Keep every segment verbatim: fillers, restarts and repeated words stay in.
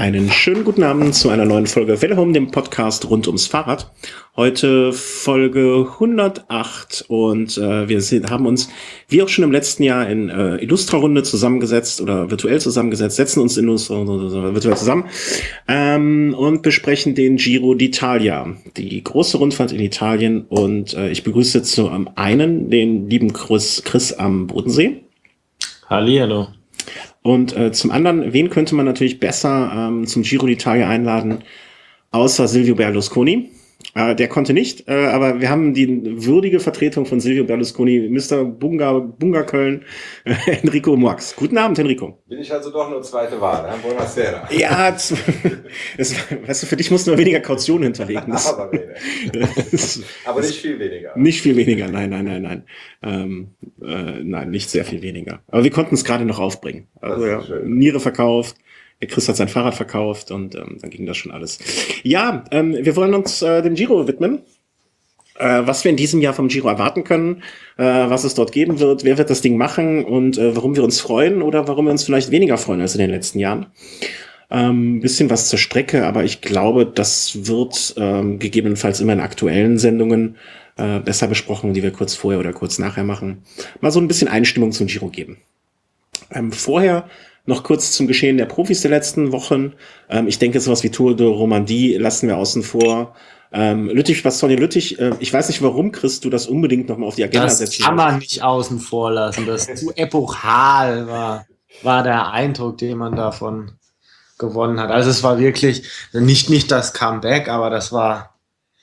Einen schönen guten Abend zu einer neuen Folge Welle Home, dem Podcast rund ums Fahrrad. Heute Folge hundertacht und äh, wir sind, haben uns, wie auch schon im letzten Jahr, in äh, Illustra-Runde zusammengesetzt oder virtuell zusammengesetzt, setzen uns in Illustra-Runde virtuell zusammen ähm, und besprechen den Giro d'Italia, die große Rundfahrt in Italien. Und äh, ich begrüße zum einen den lieben Chris, Chris am Bodensee. Hallihallo. Und äh, zum anderen, wen könnte man natürlich besser ähm, zum Giro d'Italia einladen, außer Silvio Berlusconi? Äh, der konnte nicht, äh, aber wir haben die würdige Vertretung von Silvio Berlusconi, Mister Bunga, Bunga Köln, äh, Enrico Moax. Guten Abend, Enrico. Bin ich also doch nur zweite Wahl, ne? Buonasera. Ja, das, weißt du, für dich musst du nur weniger Kaution hinterlegen. Das, aber, das, aber nicht viel weniger. Nicht viel weniger, nein, nein, nein, nein. Ähm, äh, nein, nicht sehr viel weniger. Aber wir konnten es gerade noch aufbringen. Also ja, Niere verkauft. Der Chris hat sein Fahrrad verkauft und ähm, dann ging das schon alles. Ja, ähm, wir wollen uns äh, dem Giro widmen. Äh, was wir in diesem Jahr vom Giro erwarten können, äh, was es dort geben wird, wer wird das Ding machen und äh, warum wir uns freuen oder warum wir uns vielleicht weniger freuen als in den letzten Jahren. Ähm, bisschen was zur Strecke, aber ich glaube, das wird ähm, gegebenenfalls immer in aktuellen Sendungen äh, besser besprochen, die wir kurz vorher oder kurz nachher machen. Mal so ein bisschen Einstimmung zum Giro geben. Ähm, vorher noch kurz zum Geschehen der Profis der letzten Wochen. Ähm, ich denke, sowas wie Tour de Romandie lassen wir außen vor. Ähm, Lüttich, Bastogne Lüttich, äh, ich weiß nicht, warum, Chris, du das unbedingt nochmal auf die Agenda setzt. Das kann man nicht außen vor lassen. Das zu epochal war, war der Eindruck, den man davon gewonnen hat. Also es war wirklich nicht, nicht das Comeback, aber das war,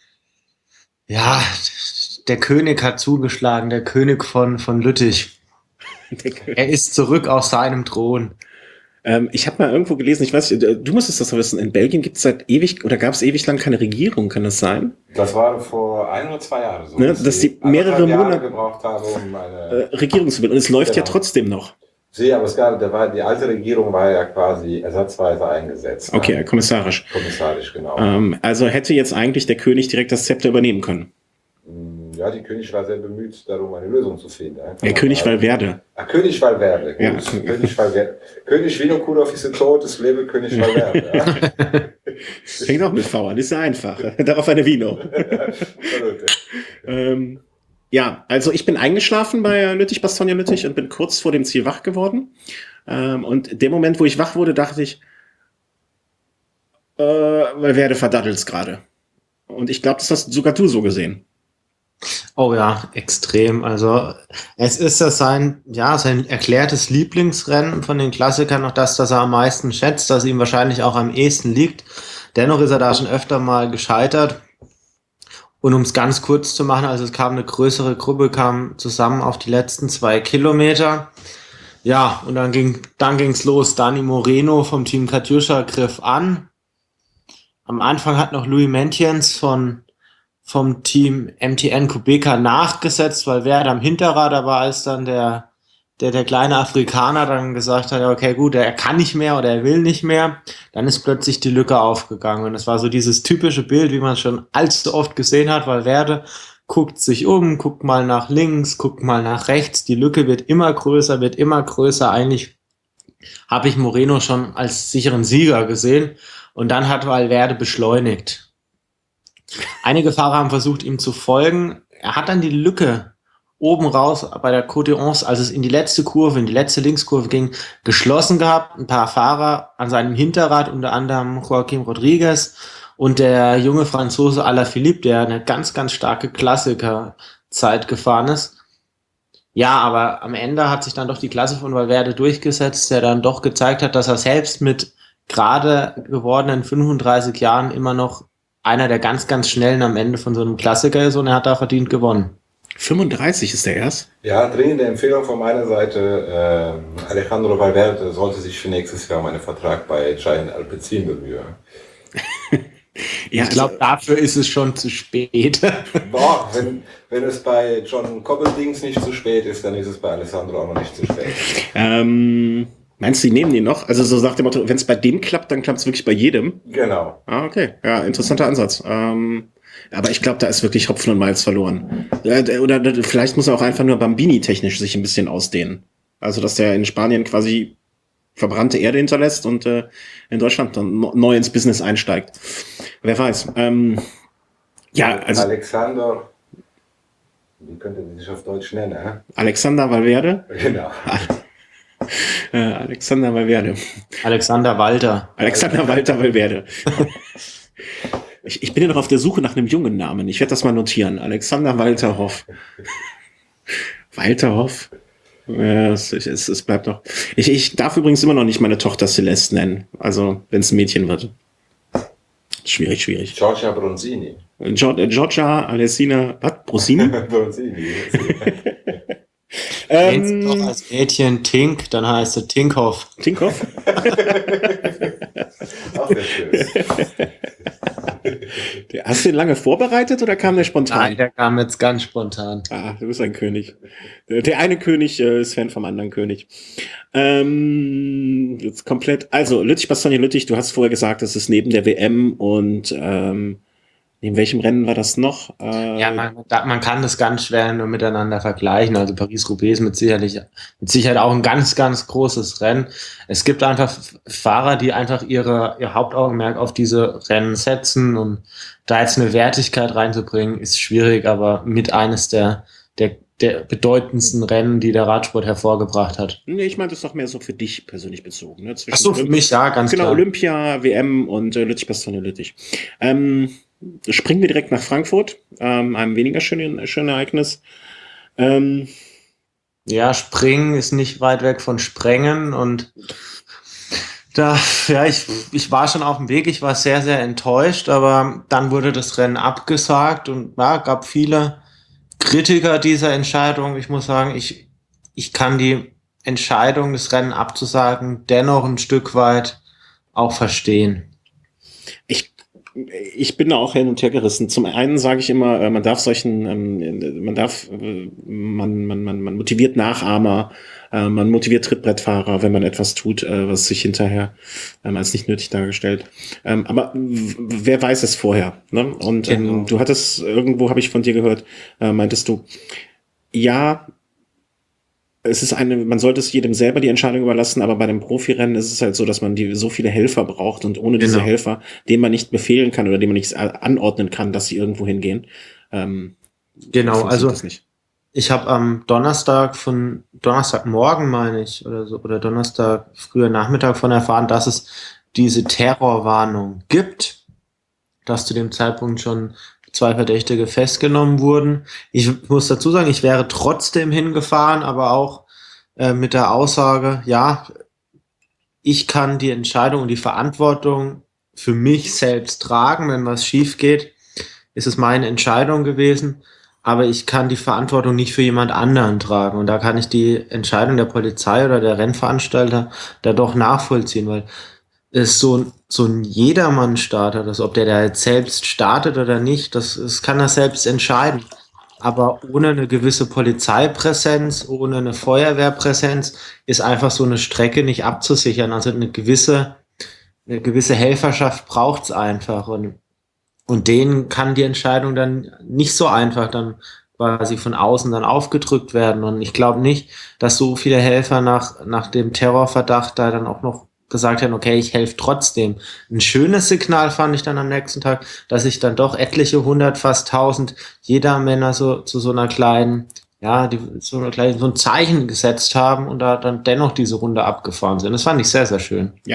ja, der König hat zugeschlagen, der König von, von Lüttich. Er ist zurück auf seinem Thron. Ähm, ich habe mal irgendwo gelesen, ich weiß, du musstest das wissen, in Belgien gibt es seit ewig oder gab es ewig lang keine Regierung, kann das sein? Das war vor ein oder zwei Jahren so. Ne, dass, dass die mehrere Monate gebraucht haben, um eine äh, Regierung zu bilden. Und es läuft genau. ja trotzdem noch. Sie, aber es gab, der war, die alte Regierung war ja quasi ersatzweise eingesetzt. Okay, ne? kommissarisch. Kommissarisch, genau. Ähm, also hätte jetzt eigentlich der König direkt das Zepter übernehmen können. Ja, die König war sehr bemüht, darum eine Lösung zu finden. Einfach der König Valverde. Ah, König Valverde, gut. Ja. König Valverde. König Vinokurov ist tot, es lebe König Valverde. Ja. Fängt auch mit V an, ist ja einfach. Darauf eine Vino. ähm, ja, also ich bin eingeschlafen bei Lüttich, Bastogne Lüttich und bin kurz vor dem Ziel wach geworden. Ähm, und dem Moment, wo ich wach wurde, dachte ich, äh, Valverde verdaddelt's gerade. Und ich glaube, das hast sogar du so gesehen. Oh ja, extrem. Also es ist ja sein, ja, sein erklärtes Lieblingsrennen von den Klassikern, noch das, das er am meisten schätzt, das ihm wahrscheinlich auch am ehesten liegt. Dennoch ist er da schon öfter mal gescheitert. Und um es ganz kurz zu machen, also es kam eine größere Gruppe, kam zusammen auf die letzten zwei Kilometer. Ja, und dann ging dann ging's los. Dani Moreno vom Team Katusha griff an. Am Anfang hat noch Louis Mentjens von vom Team M T N Kubeka nachgesetzt, weil wer am Hinterrad da war, als dann der, der, der kleine Afrikaner dann gesagt hat, okay, gut, er kann nicht mehr oder er will nicht mehr, dann ist plötzlich die Lücke aufgegangen. Und das war so dieses typische Bild, wie man es schon allzu oft gesehen hat, weil Werde guckt sich um, guckt mal nach links, guckt mal nach rechts, die Lücke wird immer größer, wird immer größer. Eigentlich habe ich Moreno schon als sicheren Sieger gesehen und dann hat Valverde beschleunigt. Einige Fahrer haben versucht, ihm zu folgen. Er hat dann die Lücke oben raus bei der Côte d'Ance, als es in die letzte Kurve, in die letzte Linkskurve ging, geschlossen gehabt. Ein paar Fahrer an seinem Hinterrad, unter anderem Joaquim Rodriguez und der junge Franzose Alaphilippe, der eine ganz, ganz starke Klassikerzeit gefahren ist. Ja, aber am Ende hat sich dann doch die Klasse von Valverde durchgesetzt, der dann doch gezeigt hat, dass er selbst mit gerade gewordenen fünfunddreißig Jahren immer noch einer der ganz, ganz schnellen am Ende von so einem Klassiker ist und er hat da verdient gewonnen. fünfunddreißig ist der erst? Ja, dringende Empfehlung von meiner Seite. Äh, Alejandro Valverde sollte sich für nächstes Jahr um einen Vertrag bei Giant Alpecin bemühen. Ja, ich glaube, also, dafür ist es schon zu spät. Boah, wenn, wenn es bei John Cobbeldings nicht zu spät ist, dann ist es bei Alessandro auch noch nicht zu spät. ähm... Meinst du, die nehmen die noch? Also so sagt der Motto, wenn es bei dem klappt, dann klappt es wirklich bei jedem? Genau. Ah, okay. Ja, interessanter Ansatz. Ähm, aber ich glaube, da ist wirklich Hopfen und Malz verloren. Äh, oder vielleicht muss er auch einfach nur Bambini-technisch sich ein bisschen ausdehnen. Also, dass der in Spanien quasi verbrannte Erde hinterlässt und äh, in Deutschland dann neu ins Business einsteigt. Wer weiß. Ähm, ja, also Alexander, wie könnte er sich auf Deutsch nennen? Äh? Alexander Valverde. Genau. äh, Alexander Valverde. Alexander Walter. Alexander Walter Valverde. Ich, ich bin ja noch auf der Suche nach einem jungen Namen. Ich werde das mal notieren. Alexander Walter Hoff. Walter Hoff. Ja, es, es, es bleibt noch. Ich, ich darf übrigens immer noch nicht meine Tochter Celeste nennen. Also, wenn es ein Mädchen wird. Schwierig, schwierig. Giorgia Bronzini. Giorgia Alessina, was? Brosini? Bronzini. Ähm, doch als Mädchen Tink, dann heißt sie Tinkhoff. Tinkhoff? Auch sehr schön. Hast du den lange vorbereitet oder kam der spontan? Nein, der kam jetzt ganz spontan. Ah, du bist ein König. Der eine König äh, ist Fan vom anderen König. Ähm, jetzt komplett. Also, Lüttich-Bastogne-Lüttich, du hast vorher gesagt, das ist neben der W M und ähm, in welchem Rennen war das noch? Äh, Ja, man, da, man kann das ganz schwer nur miteinander vergleichen. Also Paris-Roubaix ist mit sicherlich, mit Sicherheit auch ein ganz, ganz großes Rennen. Es gibt einfach Fahrer, die einfach ihre, ihr Hauptaugenmerk auf diese Rennen setzen, und da jetzt eine Wertigkeit reinzubringen, ist schwierig, aber mit eines der, der, der bedeutendsten Rennen, die der Radsport hervorgebracht hat. Nee, ich meine das doch mehr so für dich persönlich bezogen. Ne? Ach so, für mich, ja, ganz genau, klar. Olympia, W M und äh, Lüttich-Bastogne-Lüttich. Ähm, springen wir direkt nach Frankfurt, ähm, einem weniger schönen, schönen Ereignis. Ähm, Ja, Springen ist nicht weit weg von Sprengen, und da, ja, ich, ich war schon auf dem Weg, ich war sehr, sehr enttäuscht, aber dann wurde das Rennen abgesagt, und ja, gab viele Kritiker dieser Entscheidung. Ich muss sagen, ich, ich kann die Entscheidung, das Rennen abzusagen, dennoch ein Stück weit auch verstehen. Ich Ich bin da auch hin und her gerissen. Zum einen sage ich immer, man darf solchen, man darf, man, man, man, man motiviert Nachahmer, man motiviert Trittbrettfahrer, wenn man etwas tut, was sich hinterher als nicht nötig dargestellt. Aber wer weiß es vorher? Ne? Und genau. Du hattest, irgendwo habe ich von dir gehört, meintest du, ja, es ist eine, man sollte es jedem selber die Entscheidung überlassen, aber bei dem Profirennen ist es halt so, dass man die so viele Helfer braucht, und ohne diese genau. Helfer, denen man nicht befehlen kann oder denen man nicht anordnen kann, dass sie irgendwo hingehen. Ähm, genau, also ich habe am Donnerstag von Donnerstagmorgen, meine ich, oder so, oder Donnerstag früher Nachmittag von erfahren, dass es diese Terrorwarnung gibt, dass zu dem Zeitpunkt schon zwei Verdächtige festgenommen wurden. Ich muss dazu sagen, ich wäre trotzdem hingefahren, aber auch äh, mit der Aussage, ja, ich kann die Entscheidung und die Verantwortung für mich selbst tragen. Wenn was schief geht, ist es meine Entscheidung gewesen, aber ich kann die Verantwortung nicht für jemand anderen tragen. Und da kann ich die Entscheidung der Polizei oder der Rennveranstalter da doch nachvollziehen, weil ist so, so ein Jedermann-Starter, das, ob der da jetzt selbst startet oder nicht, das, das kann er selbst entscheiden. Aber ohne eine gewisse Polizeipräsenz, ohne eine Feuerwehrpräsenz ist einfach so eine Strecke nicht abzusichern. Also eine gewisse, eine gewisse Helferschaft braucht's einfach. Und, und denen kann die Entscheidung dann nicht so einfach dann quasi von außen dann aufgedrückt werden. Und ich glaube nicht, dass so viele Helfer nach, nach dem Terrorverdacht da dann auch noch gesagt haben, okay, ich helfe trotzdem. Ein schönes Signal fand ich dann am nächsten Tag, dass sich dann doch etliche hundert, fast tausend Jedermänner so zu so einer kleinen, ja, die so einer kleinen, so ein Zeichen gesetzt haben und da dann dennoch diese Runde abgefahren sind. Das fand ich sehr, sehr schön. Ja,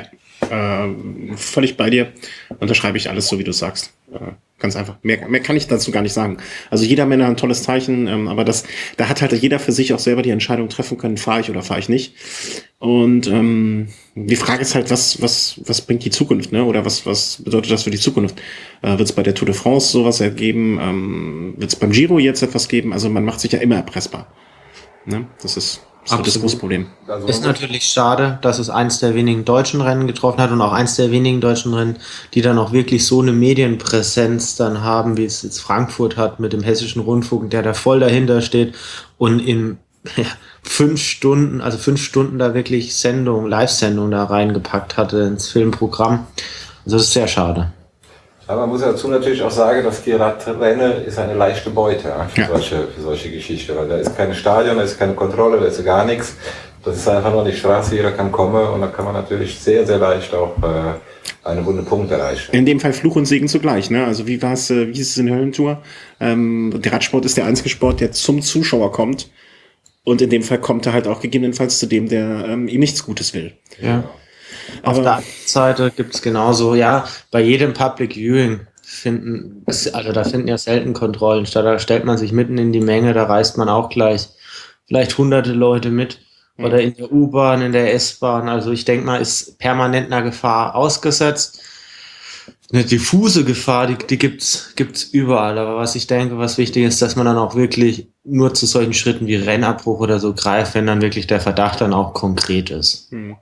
äh, völlig bei dir. Unterschreibe ich alles so, wie du sagst. Äh, ganz einfach. Mehr, mehr kann ich dazu gar nicht sagen. Also jeder Männer ein tolles Zeichen, ähm, aber das, da hat halt jeder für sich auch selber die Entscheidung treffen können, fahre ich oder fahre ich nicht. Und ähm, die Frage ist halt, was was was bringt die Zukunft, ne? Oder was was bedeutet das für die Zukunft? Äh, wird es bei der Tour de France sowas geben? Ähm, wird es beim Giro jetzt etwas geben? Also man macht sich ja immer erpressbar. Ne? Das ist Das ist das große Problem. Also ist natürlich schade, dass es eins der wenigen deutschen Rennen getroffen hat und auch eins der wenigen deutschen Rennen, die dann auch wirklich so eine Medienpräsenz dann haben, wie es jetzt Frankfurt hat mit dem Hessischen Rundfunk, der da voll dahinter steht und in ja, fünf Stunden, also fünf Stunden da wirklich Sendung, Live-Sendung da reingepackt hatte ins Filmprogramm. Also das ist sehr schade. Aber man muss dazu natürlich auch sagen, dass die Radrennen ist eine leichte Beute ja, für, ja. solche, für solche Geschichten, weil da ist kein Stadion, da ist keine Kontrolle, da ist gar nichts. Das ist einfach nur die Straße, jeder kann kommen und dann kann man natürlich sehr, sehr leicht auch äh, einen wunden Punkt erreichen. In dem Fall Fluch und Segen zugleich, ne? Also wie war es, äh, wie ist es in der Höllentour? Ähm, der Radsport ist der einzige Sport, der zum Zuschauer kommt. Und in dem Fall kommt er halt auch gegebenenfalls zu dem, der ähm, ihm nichts Gutes will. Ja. Auf Aber der anderen Seite gibt's genauso, ja, bei jedem Public Viewing finden, also da finden ja selten Kontrollen statt, da stellt man sich mitten in die Menge, da reist man auch gleich vielleicht hunderte Leute mit oder in der U-Bahn, in der S-Bahn, also ich denke mal, ist permanent einer Gefahr ausgesetzt. Eine diffuse Gefahr, die, die gibt's, gibt's überall, aber was ich denke, was wichtig ist, dass man dann auch wirklich nur zu solchen Schritten wie Rennabbruch oder so greift, wenn dann wirklich der Verdacht dann auch konkret ist. Hm.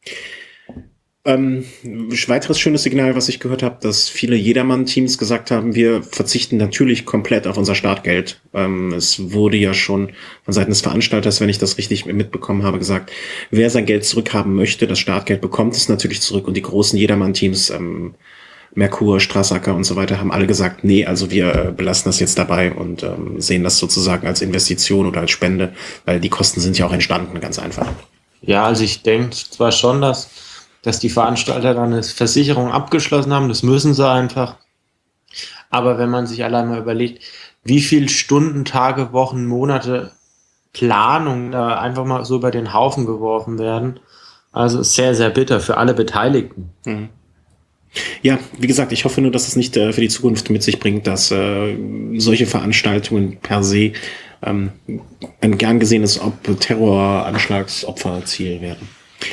Ähm, weiteres schönes Signal, was ich gehört habe, dass viele Jedermann-Teams gesagt haben, wir verzichten natürlich komplett auf unser Startgeld. Ähm, es wurde ja schon von Seiten des Veranstalters, wenn ich das richtig mitbekommen habe, gesagt, wer sein Geld zurückhaben möchte, das Startgeld bekommt es natürlich zurück. Und die großen Jedermann-Teams, ähm, Merkur, Strassacker und so weiter, haben alle gesagt, nee, also wir äh, belassen das jetzt dabei und ähm, sehen das sozusagen als Investition oder als Spende, weil die Kosten sind ja auch entstanden, ganz einfach. Ja, also ich denke zwar schon, dass dass die Veranstalter dann eine Versicherung abgeschlossen haben, das müssen sie einfach. Aber wenn man sich allein mal überlegt, wie viel Stunden, Tage, Wochen, Monate Planung da einfach mal so über den Haufen geworfen werden, also ist sehr, sehr bitter für alle Beteiligten. Mhm. Ja, wie gesagt, ich hoffe nur, dass es nicht äh, für die Zukunft mit sich bringt, dass äh, solche Veranstaltungen per se ähm, ein gern gesehenes Ob- Terroranschlagsopferziel werden.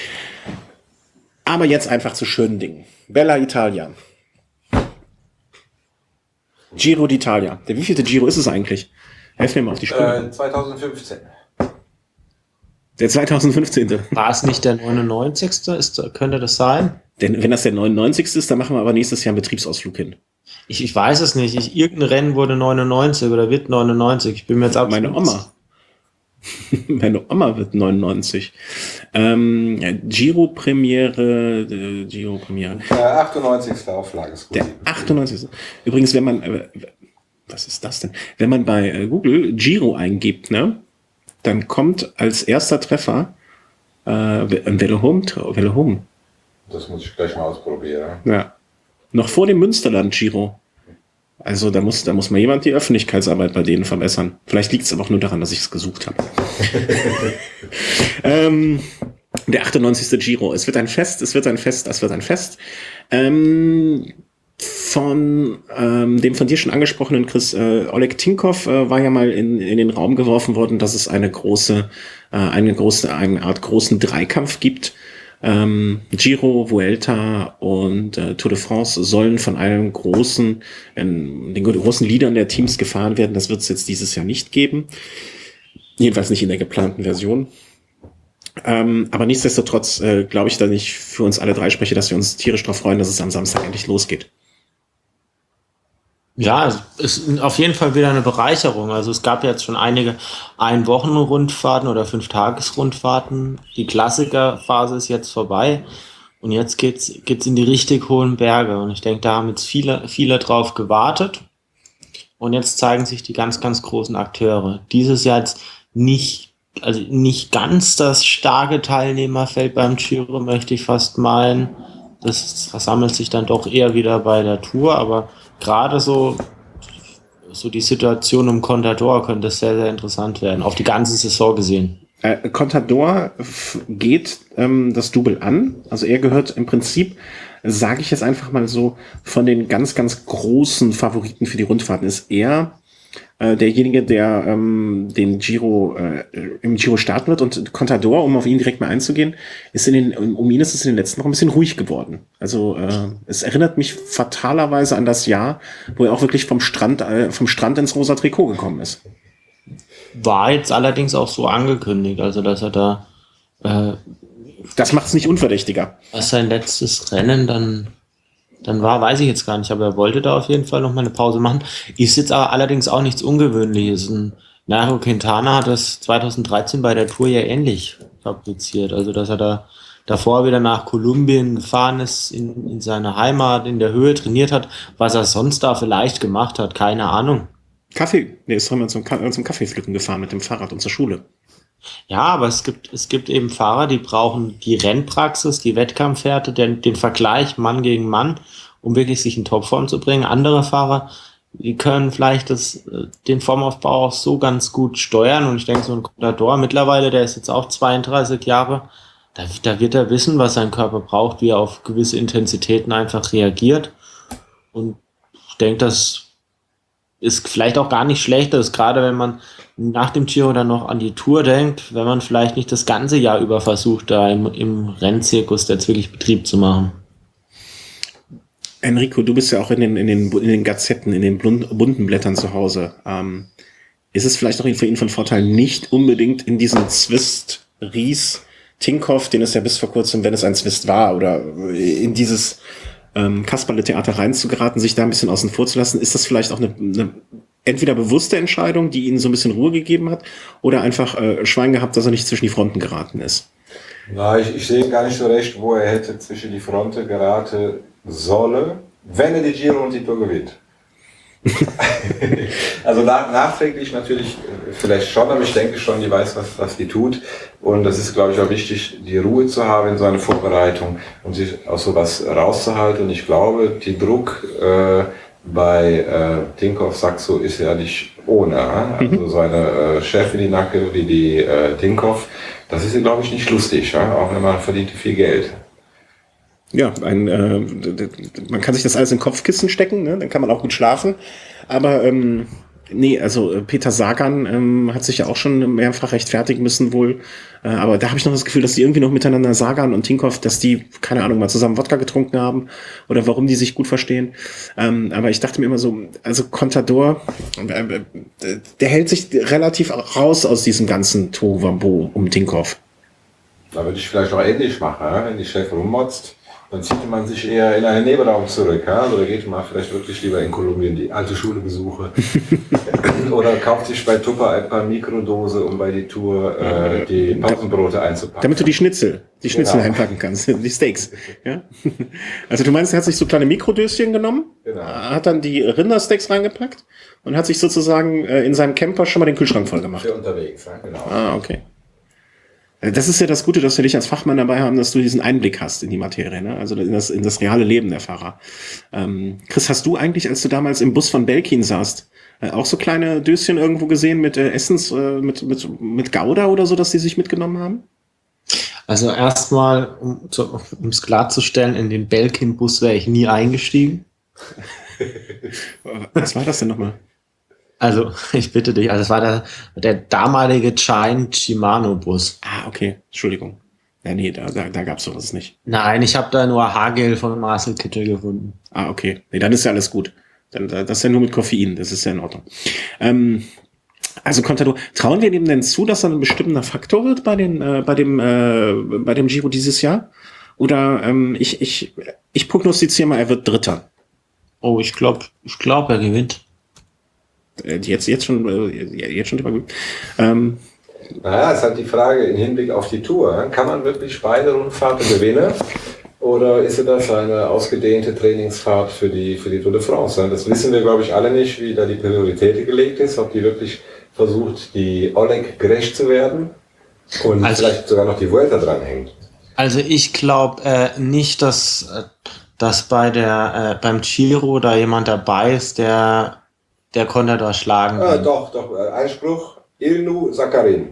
Aber jetzt einfach zu schönen Dingen. Bella Italia. Giro d'Italia. Der wievielte Giro ist es eigentlich? Helf mir mal auf die Sprünge. Äh, zwanzig fünfzehn. Der zweitausendfünfzehnte. War es nicht der neunundneunzigste? Ist, könnte das sein? Denn wenn das der neunundneunzigste ist, dann machen wir aber nächstes Jahr einen Betriebsausflug hin. Ich, ich weiß es nicht. Ich, irgendein Rennen wurde neunundneunzig oder wird neunundneunzig. Ich bin mir jetzt ab. Meine Oma. Meine Oma wird neunundneunzig. Ähm, ja, Giro-Premiere, äh, Giro-Premiere. Äh, achtundneunzigste Auflage. Der achtundneunzigste. Übrigens, wenn man, äh, was ist das denn? Wenn man bei äh, Google Giro eingibt, ne, dann kommt als erster Treffer äh, ein Vellohome. Vellohome. Das muss ich gleich mal ausprobieren. Ja. Noch vor dem Münsterland Giro. Also da muss, da muss mal jemand die Öffentlichkeitsarbeit bei denen verbessern. Vielleicht liegt es aber auch nur daran, dass ich es gesucht habe. ähm, der achtundneunzigste Giro. Es wird ein Fest, es wird ein Fest, es wird ein Fest. Ähm, von ähm, dem von dir schon angesprochenen Chris äh, Oleg Tinkoff äh, war ja mal in, in den Raum geworfen worden, dass es eine große, äh, eine große, eine Art großen Dreikampf gibt. Ähm, Giro, Vuelta und äh, Tour de France sollen von einem großen, äh, den großen Leadern der Teams gefahren werden. Das wird es jetzt dieses Jahr nicht geben. Jedenfalls nicht in der geplanten Version. Ähm, aber nichtsdestotrotz äh, glaube ich, dass ich für uns alle drei spreche, dass wir uns tierisch darauf freuen, dass es am Samstag endlich losgeht. Ja, es ist auf jeden Fall wieder eine Bereicherung. Also es gab jetzt schon einige Ein-Wochen-Rundfahrten oder Fünf-Tages-Rundfahrten. Die Klassikerphase ist jetzt vorbei und jetzt geht's geht's in die richtig hohen Berge. Und ich denke, da haben jetzt viele viele drauf gewartet. Und jetzt zeigen sich die ganz ganz großen Akteure. Dieses Jahr jetzt nicht also nicht ganz das starke Teilnehmerfeld beim Giro, möchte ich fast meinen. Das versammelt sich dann doch eher wieder bei der Tour, aber gerade so, so die Situation um Contador könnte sehr, sehr interessant werden, auf die ganze Saison gesehen. Äh, Contador f- geht ähm, das Double an. Also er gehört im Prinzip, sage ich jetzt einfach mal so, von den ganz, ganz großen Favoriten für die Rundfahrten ist er äh, derjenige, der ähm, den Giro äh, im Giro starten wird. Und Contador, um auf ihn direkt mal einzugehen, ist in den, um ihn ist es in den letzten Wochen ein bisschen ruhig geworden. Also äh, es erinnert mich fatalerweise an das Jahr, wo er auch wirklich vom Strand, äh, vom Strand ins rosa Trikot gekommen ist. War jetzt allerdings auch so angekündigt, also dass er da äh, Das macht es nicht unverdächtiger. was sein letztes Rennen dann dann war, weiß ich jetzt gar nicht, aber er wollte da auf jeden Fall noch mal eine Pause machen. Ist jetzt aber allerdings auch nichts Ungewöhnliches. Ein Nairo Quintana hat das zweitausenddreizehn bei der Tour ja ähnlich fabriziert, also dass er da davor wieder nach Kolumbien gefahren ist, in, in seine Heimat, in der Höhe trainiert hat, was er sonst da vielleicht gemacht hat, keine Ahnung. Kaffee, nee, ist mal zum, Ka- zum Kaffeepflücken gefahren mit dem Fahrrad und zur Schule. Ja, aber es gibt, es gibt eben Fahrer, die brauchen die Rennpraxis, die Wettkampfhärte, den, den Vergleich Mann gegen Mann, um wirklich sich in Topform zu bringen. Andere Fahrer, die können vielleicht das, äh, den Formaufbau auch so ganz gut steuern. Und ich denke, so ein Contador mittlerweile, der ist jetzt auch zweiunddreißig Jahre, da, da wird er wissen, was sein Körper braucht, wie er auf gewisse Intensitäten einfach reagiert. Und ich denke, das ist vielleicht auch gar nicht schlecht, dass gerade wenn man nach dem Giro dann noch an die Tour denkt, wenn man vielleicht nicht das ganze Jahr über versucht, da im, im Rennzirkus jetzt wirklich Betrieb zu machen. Enrico, du bist ja auch in den, in den, in den Gazetten, in den bunten Blättern zu Hause. Ähm, ist es vielleicht auch für ihn von Vorteil, nicht unbedingt in diesen Zwist Ries Tinkoff, den es ja bis vor kurzem, wenn es ein Zwist war, oder in dieses ähm, Kasperle-Theater reinzugeraten, sich da ein bisschen außen vor zu lassen? Ist das vielleicht auch eine, eine entweder bewusste Entscheidung, die ihnen so ein bisschen Ruhe gegeben hat, oder einfach äh, Schwein gehabt, dass er nicht zwischen die Fronten geraten ist? Na, ich, ich sehe gar nicht so recht, wo er hätte zwischen die Fronten geraten sollen, wenn er die Giro und die Tour gewinnt. Also nach, nachträglich natürlich vielleicht schon, aber ich denke schon, die weiß, was, was die tut. Und das ist, glaube ich, auch wichtig, die Ruhe zu haben in so einer Vorbereitung und sich aus sowas rauszuhalten. Und ich glaube, die Druck äh, bei äh, Tinkoff Saxo ist ja nicht ohne. Äh? Also seine äh, Chefin, die Nacke, wie die äh, Tinkoff, das ist, glaube ich, nicht lustig, äh? Auch wenn man verdient viel Geld. Ja, ein, äh, man kann sich das alles in Kopfkissen stecken, ne? Dann kann man auch gut schlafen. Aber ähm, nee, also Peter Sagan ähm, hat sich ja auch schon mehrfach rechtfertigen müssen wohl. Äh, aber da habe ich noch das Gefühl, dass die irgendwie noch miteinander, Sagan und Tinkoff, dass die, keine Ahnung, mal zusammen Wodka getrunken haben oder warum die sich gut verstehen. Ähm, aber ich dachte mir immer so, also Contador, äh, der hält sich relativ raus aus diesem ganzen Tohuwabohu um Tinkoff. Da würde ich vielleicht auch ähnlich machen, wenn die Chef rummotzt. Dann zieht man sich eher in einen Nebenraum zurück. Ja? Oder geht man vielleicht wirklich lieber in Kolumbien die alte Schule besuchen. Oder kauft sich bei Tupper ein paar Mikrodose, um bei die Tour äh, die Pausenbrote einzupacken. Damit du die Schnitzel, die Schnitzel Genau. einpacken kannst, die Steaks. Ja? Also du meinst, er hat sich so kleine Mikrodöschen genommen, Genau. hat dann die Rindersteaks reingepackt und hat sich sozusagen äh, in seinem Camper schon mal den Kühlschrank voll gemacht. Für unterwegs, ja? Genau. Ah, okay. Das ist ja das Gute, dass wir dich als Fachmann dabei haben, dass du diesen Einblick hast in die Materie, ne? Also in das, in das reale Leben der Fahrer. Ähm, Chris, hast du eigentlich, als du damals im Bus von Belkin saßt, äh, auch so kleine Döschen irgendwo gesehen mit äh, Essens, äh, mit, mit, mit Gouda oder so, dass die sich mitgenommen haben? Also erstmal, um es klarzustellen, in den Belkin-Bus wäre ich nie eingestiegen. Was war das denn nochmal? Also, ich bitte dich, also es war der, der damalige Giant Shimano-Bus. Ah, okay, Entschuldigung. Ja, nee, da, da, da gab's sowas nicht. Nein, ich habe da nur Haargel von Marcel Kittel gefunden. Ah, okay. Nee, dann ist ja alles gut. Dann, das ist ja nur mit Koffein, das ist ja in Ordnung. Ähm, also Contador, trauen wir dem denn zu, dass er ein bestimmender Faktor wird bei, den, äh, bei, dem, äh, bei dem Giro dieses Jahr? Oder ähm, ich, ich, ich prognostiziere mal, er wird Dritter. Oh, ich glaube, ich glaub, er gewinnt. Jetzt, jetzt schon, jetzt schon drüber gut. Ähm, Naja, es ist halt die Frage im Hinblick auf die Tour. Kann man wirklich beide Rundfahrten gewinnen? Oder ist das eine ausgedehnte Trainingsfahrt für die, für die Tour de France? Das wissen wir, glaube ich, alle nicht, wie da die Priorität gelegt ist. Ob die wirklich versucht, die Oleg gerecht zu werden und also, vielleicht sogar noch die Vuelta dranhängt. Also ich glaube äh, nicht, dass, dass bei der, äh, beim Giro da jemand dabei ist, der der Contador schlagen Ah, kann. doch, doch. Einspruch, Ilnur Zakarin.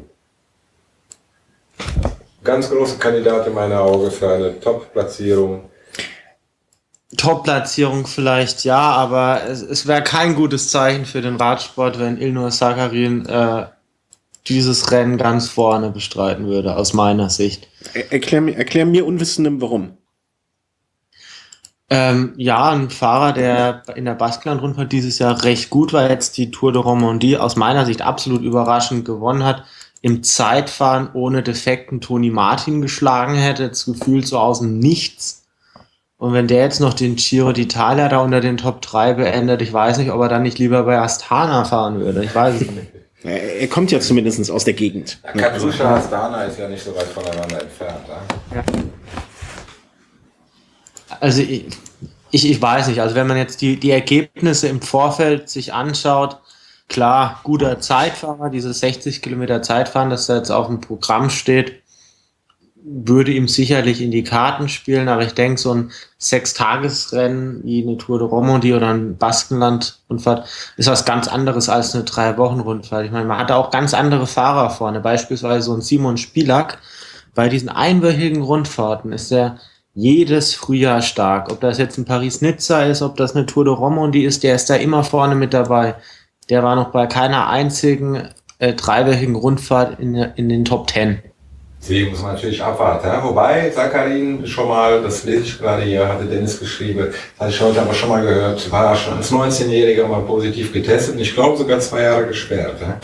Ganz große Kandidat in meinen Augen für eine Top-Platzierung. Top-Platzierung vielleicht, ja, aber es, es wäre kein gutes Zeichen für den Radsport, wenn Ilnur Zakarin äh, dieses Rennen ganz vorne bestreiten würde, aus meiner Sicht. er, erklär, mir, erklär mir Unwissendem, warum. Ähm, ja, ein Fahrer, der in der Baskenland-Rundfahrt dieses Jahr recht gut war, jetzt die Tour de Romandie aus meiner Sicht absolut überraschend gewonnen hat, im Zeitfahren ohne defekten Toni Martin geschlagen hätte, das Gefühl so aus dem Nichts. Und wenn der jetzt noch den Giro d'Italia da unter den Top drei beendet, ich weiß nicht, ob er dann nicht lieber bei Astana fahren würde, ich weiß es nicht. Er, er kommt ja zumindest aus der Gegend. Ja, Katusha Astana ist ja nicht so weit voneinander entfernt. Ja? Ja. Also ich, ich, ich weiß nicht, also wenn man jetzt die, die Ergebnisse im Vorfeld sich anschaut, klar, guter Zeitfahrer, dieses sechzig Kilometer Zeitfahren, das da jetzt auf dem Programm steht, würde ihm sicherlich in die Karten spielen, aber ich denke, so ein Sechstagesrennen wie eine Tour de Romandie oder ein Baskenland-Rundfahrt ist was ganz anderes als eine Drei-Wochen-Rundfahrt. Ich meine, man hat auch ganz andere Fahrer vorne, beispielsweise so ein Simon Spilak. Bei diesen einwöchigen Rundfahrten ist er jedes Frühjahr stark. Ob das jetzt ein Paris-Nizza ist, ob das eine Tour de Romandie ist, der ist da immer vorne mit dabei. Der war noch bei keiner einzigen äh, dreiwöchigen Rundfahrt in, in den Top Ten. Sie muss man natürlich abwarten. Ja? Wobei, Sakharin schon mal, das lese ich gerade hier, hatte Dennis geschrieben, das hatte ich heute aber schon mal gehört, war schon als neunzehnjähriger mal positiv getestet und ich glaube sogar zwei Jahre gesperrt. Ja,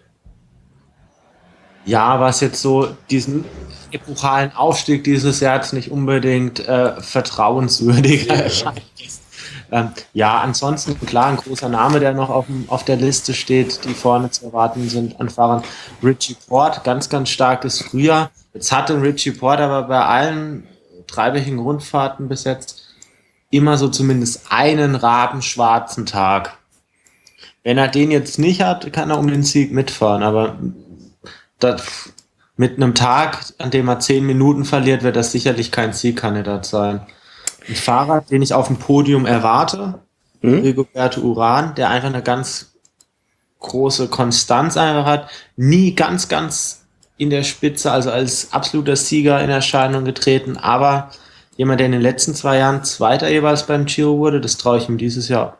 ja was jetzt so diesen epochalen Aufstieg dieses Jahr jetzt nicht unbedingt äh, vertrauenswürdiger ja, erscheint. Ähm, ja, ansonsten klar, ein großer Name, der noch auf, dem, auf der Liste steht, die vorne zu erwarten sind an Fahrern. Richie Porte, ganz, ganz starkes Frühjahr. Jetzt hatte Richie Porte aber bei allen dreiwöchigen Rundfahrten bis jetzt immer so zumindest einen rabenschwarzen Tag. Wenn er den jetzt nicht hat, kann er um den Sieg mitfahren, aber das, mit einem Tag, an dem er zehn Minuten verliert, wird das sicherlich kein Siegkandidat sein. Ein Fahrer, den ich auf dem Podium erwarte, mhm. Rigoberto Urán, der einfach eine ganz große Konstanz einfach hat, nie ganz, ganz in der Spitze, also als absoluter Sieger in Erscheinung getreten, aber jemand, der in den letzten zwei Jahren Zweiter jeweils beim Giro wurde, das traue ich ihm dieses Jahr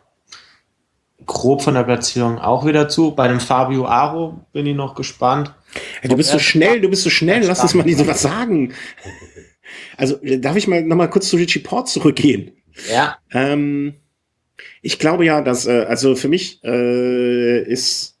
grob von der Platzierung auch wieder zu. Bei dem Fabio Aro bin ich noch gespannt. Ja, du bist so schnell, du bist so schnell, lass uns mal nicht so was sagen. Also darf ich mal noch mal kurz zu Richie Porte zurückgehen? Ja. Ähm, ich glaube ja, dass, äh, also für mich äh, ist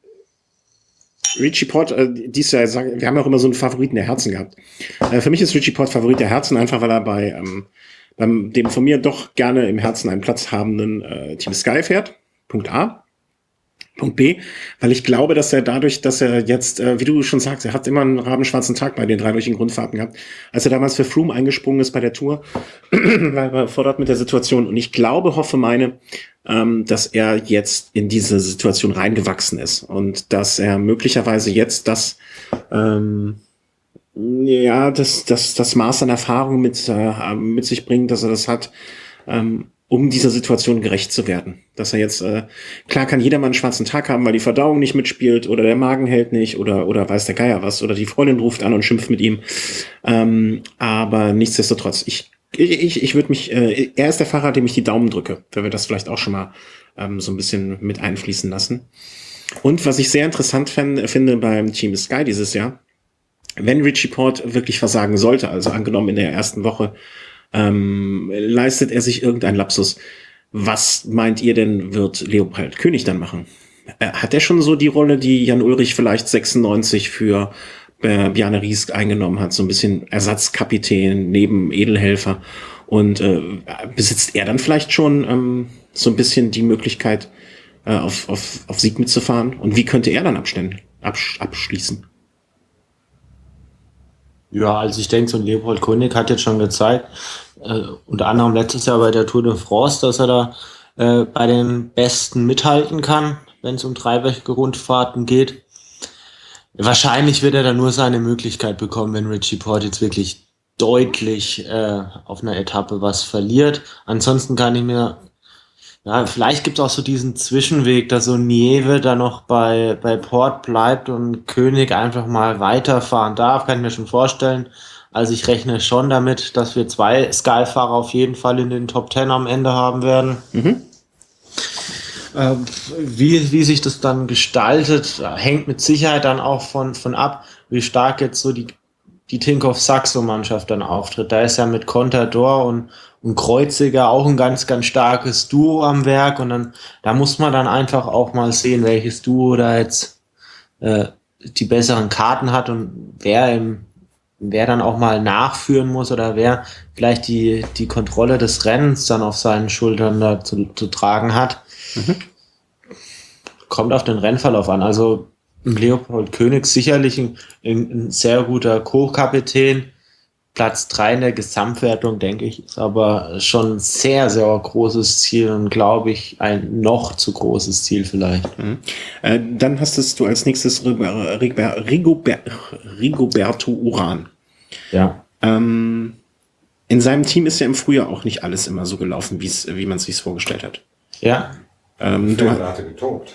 Richie Porte, äh, dies Jahr, wir haben ja auch immer so einen Favoriten der Herzen gehabt. Äh, für mich ist Richie Porte Favorit der Herzen, einfach weil er bei ähm, beim dem von mir doch gerne im Herzen einen Platz habenden äh, Team Sky fährt. Punkt A. Punkt B, weil ich glaube, dass er dadurch, dass er jetzt, äh, wie du schon sagst, er hat immer einen rabenschwarzen Tag bei den dreiwöchigen Grundfahrten gehabt, als er damals für Froome eingesprungen ist bei der Tour, war er überfordert mit der Situation. Und ich glaube, hoffe, meine, ähm, dass er jetzt in diese Situation reingewachsen ist und dass er möglicherweise jetzt das, ähm, ja, das, das, das Maß an Erfahrung mit, äh, mit sich bringt, dass er das hat, ähm, um dieser Situation gerecht zu werden. Dass er jetzt, äh, klar kann jeder mal einen schwarzen Tag haben, weil die Verdauung nicht mitspielt oder der Magen hält nicht oder oder weiß der Geier was oder die Freundin ruft an und schimpft mit ihm. Ähm, aber nichtsdestotrotz, ich ich ich würde mich, äh, er ist der Fahrer, dem ich die Daumen drücke, wenn wir das vielleicht auch schon mal ähm, so ein bisschen mit einfließen lassen. Und was ich sehr interessant fänd, finde beim Team Sky dieses Jahr, wenn Richie Porte wirklich versagen sollte, also angenommen in der ersten Woche, Ähm, leistet er sich irgendein Lapsus? Was meint ihr denn, wird Leopold König dann machen? Äh, hat er schon so die Rolle, die Jan Ulrich vielleicht sechsundneunzig für äh, Bjarne Ries eingenommen hat? So ein bisschen Ersatzkapitän neben Edelhelfer. Und äh, besitzt er dann vielleicht schon ähm, so ein bisschen die Möglichkeit, äh, auf, auf, auf Sieg mitzufahren? Und wie könnte er dann abstellen, absch- abschließen? Ja, also ich denke, so ein Leopold König hat jetzt schon gezeigt, äh, unter anderem letztes Jahr bei der Tour de France, dass er da äh, bei den Besten mithalten kann, wenn es um dreiwöchige Rundfahrten geht. Wahrscheinlich wird er dann nur seine Möglichkeit bekommen, wenn Richie Porte jetzt wirklich deutlich äh, auf einer Etappe was verliert. Ansonsten kann ich mir, ja, vielleicht gibt es auch so diesen Zwischenweg, dass so Nieve da noch bei, bei Porte bleibt und König einfach mal weiterfahren darf, kann ich mir schon vorstellen. Also ich rechne schon damit, dass wir zwei Sky-Fahrer auf jeden Fall in den Top Ten am Ende haben werden. Mhm. Äh, wie, wie sich das dann gestaltet, hängt mit Sicherheit dann auch von, von ab, wie stark jetzt so die, die Tinkoff-Saxo-Mannschaft dann auftritt. Da ist ja mit Contador und und Kreuziger auch ein ganz, ganz starkes Duo am Werk und dann, da muss man dann einfach auch mal sehen, welches Duo da jetzt äh, die besseren Karten hat und wer im, wer dann auch mal nachführen muss oder wer vielleicht die, die Kontrolle des Rennens dann auf seinen Schultern da zu, zu tragen hat. Mhm. Kommt auf den Rennverlauf an. Also Leopold König sicherlich ein, ein sehr guter Co-Kapitän. Platz drei in der Gesamtwertung, denke ich, ist aber schon ein sehr, sehr großes Ziel und glaube ich ein noch zu großes Ziel vielleicht. Mhm. Äh, dann hast es du als nächstes Rigoberto Uran. Ja. Ähm, in seinem Team ist ja im Frühjahr auch nicht alles immer so gelaufen, wie's, wie man es sich vorgestellt hat. Ja. Ähm, du, hatte getobt.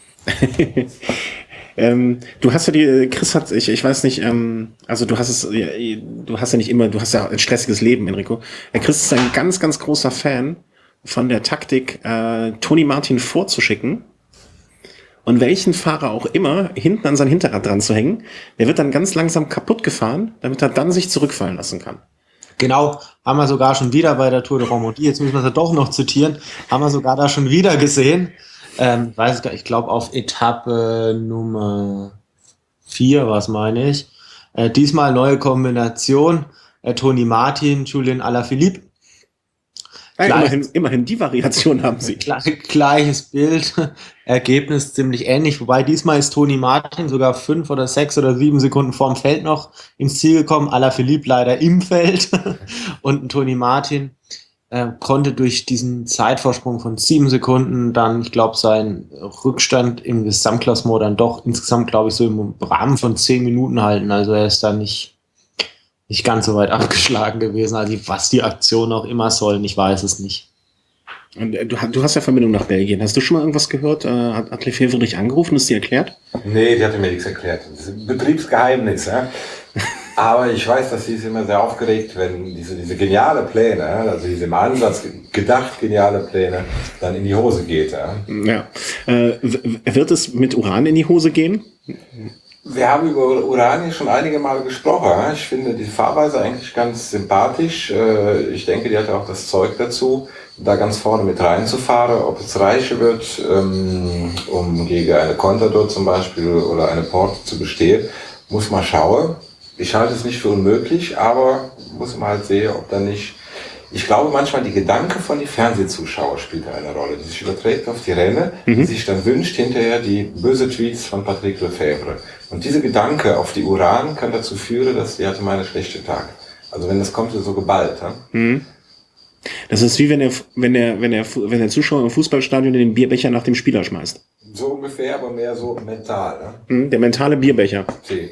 ähm, du hast ja die, Chris hat, ich, ich weiß nicht, ähm, also du hast es, du hast ja nicht immer, du hast ja ein stressiges Leben, Enrico. Der Chris ist ein ganz, ganz großer Fan von der Taktik, äh, Toni Martin vorzuschicken und welchen Fahrer auch immer hinten an sein Hinterrad dran zu hängen. Der wird dann ganz langsam kaputt gefahren, damit er dann sich zurückfallen lassen kann. Genau, haben wir sogar schon wieder bei der Tour de Romandie, jetzt müssen wir sie doch noch zitieren, haben wir sogar da schon wieder gesehen. Ähm, weiß ich, ich glaube auf Etappe Nummer vier, was meine ich. Äh, diesmal neue Kombination, äh, Toni Martin, Julian Alaphilippe. Ja, immerhin, immerhin die Variation haben sie. Gleiches Bild, Ergebnis ziemlich ähnlich, wobei diesmal ist Toni Martin sogar fünf oder sechs oder sieben Sekunden vorm Feld noch ins Ziel gekommen, Alaphilippe leider im Feld und Toni Martin äh, konnte durch diesen Zeitvorsprung von sieben Sekunden dann, ich glaube, seinen Rückstand im Gesamtklassement dann doch insgesamt, glaube ich, so im Rahmen von zehn Minuten halten, also er ist da nicht nicht ganz so weit abgeschlagen gewesen, also was die Aktion auch immer sollen, ich weiß es nicht. Und du, du hast ja Verbindung nach Belgien. Hast du schon mal irgendwas gehört? Äh, hat, hat Lefevre dich angerufen? Ist die erklärt? Nee, die hat mir nichts erklärt. Das ist ein Betriebsgeheimnis. Ja? Aber ich weiß, dass sie ist immer sehr aufgeregt, wenn diese, diese geniale Pläne, also diese im Ansatz gedacht geniale Pläne, dann in die Hose geht. Ja. Ja. Äh, wird es mit Uran in die Hose gehen? Wir haben über Uran schon einige Male gesprochen. Ich finde die Fahrweise eigentlich ganz sympathisch. Ich denke, die hat auch das Zeug dazu, da ganz vorne mit reinzufahren. Ob es reichen wird, um gegen eine Contador zum Beispiel oder eine Porte zu bestehen, muss man schauen. Ich halte es nicht für unmöglich, aber muss man halt sehen, ob da nicht... Ich glaube manchmal, die Gedanke von den Fernsehzuschauern spielt eine Rolle, die sich überträgt auf die Rennen, mhm. die sich dann wünscht hinterher die böse Tweets von Patrick Lefevre. Und diese Gedanke auf die Uran kann dazu führen, dass die hatte mal einen schlechten Tag. Also wenn das kommt, so geballt. Ja? Mhm. Das ist wie wenn der, wenn der, wenn der, wenn der Zuschauer im Fußballstadion den Bierbecher nach dem Spieler schmeißt. So ungefähr, aber mehr so mental. Ja? Mhm, der mentale Bierbecher. Okay.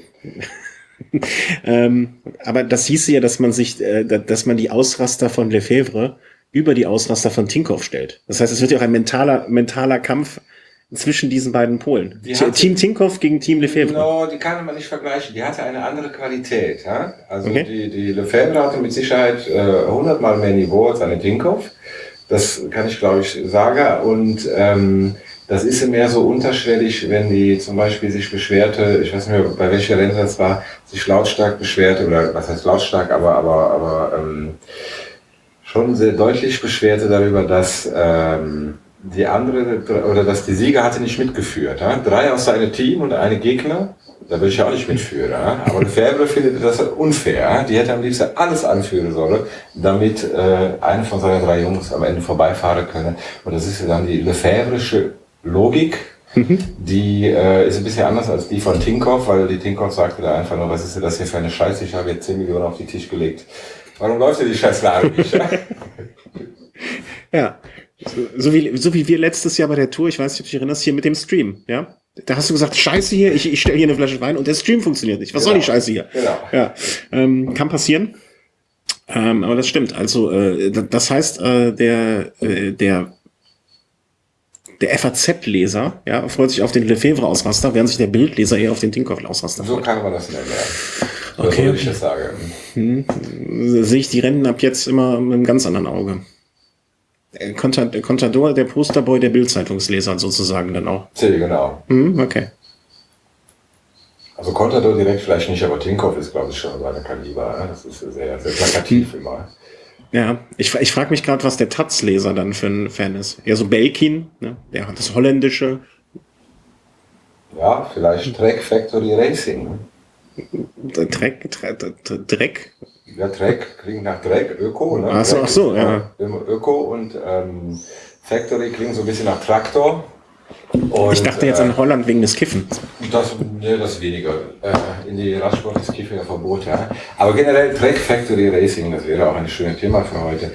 ähm, aber das hieße ja, dass man sich, äh, dass man die Ausraster von Lefevre über die Ausraster von Tinkoff stellt. Das heißt, es wird ja auch ein mentaler, mentaler Kampf zwischen diesen beiden Polen. Die hatte, Team Tinkoff gegen Team Lefevre. No, die kann man nicht vergleichen. Die hatte eine andere Qualität. Ja? Also okay. die, die Lefevre hatte mit Sicherheit äh, hundertmal mehr Niveau als eine Tinkoff. Das kann ich, glaube ich, sagen. Und ähm, das ist mehr so unterschwellig, wenn die zum Beispiel sich beschwerte, ich weiß nicht mehr, bei welcher Rennen das war, sich lautstark beschwerte, oder was heißt lautstark, aber, aber, aber ähm, schon sehr deutlich beschwerte darüber, dass ähm, die andere, oder dass die Sieger hatte nicht mitgeführt. Ja? Drei aus seinem Team und eine Gegner, da will ich ja auch nicht mitführen. Ja? Aber Lefevre findet das unfair. Ja? Die hätte am liebsten alles anführen sollen, damit äh, eine von seinen drei Jungs am Ende vorbeifahren können. Und das ist ja dann die Lefevresche Logik, mhm. die äh, ist ein bisschen anders als die von Tinkoff, weil die Tinkoff sagte da einfach nur, was ist denn das hier für eine Scheiße, ich habe jetzt zehn Millionen auf den Tisch gelegt. Warum läuft denn die Scheißlage nicht? Ja, so, so, wie, so wie wir letztes Jahr bei der Tour, ich weiß nicht, ob du dich erinnerst, hier mit dem Stream, ja? Da hast du gesagt, Scheiße hier, ich, ich stelle hier eine Flasche Wein und der Stream funktioniert nicht. Was genau. soll die Scheiße hier? Genau. Ja, ähm, kann passieren. Ähm, aber das stimmt. Also, äh, das heißt, äh, der, äh, der Der F A Z-Leser, ja, freut sich auf den Lefevre-Ausraster, während sich der Bildleser eher auf den Tinkoff-Ausraster freut. So kann man das nennen, ja. Okay. So würde ich das sagen. Hm. Sehe ich die Rennen ab jetzt immer mit einem ganz anderen Auge. Contador, der Posterboy der Bild-Zeitungsleser sozusagen dann auch. Ja, genau. Hm, okay. Also Contador direkt vielleicht nicht, aber Tinkoff ist, glaube ich, schon seine Kaliber. Ja? Das ist sehr, sehr plakativ hm. immer. Ja, ich, ich frage mich gerade, was der Taz-Leser dann für ein Fan ist. Ja, so Belkin, ne? Der hat das Holländische. Ja, vielleicht Trek Factory Racing. Dreck, Dreck? Ja, Dreck klingt nach Dreck, Öko. Ne? Ach so, ach so, ja. Öko und ähm, Factory klingt so ein bisschen nach Traktor. Und, ich dachte jetzt äh, an Holland wegen des Kiffens. Das, nee, das weniger. Äh, in die Radsport ist Kiffen ja verboten. Ja. Aber generell Track Factory Racing, das wäre auch ein schönes Thema für heute.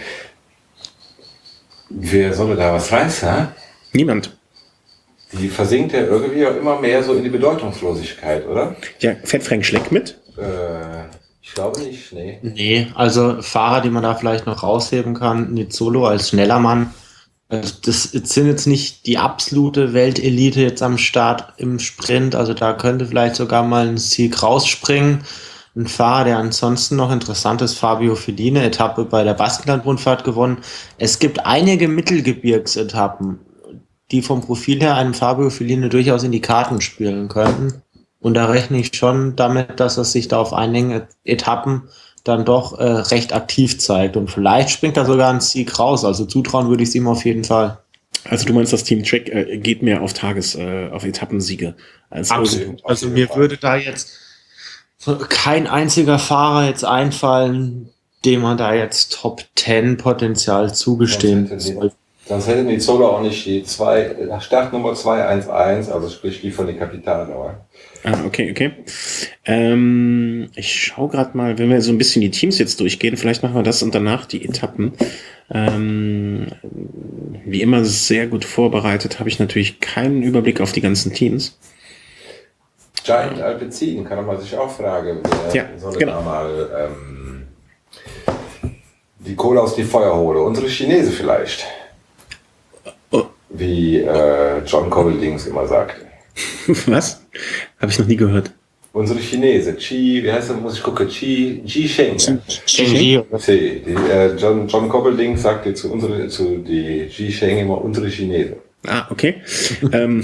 Wer soll da was reißen? Ja? Niemand. Die versinkt ja irgendwie auch immer mehr so in die Bedeutungslosigkeit, oder? Ja, fährt Frank Schleck mit? Äh, ich glaube nicht, nee. Nee, also Fahrer, die man da vielleicht noch rausheben kann, Nizzolo als schneller Mann. Also das sind jetzt nicht die absolute Weltelite jetzt am Start im Sprint, also da könnte vielleicht sogar mal ein Sieg rausspringen. Ein Fahrer, der ansonsten noch interessant ist, Fabio Fellini, Etappe bei der Baskenland-Rundfahrt gewonnen. Es gibt einige Mittelgebirgsetappen, die vom Profil her einem Fabio Fellini durchaus in die Karten spielen könnten. Und da rechne ich schon damit, dass er sich da auf einigen Etappen dann doch äh, recht aktiv zeigt. Und vielleicht springt da sogar ein Sieg raus. Also zutrauen würde ich es ihm auf jeden Fall. Also du meinst, das Team Trek äh, geht mehr auf Tages-, äh, auf Etappensiege als Absolut. Also mir würde da jetzt kein einziger Fahrer jetzt einfallen, dem man da jetzt Top Ten Potenzial zugestehen soll. Sonst hätte Nizzolo auch nicht die zwei, Startnummer zwei eins eins, also sprich die von den Kapitano. Ah, okay, okay. Ähm, ich schaue gerade mal, wenn wir so ein bisschen die Teams jetzt durchgehen, vielleicht machen wir das und danach die Etappen. Ähm, wie immer sehr gut vorbereitet, habe ich natürlich keinen Überblick auf die ganzen Teams. Giant Alpecin, kann man sich auch fragen, wer ja, soll genau. da mal ähm, die Kohle aus die Feuer hole. Unsere Chinese vielleicht. Oh. Wie äh, John Cobbledings immer sagt. Was? Habe ich noch nie gehört. Unsere Chinese, Chi, wie heißt das, muss ich gucken, Chi, Chi Sheng. Chi die, äh, John, John Cobbledings sagte zu unsere, zu die Chi Sheng immer unsere Chinese. Ah, okay. ähm,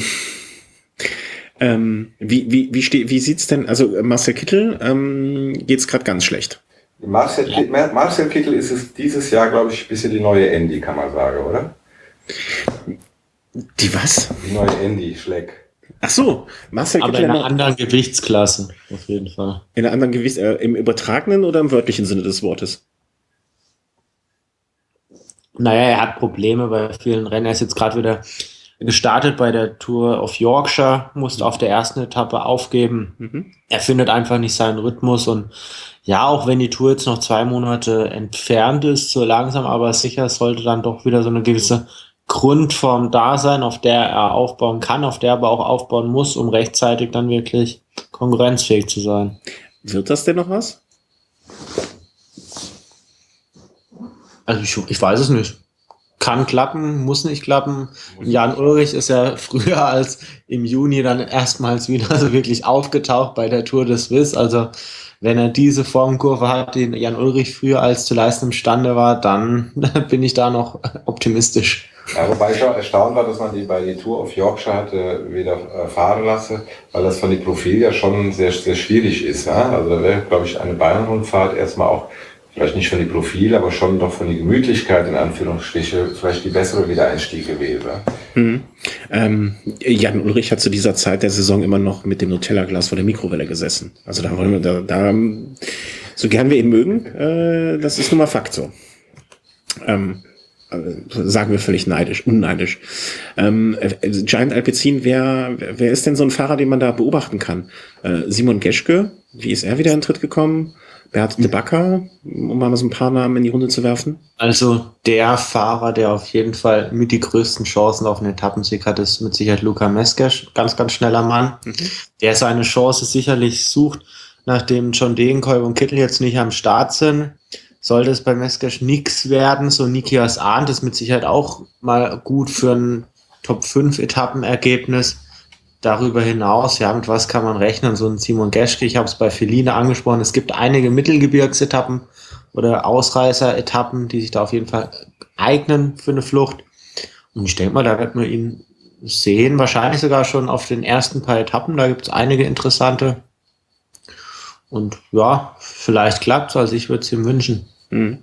ähm, wie wie wie, ste- wie sieht's denn, also Marcel Kittel ähm, geht's gerade ganz schlecht. Marcel, ja. Marcel Kittel ist es dieses Jahr, glaube ich, ein bisschen die neue Andy, kann man sagen, oder? Die was? Die neue Andy Schleck. Ach so, Marcel Aber Kittel in einer anderen Gewichtsklasse, auf jeden Fall. in einer anderen Gewicht, äh, im übertragenen oder im wörtlichen Sinne des Wortes? Naja, er hat Probleme bei vielen Rennen. Er ist jetzt gerade wieder gestartet bei der Tour of Yorkshire, musste auf der ersten Etappe aufgeben. Mhm. Er findet einfach nicht seinen Rhythmus und ja, auch wenn die Tour jetzt noch zwei Monate entfernt ist, so langsam aber sicher sollte dann doch wieder so eine gewisse Grundform da sein, auf der er aufbauen kann, auf der er aber auch aufbauen muss, um rechtzeitig dann wirklich konkurrenzfähig zu sein. Wird das denn noch was? Also ich, ich weiß es nicht. Kann klappen, muss nicht klappen. Jan Ullrich ist ja früher als im Juni dann erstmals wieder so wirklich aufgetaucht bei der Tour de Suisse. Also wenn er diese Formkurve hat, die Jan Ullrich früher als zu leisten imstande war, dann bin ich da noch optimistisch. Ja, wobei ich auch erstaunt war, dass man die bei die Tour of Yorkshire hatte wieder äh, fahren lassen, weil das von dem Profil ja schon sehr, sehr schwierig ist. Ja? Also da wäre, glaube ich, eine Bayern-Rundfahrt erstmal auch, vielleicht nicht von dem Profil, aber schon doch von der Gemütlichkeit, in Anführungsstriche, vielleicht die bessere Wiedereinstieg gewesen. Mhm. Ähm, Jan Ullrich hat zu dieser Zeit der Saison immer noch mit dem Nutella-Glas vor der Mikrowelle gesessen. Also da wollen wir, da, da so gern wir ihn mögen, äh, das ist nun mal Fakt so. Ähm, sagen wir völlig neidisch, unneidisch. Ähm, Giant Alpecin, wer, wer ist denn so ein Fahrer, den man da beobachten kann? Äh, Simon Geschke, wie ist er wieder in den Tritt gekommen? Bert de Backer, um mal so ein paar Namen in die Runde zu werfen? Also der Fahrer, der auf jeden Fall mit die größten Chancen auf einen Etappensieg hat, ist mit Sicherheit Luka Meskes, ganz, ganz schneller Mann, mhm. der seine Chance sicherlich sucht, nachdem John Degenkolb und Kittel jetzt nicht am Start sind. Sollte es bei Meskes nichts werden, so Nikias Arndt ist mit Sicherheit auch mal gut für ein Top fünf Etappenergebnis. Darüber hinaus, ja, mit was kann man rechnen? So ein Simon Geschke, ich habe es bei Fellini angesprochen, es gibt einige Mittelgebirgsetappen oder Ausreißer-Etappen, die sich da auf jeden Fall eignen für eine Flucht. Und ich denke mal, da wird man ihn sehen, wahrscheinlich sogar schon auf den ersten paar Etappen, da gibt es einige interessante. Und ja, vielleicht klappt es, also ich würde es ihm wünschen. Mhm.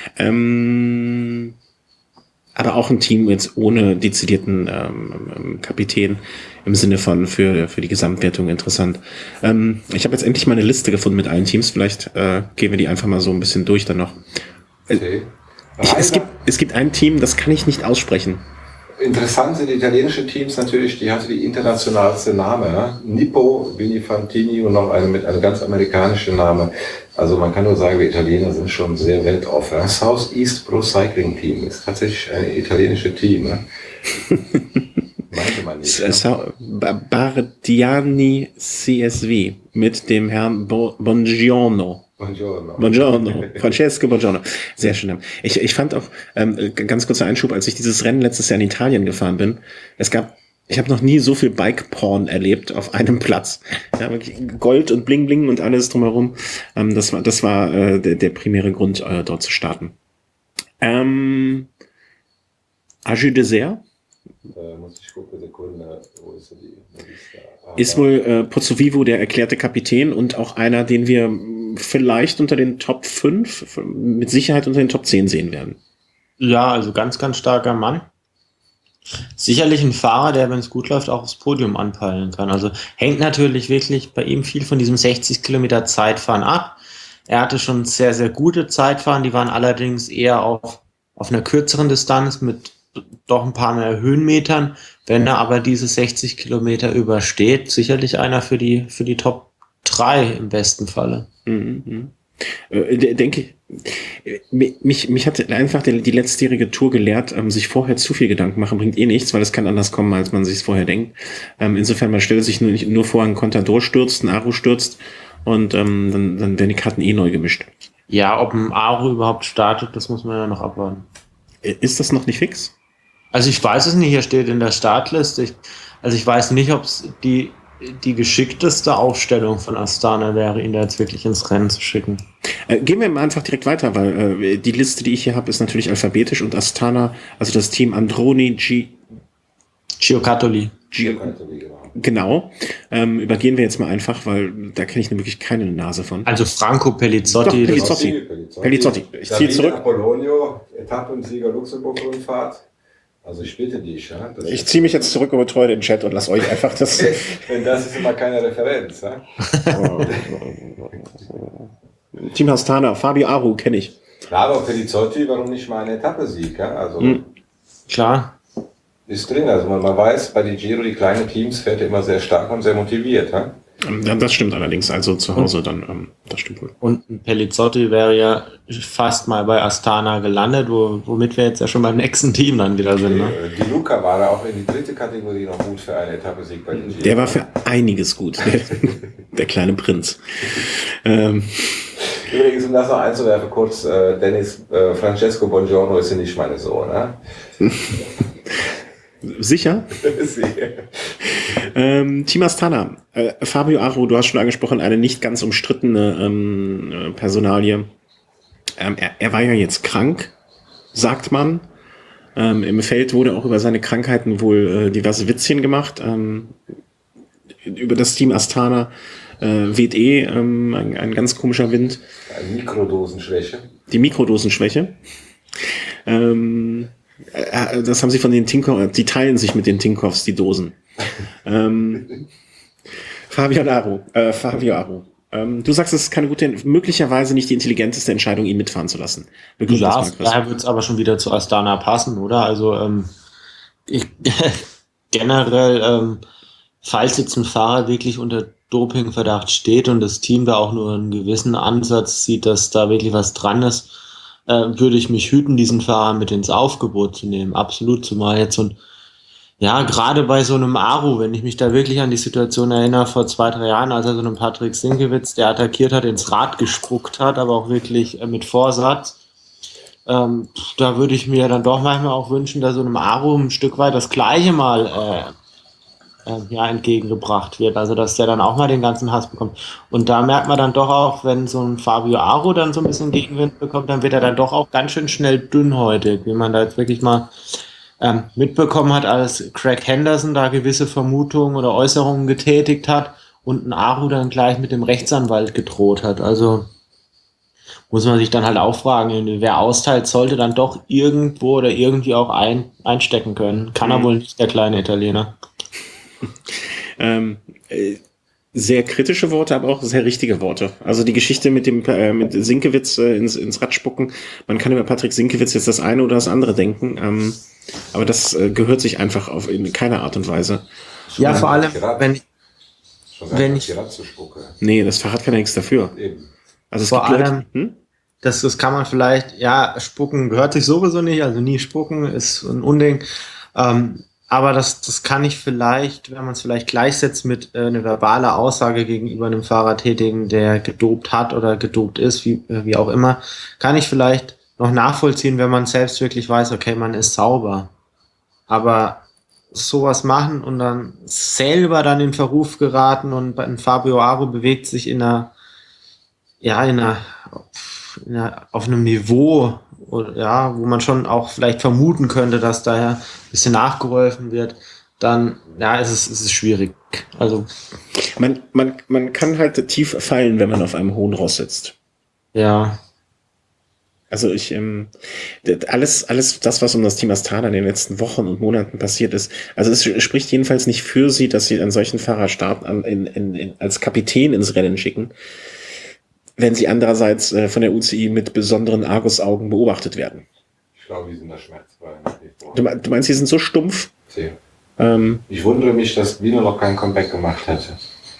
Ähm, aber auch ein Team jetzt ohne dezidierten ähm, Kapitän im Sinne von für für die Gesamtwertung interessant. Ähm, ich habe jetzt endlich mal eine Liste gefunden mit allen Teams. Vielleicht äh, gehen wir die einfach mal so ein bisschen durch dann noch. Okay. Ich, es gibt es gibt ein Team, das kann ich nicht aussprechen. interessant sind die italienischen Teams natürlich, die hatte die internationalste Name. Ja? Nippo, Vini Fantini und noch eine mit einem ganz amerikanischen Name. Also man kann nur sagen, wir Italiener sind schon sehr weltoffen. Das South East Pro Cycling Team ist tatsächlich ein italienisches Team. Ne? Meinte man nicht. Ja. Bardiani C S W mit dem Herrn Bo- Bongiorno. Buongiorno. Buongiorno. Francesco Buongiorno. Sehr schön. Ich, ich fand auch, ähm, ganz kurzer Einschub, als ich dieses Rennen letztes Jahr in Italien gefahren bin, es gab, ich habe noch nie so viel Bike-Porn erlebt auf einem Platz. Ja, wirklich Gold und Bling Bling und alles drumherum. Ähm, das war, das war äh, der, der primäre Grund, äh, dort zu starten. Ähm, Agi Dessert? Äh, muss ich gucken, Sekunde, wo ist die? Wo ist da? Ah, Ist wohl äh, Pozzovivo der erklärte Kapitän und auch einer, den wir vielleicht unter den Top fünf, mit Sicherheit unter den Top zehn sehen werden. Ja, also ganz, ganz starker Mann. Sicherlich ein Fahrer, der, wenn es gut läuft, auch aufs Podium anpeilen kann. Also hängt natürlich wirklich bei ihm viel von diesem sechzig Kilometer Zeitfahren ab. Er hatte schon sehr, sehr gute Zeitfahren, die waren allerdings eher auf, auf einer kürzeren Distanz mit doch ein paar mehr Höhenmetern. Wenn er aber diese sechzig Kilometer übersteht, sicherlich einer für die, für die Top drei im besten Falle. Mhm. Äh, denke ich, mich, mich hat einfach die, die letztjährige Tour gelehrt, ähm, sich vorher zu viel Gedanken machen, bringt eh nichts, weil es kann anders kommen, als man sich es vorher denkt. Ähm, insofern, man stellt sich nur, nicht, nur vor, ein Contador stürzt, ein Aru stürzt und ähm, dann, dann werden die Karten eh neu gemischt. Ja, ob ein Aru überhaupt startet, das muss man ja noch abwarten. Ist das noch nicht fix? Also ich weiß es nicht, hier steht in der Startliste. Ich, also ich weiß nicht, ob es die, die geschickteste Aufstellung von Astana wäre, ihn da jetzt wirklich ins Rennen zu schicken. Äh, gehen wir mal einfach direkt weiter, weil äh, die Liste, die ich hier habe, ist natürlich alphabetisch und Astana, also das Team Androni, G... Giocattoli. Giocattoli, genau. Genau. Ähm, übergehen wir jetzt mal einfach, weil da kenne ich wirklich keine Nase von. Also Franco Pellizzotti. Doch, Pellizzotti. Pelizzotti. Pelizzotti. Ich ziehe zurück. Apollonio, Etappensieger Luxemburg-Rundfahrt. Also ich bitte dich, ja. Das Ich ziehe mich jetzt zurück und betreue den Chat und lasse euch einfach das... Denn das ist immer keine Referenz, ja. Team Astana, Fabio Aru kenne ich. Ja, aber Pelizzotti, warum nicht mal eine Etappe-Sieg, ja? Also Hm. Klar. ist drin. Also man, man weiß, bei den Giro, die kleinen Teams, fährt er immer sehr stark und sehr motiviert, ja. Ja, das stimmt allerdings. Also zu Hause dann, ähm, das stimmt wohl. Und ein Pellizzotti wäre ja fast mal bei Astana gelandet, wo, womit wir jetzt ja schon beim nächsten Team dann wieder sind. Ne? Die, die Luca war da auch in die dritte Kategorie noch gut für eine Etappe-Sieg bei den Giro. Der war für einiges gut, der, der kleine Prinz. Ähm, Übrigens, um das noch einzuwerfen, kurz, äh, Dennis, äh, Francesco Buongiorno ist ja nicht meine Sohn, ne? Sicher? ähm, Team Astana, äh, Fabio Aru, du hast schon angesprochen, eine nicht ganz umstrittene ähm, Personalie. Ähm, er, er war ja jetzt krank, sagt man. Ähm, Im Feld wurde auch über seine Krankheiten wohl äh, diverse Witzchen gemacht. Ähm, über das Team Astana äh, weht eh ähm, ein, ein ganz komischer Wind. Eine Mikrodosenschwäche. Die Mikrodosenschwäche. Ähm, äh, das haben sie von den Tinkoffs, die teilen sich mit den Tinkoffs, die Dosen. ähm, Fabio Aru, äh, Fabio Aru. Ähm, du sagst, es ist keine gute, möglicherweise nicht die intelligenteste Entscheidung, ihn mitfahren zu lassen. Begründ das Ja, mal, Chris. daher wird es aber schon wieder zu Astana passen, oder? Also ähm, ich, generell, ähm, falls jetzt ein Fahrer wirklich unter Dopingverdacht steht und das Team da auch nur einen gewissen Ansatz sieht, dass da wirklich was dran ist, äh, würde ich mich hüten, diesen Fahrer mit ins Aufgebot zu nehmen. Absolut, zumal jetzt so ein, ja, gerade bei so einem Aru, wenn ich mich da wirklich an die Situation erinnere, vor zwei, drei Jahren, als er so einen Patrick Sinkewitz, der attackiert hat, ins Rad gespuckt hat, aber auch wirklich äh, mit Vorsatz, ähm, da würde ich mir dann doch manchmal auch wünschen, dass so einem Aru ein Stück weit das Gleiche mal äh, äh, ja, entgegengebracht wird. Also, dass der dann auch mal den ganzen Hass bekommt. Und da merkt man dann doch auch, wenn so ein Fabio Aru dann so ein bisschen Gegenwind bekommt, dann wird er dann doch auch ganz schön schnell dünnhäutig, wie man da jetzt wirklich mal ähm, mitbekommen hat, als Craig Henderson da gewisse Vermutungen oder Äußerungen getätigt hat und ein Aru dann gleich mit dem Rechtsanwalt gedroht hat. Also muss man sich dann halt auch fragen, wer austeilt, sollte dann doch irgendwo oder irgendwie auch ein, einstecken können. Kann er Mhm. wohl nicht, der kleine Italiener. Ähm, äh, Sehr kritische Worte, aber auch sehr richtige Worte. Also die Geschichte mit dem äh, mit Sienkiewicz äh, ins, ins Rad spucken. Man kann über Patrick Sienkiewicz jetzt das eine oder das andere denken, ähm, aber das äh, gehört sich einfach auf in keiner Art und Weise. Ja, vor allem, wenn ich, wenn ich, nee, das Fahrrad kann ja nichts dafür. Eben. Also es vor gibt allem, Leute, hm? das, das kann man vielleicht, ja, spucken gehört sich sowieso nicht, also nie spucken ist ein Unding. Ähm, aber das, das kann ich vielleicht, wenn man es vielleicht gleichsetzt mit äh, einer verbale Aussage gegenüber einem Fahrertätigen, der gedopt hat oder gedopt ist, wie, äh, wie auch immer, kann ich vielleicht noch nachvollziehen, wenn man selbst wirklich weiß, okay, man ist sauber. Aber sowas machen und dann selber dann in Verruf geraten und ein Fabio Aru bewegt sich in einer, ja, in einer, in einer auf einem Niveau, oder, ja, wo man schon auch vielleicht vermuten könnte, dass daher ein bisschen nachgeholfen wird, dann, ja, ist es, ist es schwierig. Also, Man, man, man kann halt tief fallen, wenn man auf einem hohen Ross sitzt. ja, Also ich, ähm, das- alles, alles das, was um das Team Astana in den letzten Wochen und Monaten passiert ist, also es spricht jedenfalls nicht für sie, dass sie einen solchen Fahrer starten, an- in, in, in, als Kapitän ins Rennen schicken, wenn sie andererseits äh, von der U C I mit besonderen Argusaugen beobachtet werden. Ich glaube, die sind da schmerzfrei. Du, me- du meinst, sie sind so stumpf? Sehr. Ähm, Ich wundere mich, dass Wiener noch kein Comeback gemacht hätte.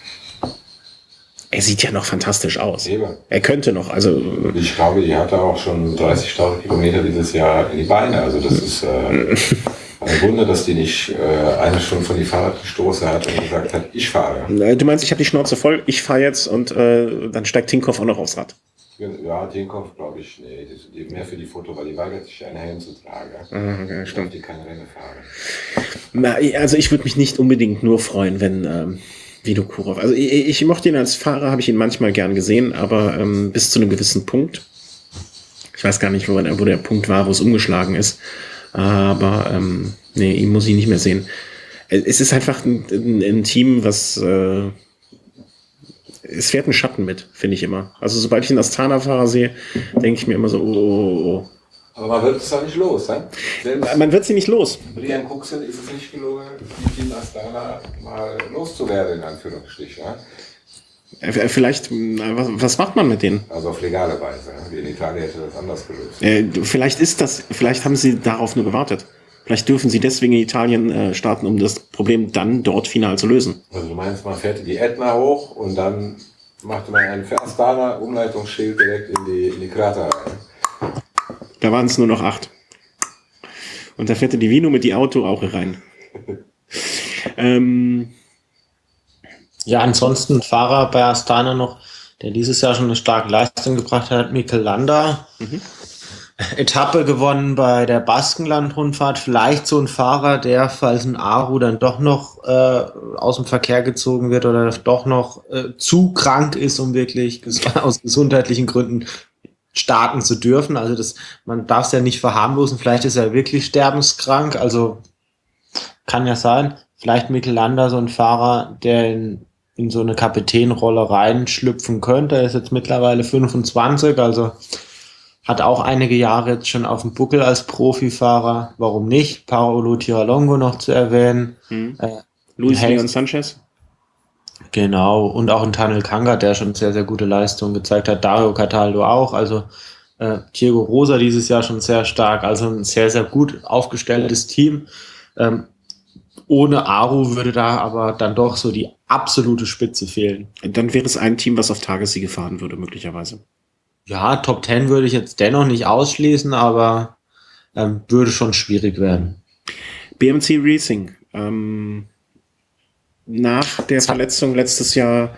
er sieht ja noch fantastisch aus. Eben. Er könnte noch, also Und ich glaube, die hatte auch schon dreißigtausend Kilometer dieses Jahr in die Beine. Also das ist äh, ein Wunder, dass die nicht äh, eine schon von die Fahrrad gestoßen hat und gesagt hat, ich fahre. äh, du meinst, ich habe die Schnauze voll, ich fahre jetzt und äh, dann steigt Tinkoff auch noch aufs Rad. Ja, den Kopf glaube ich, nee, die, die mehr für die Foto, weil die weigert sich, einen Helm zu tragen. Ah, okay, Ich stimmt. darf die keine Rennen fahren. Na, also ich würde mich nicht unbedingt nur freuen, wenn ähm, Vinokurov. Also ich, ich mochte ihn als Fahrer, habe ich ihn manchmal gern gesehen, aber ähm, bis zu einem gewissen Punkt. Ich weiß gar nicht, wo, wo der Punkt war, wo es umgeschlagen ist. Aber ähm, nee, ihn muss ich nicht mehr sehen. Es ist einfach ein, ein, ein Team, was äh, es fährt ein Schatten mit, finde ich immer. Also sobald ich einen Astana-Fahrer sehe, denke ich mir immer so, oh, oh, oh. Aber man wird es auch nicht los, ne? Selbst Man wird sie nicht los. Brian Kuxel ist es nicht gelungen, die Team Astana mal loszuwerden, in Anführungsstrichen. Ne? Äh, Vielleicht, äh, was, was macht man mit denen? Also auf legale Weise. Ne? Wie in Italien hätte das anders gelöst. Äh, vielleicht ist das, vielleicht haben sie darauf nur gewartet. Vielleicht dürfen sie deswegen in Italien äh, starten, um das Problem dann dort final zu lösen. Also du meinst, man fährt die Ätna hoch und dann macht man einen für Astana Umleitungsschild direkt in die, in die Krater rein. Da waren es nur noch acht. Und da fährt die Vino mit die Auto auch rein. ähm, ja, ansonsten ein Fahrer bei Astana noch, der dieses Jahr schon eine starke Leistung gebracht hat, Mikel Landa. Mhm. Etappe gewonnen bei der Baskenland-Rundfahrt. Vielleicht so ein Fahrer, der, falls ein Aru dann doch noch äh, aus dem Verkehr gezogen wird oder doch noch äh, zu krank ist, um wirklich ges- aus gesundheitlichen Gründen starten zu dürfen. Also das, man darf es ja nicht verharmlosen. Vielleicht ist er wirklich sterbenskrank. Also kann ja sein. Vielleicht Mikel Landa, so ein Fahrer, der in, in so eine Kapitänrolle reinschlüpfen könnte. Er ist jetzt mittlerweile fünfundzwanzig, also hat auch einige Jahre jetzt schon auf dem Buckel als Profifahrer. Warum nicht? Paolo Tiralongo noch zu erwähnen. Mhm. Äh, Luis Helf- Leon Sanchez. Genau. Und auch ein Tanel Kanga, der schon sehr, sehr gute Leistungen gezeigt hat. Dario Cataldo auch. Also äh, Diego Rosa dieses Jahr schon sehr stark. Also ein sehr, sehr gut aufgestelltes Team. Ähm, ohne Aru würde da aber dann doch so die absolute Spitze fehlen. Dann wäre es ein Team, was auf Tagessiege fahren würde, möglicherweise. Ja, Top Ten würde ich jetzt dennoch nicht ausschließen, aber ähm, würde schon schwierig werden. B M C Racing. Ähm, nach der Verletzung letztes Jahr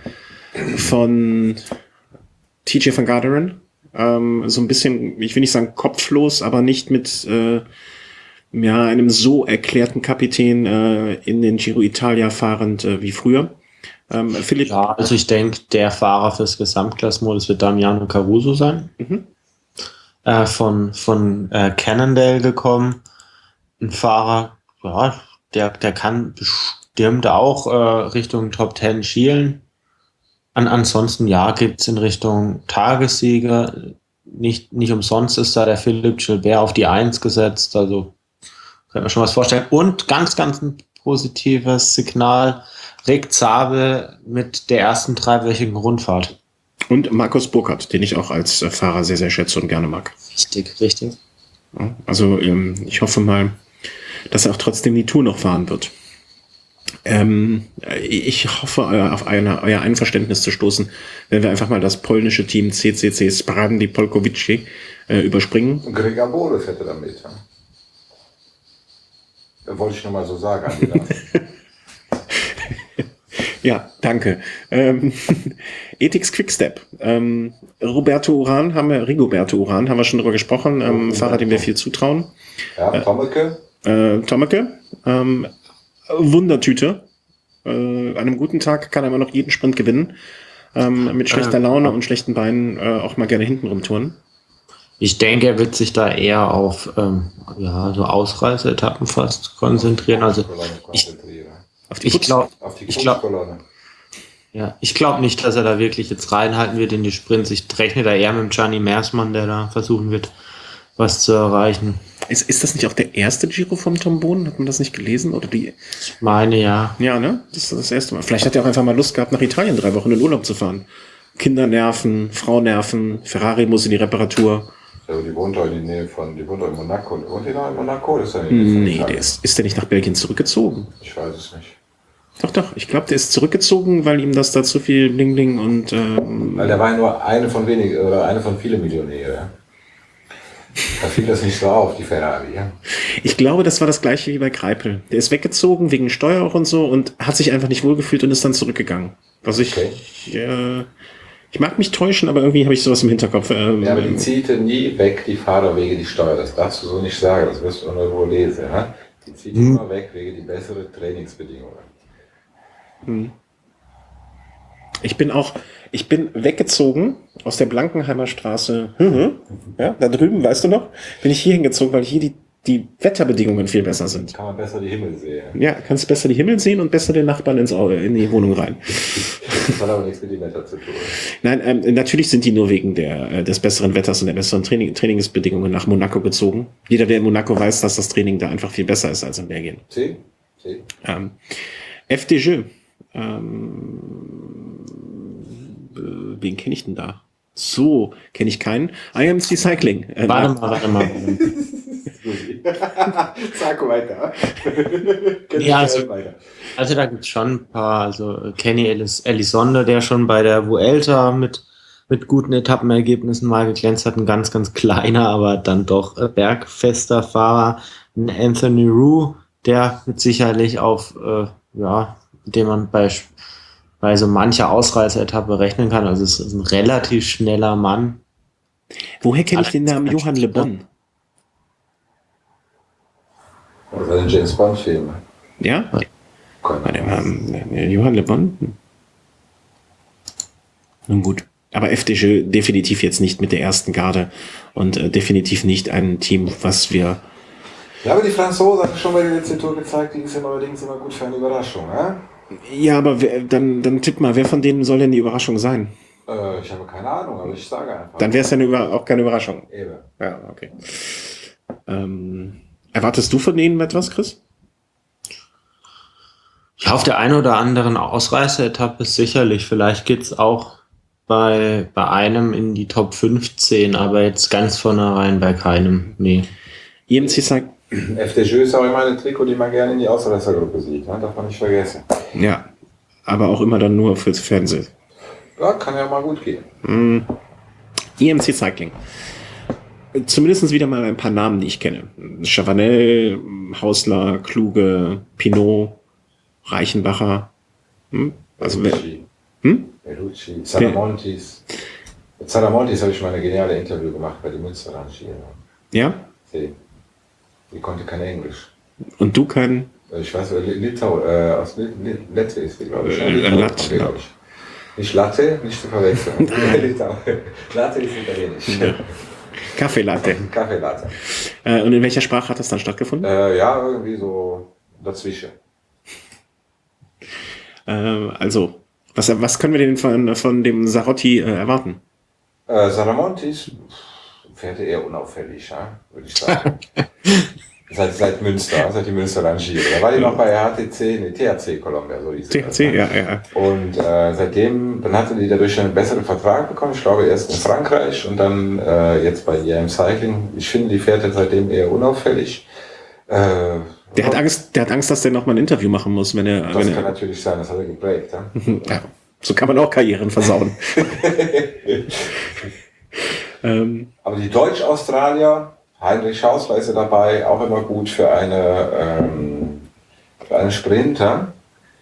von T J van Garderen, ähm, so ein bisschen, ich will nicht sagen kopflos, aber nicht mit äh, ja, einem so erklärten Kapitän äh, in den Giro Italia fahrend äh, wie früher. Ähm, Philipp, Ja, also ich denke, der Fahrer fürs Gesamtklassement wird Damiano Caruso sein. Mhm. Äh, von von äh, Cannondale gekommen. Ein Fahrer, ja, der, der kann bestimmt auch äh, Richtung Top Ten schielen. An, ansonsten, ja, gibt's in Richtung Tagessieger. Nicht, nicht umsonst ist da der Philipp Gilbert auf die Eins gesetzt. Also, kann man schon was vorstellen. Und ganz, ganz ein positives Signal. Rick Zabel mit der ersten dreiwöchigen Rundfahrt. Und Markus Burkhardt, den ich auch als äh, Fahrer sehr, sehr schätze und gerne mag. Richtig, richtig. Ja, also ähm, ich hoffe mal, dass er auch trotzdem die Tour noch fahren wird. Ähm, ich hoffe, euer, auf eine, euer Einverständnis zu stoßen, wenn wir einfach mal das polnische Team C C C Sprandi Polkowice äh, überspringen. Und Gregor Bode fährt da mit. Ja? Da wollte ich nur mal so sagen. Ja, danke. Ähm, Ethics Quickstep. Ähm, Roberto Uran haben wir, Rigoberto Uran haben wir schon drüber gesprochen. Ähm, oh, Fahrer, dem wir viel zutrauen. Ja, Tommeke. Äh, Tommeke. Ähm, Wundertüte. Äh, an einem guten Tag kann er immer noch jeden Sprint gewinnen. Ähm, mit schlechter Laune und schlechten Beinen äh, auch mal gerne hinten rumtouren. Ich denke, er wird sich da eher auf ähm, ja, so Ausreiseetappen fast konzentrieren. Also ich, auf die ich glaube ich glaub, ja, ich glaub nicht, dass er da wirklich jetzt reinhalten wird in die Sprints. Ich rechne da eher mit dem Gianni Meersmann, der da versuchen wird, was zu erreichen. Ist, ist das nicht auch der erste Giro vom Tom Bohn? Hat man das nicht gelesen? Oder die? Ich meine, ja. Ja, ne? Das ist das erste Mal. Vielleicht hat er auch einfach mal Lust gehabt, nach Italien drei Wochen in Urlaub zu fahren. Kinder nerven, Frau nerven, Ferrari muss in die Reparatur. Ja, die wohnt doch in der Nähe von, die wohnt doch in Monaco. Wohnt die da in Monaco? Das ist ja nee, der ist, ist der nicht nach Belgien zurückgezogen? Ich weiß es nicht. Doch, doch. Ich glaube, der ist zurückgezogen, weil ihm das da zu viel Bling Bling und... Ähm weil der war ja nur eine von wenigen, oder eine von vielen Millionären. Da fiel das nicht so auf, die Ferrari. Ja? Ich glaube, das war das gleiche wie bei Greipel. Der ist weggezogen wegen Steuer auch und so und hat sich einfach nicht wohlgefühlt und ist dann zurückgegangen. Was ich... Okay. Äh, ich mag mich täuschen, aber irgendwie habe ich sowas im Hinterkopf. Ähm, ja, aber die zielte nie weg, die Fahrer wegen die Steuer. Das darfst du so nicht sagen, das wirst du auch nur lesen. Ja? Die zieht hm. immer weg wegen die besseren Trainingsbedingungen. Hm. Ich bin auch, ich bin weggezogen aus der Blankenheimer Straße, mhm. ja, da drüben, weißt du noch, bin ich hier hingezogen, weil hier die, die Wetterbedingungen viel besser sind. Kann man besser die Himmel sehen. Ja, kannst besser die Himmel sehen und besser den Nachbarn ins, in die Wohnung rein. Das hat aber nichts mit dem Wetter zu tun. Nein, ähm, natürlich sind die nur wegen der, des besseren Wetters und der besseren Training, Trainingsbedingungen nach Monaco gezogen. Jeder, der in Monaco weiß, dass das Training da einfach viel besser ist als in Belgien. Sie? Sie? Ähm, F D J. Ähm, wen kenne ich denn da? So, kenne ich keinen. I M C Cycling. Äh, warte mal, warte mal. Sag weiter. ja, also, also da gibt es schon ein paar. Also Kenny Elis- Elizondo, der schon bei der Vuelta mit, mit guten Etappenergebnissen mal geglänzt hat. Ein ganz, ganz kleiner, aber dann doch äh, bergfester Fahrer. Ein Anthony Roux, der mit sicherlich auf, äh, ja, den man bei, bei so mancher Ausreißer-Etappe rechnen kann. Also es ist ein relativ schneller Mann. Woher kenne ich den Namen Johann Le Bon? Das war ein James Bond-Film. Ja? Warte mal, Johann Le Bon? Nun gut. Aber F D J definitiv jetzt nicht mit der ersten Garde und äh, definitiv nicht ein Team, was wir... Ja, aber die Franzosen haben schon bei der letzten Tour gezeigt, die sind allerdings immer gut für eine Überraschung, ne? Ja, aber wer, dann, dann tipp mal, wer von denen soll denn die Überraschung sein? Äh, ich habe keine Ahnung, aber ich sage einfach. Dann wäre es ja eine Über- auch keine Überraschung. Eben. Ja, okay. Ähm, erwartest du von denen etwas, Chris? Ja, auf der einen oder anderen Ausreißer-Etappe sicherlich. Vielleicht geht's auch bei, bei einem in die Top fünfzehn, aber jetzt ganz vornherein bei keinem. Nee. I M C sagt, F D J ist auch immer ein Trikot, die man gerne in die Ausreißergruppe sieht, ne? Darf man nicht vergessen. Ja, aber auch immer dann nur fürs Fernsehen. Ja, kann ja mal gut gehen. Mm. I M C Cycling. Zumindest wieder mal ein paar Namen, die ich kenne. Chavanel, Hausler, Kluge, Pinot, Reichenbacher. Hm? Also Bellucci. Hm? Bellucci, Salamontis. Mit Salamontis habe ich mal eine geniale Interview gemacht bei den Münsterrangieren. Ja? Sie. Die konnte kein Englisch. Und du kein? Ich weiß, Litau, äh, aus Lette ist sie, glaube ich. Äh, Latte, glaube ich. Nicht Latte, nicht zu verwechseln. Litau. Latte ist italienisch. Ja. Kaffeelatte. Kaffeelatte. Äh, und in welcher Sprache hat das dann stattgefunden? Äh, ja, irgendwie so dazwischen. Äh, also, was, was können wir denn von, von dem Sarotti äh, erwarten? Äh, Salamontis fährt eher unauffällig, ja, würde ich sagen. Seit, seit Münster, seit die Münster rangiere. Da war die noch bei H T C, nee, T H C Columbia, so hieß es. T H C, ja, ja. Und äh, seitdem, dann hatte die dadurch einen besseren Vertrag bekommen. Ich glaube erst in Frankreich und dann äh, jetzt bei I A M Cycling. Ich finde, die fährt jetzt seitdem eher unauffällig. Äh, der hat Angst, der hat Angst, dass der noch mal ein Interview machen muss, wenn er. Das wenn kann er, natürlich sein, das hat er geprägt. Ja? Ja, so kann man auch Karrieren versauen. ähm, Aber die Deutsch-Australier, Heinrich Hausler ist ja dabei, auch immer gut für eine ähm, für einen Sprinter.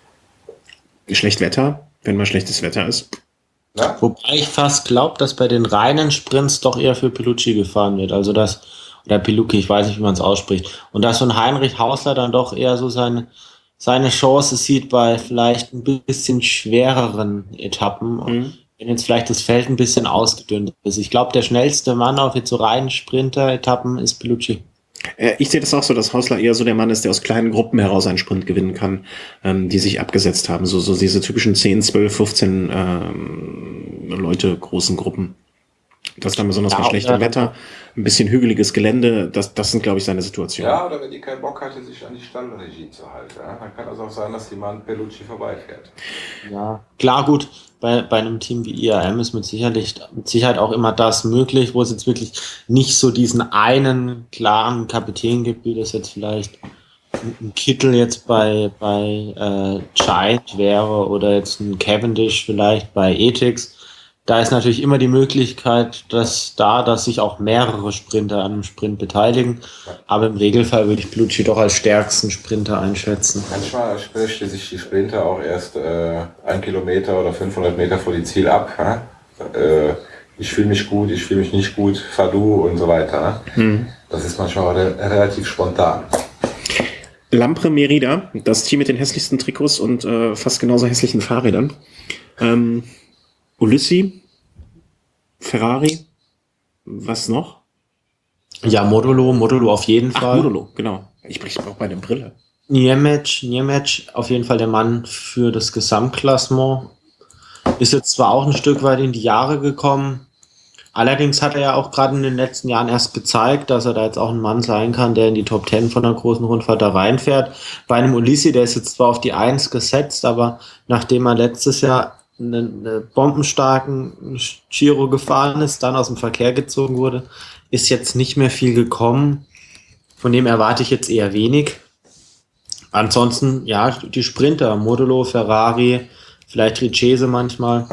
Schlecht Wetter, wenn mal schlechtes Wetter ist. Ja? Wobei ich fast glaube, dass bei den reinen Sprints doch eher für Pilucci gefahren wird. Also das, oder Pilucci, ich weiß nicht, wie man es ausspricht. Und dass so ein Heinrich Hausler dann doch eher so seine, seine Chance sieht bei vielleicht ein bisschen schwereren Etappen. Mhm. Wenn jetzt vielleicht das Feld ein bisschen ausgedünnt ist. Ich glaube, der schnellste Mann auf jetzt so reinen Sprinter-Etappen ist Pilucci. Ich sehe das auch so, dass Hausler eher so der Mann ist, der aus kleinen Gruppen heraus einen Sprint gewinnen kann, ähm, die sich abgesetzt haben. So, so diese typischen zehn, zwölf, fünfzehn ähm, Leute großen Gruppen. Das dann besonders ja, bei schlechtem Wetter, ein bisschen hügeliges Gelände, das, das sind, glaube ich, seine Situationen. Ja, oder wenn die keinen Bock hatte, sich an die Stallregie zu halten. Ja? Dann kann es auch sein, dass jemand Pilucci vorbeifährt. Ja, klar, gut. Bei, bei einem Team wie I A M ist mit Sicherheit, mit Sicherheit auch immer das möglich, wo es jetzt wirklich nicht so diesen einen klaren Kapitän gibt, wie das jetzt vielleicht ein Kittel jetzt bei, bei äh, Giant wäre oder jetzt ein Cavendish vielleicht bei Ethics. Da ist natürlich immer die Möglichkeit, dass da, dass sich auch mehrere Sprinter an einem Sprint beteiligen. Aber im Regelfall würde ich Pilucci doch als stärksten Sprinter einschätzen. Manchmal spricht sich die Sprinter auch erst äh, ein Kilometer oder fünfhundert Meter vor die Ziel ab. Äh, ich fühle mich gut, ich fühle mich nicht gut, fahr du und so weiter. Mhm. Das ist manchmal re- relativ spontan. Lampre Merida, das Team mit den hässlichsten Trikots und äh, fast genauso hässlichen Fahrrädern. Ähm, Ulissi, Ferrari, was noch? Ja, Modulo, Modulo auf jeden Fall. Ach, Modulo, genau. Ich brauche bei der Brille. Niemec, Niemec, auf jeden Fall der Mann für das Gesamtklassement. Ist jetzt zwar auch ein Stück weit in die Jahre gekommen, allerdings hat er ja auch gerade in den letzten Jahren erst gezeigt, dass er da jetzt auch ein Mann sein kann, der in die Top Ten von einer großen Rundfahrt da reinfährt. Bei einem Ulissi, der ist jetzt zwar auf die Eins gesetzt, aber nachdem er letztes Jahr einen, einen bombenstarken Giro gefahren ist, dann aus dem Verkehr gezogen wurde, ist jetzt nicht mehr viel gekommen. Von dem erwarte ich jetzt eher wenig. Ansonsten, ja, die Sprinter, Modulo, Ferrari, vielleicht Richese manchmal.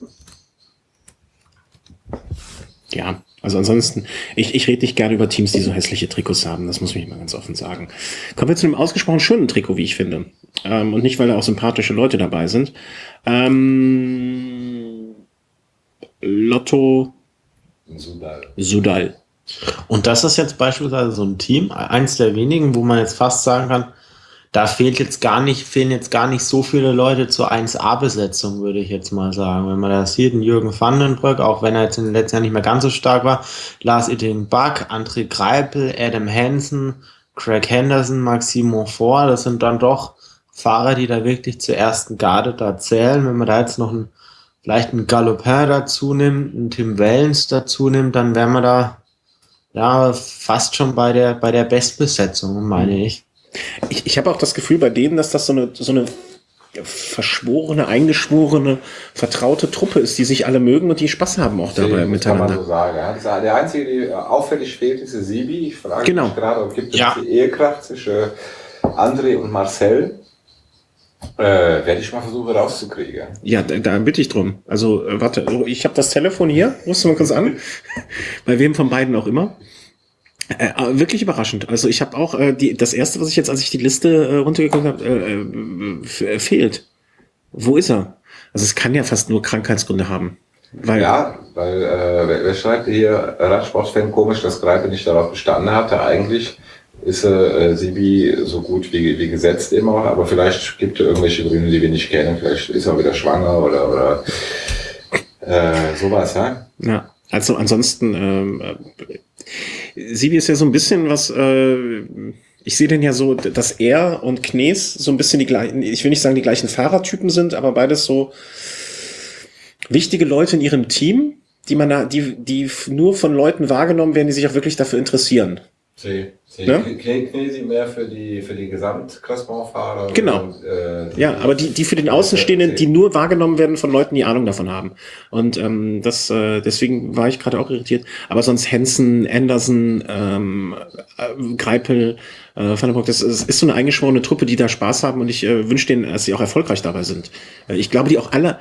Ja, also ansonsten, ich, ich rede nicht gerne über Teams, die so hässliche Trikots haben, das muss ich mal ganz offen sagen. Kommen wir zu einem ausgesprochen schönen Trikot, wie ich finde. Ähm, und nicht, weil da auch sympathische Leute dabei sind. Ähm, Lotto Sudal. Sudal. Und das ist jetzt beispielsweise so ein Team, eins der wenigen, wo man jetzt fast sagen kann, da fehlt jetzt gar nicht, fehlen jetzt gar nicht so viele Leute zur eins A-Besetzung, würde ich jetzt mal sagen. Wenn man das sieht, ein Jürgen van den Broek, auch wenn er jetzt in den letzten Jahren nicht mehr ganz so stark war, Lars Itting-Bach, André Greipel, Adam Hansen, Craig Henderson, Maxime Monfort, das sind dann doch Fahrer, die da wirklich zur ersten Garde da zählen. Wenn man da jetzt noch einen, vielleicht einen Galopin dazu nimmt, einen Tim Wellens dazu nimmt, dann wären wir da ja fast schon bei der, bei der Bestbesetzung, meine ich. Ich, ich habe auch das Gefühl bei denen, dass das so eine, so eine verschworene, eingeschworene, vertraute Truppe ist, die sich alle mögen und die Spaß haben auch dabei das miteinander. Kann man so sagen. Ja. Der Einzige, der auffällig fehlt, ist der Sibi. Ich frage genau. mich gerade, ob gibt es ja. die Ehekraft zwischen André und Marcel? Äh, werde ich mal versuchen rauszukriegen. Ja, da, da bitte ich drum. Also, äh, warte, ich habe das Telefon hier. Rufst du mal kurz an? Bei wem von beiden auch immer. Äh, wirklich überraschend. Also ich habe auch äh, die, das erste, was ich jetzt, als ich die Liste äh, runtergeguckt habe, äh, äh, fehlt. Wo ist er? Also es kann ja fast nur Krankheitsgründe haben. Weil, ja, weil äh, wer, wer schreibt hier, Radsportfan, komisch, dass Greipel nicht darauf bestanden hatte. Eigentlich ist äh, Sibi so gut wie, wie gesetzt immer, aber vielleicht gibt es irgendwelche Gründe, die wir nicht kennen. Vielleicht ist er wieder schwanger oder, oder äh, sowas, ja? Ja, also ansonsten ähm, Sibi ist ja so ein bisschen was, äh, ich sehe den ja so, dass er und Knees so ein bisschen die gleichen, ich will nicht sagen die gleichen Fahrertypen sind, aber beides so wichtige Leute in ihrem Team, die man da, die, die nur von Leuten wahrgenommen werden, die sich auch wirklich dafür interessieren. Sie, Sie Ne? Knesi mehr für die, für die Gesamtklassementfahrer. Genau. Und, äh, Ja, aber die, die für den Außenstehenden, die nur wahrgenommen werden von Leuten, die Ahnung davon haben. Und ähm, das, äh, deswegen war ich gerade auch irritiert. Aber sonst Hansen, Anderson, ähm, äh, Greipel, äh, Van der Broek, das ist, ist so eine eingeschworene Truppe, die da Spaß haben und ich äh, wünsche denen, dass sie auch erfolgreich dabei sind. Äh, ich glaube, die auch alle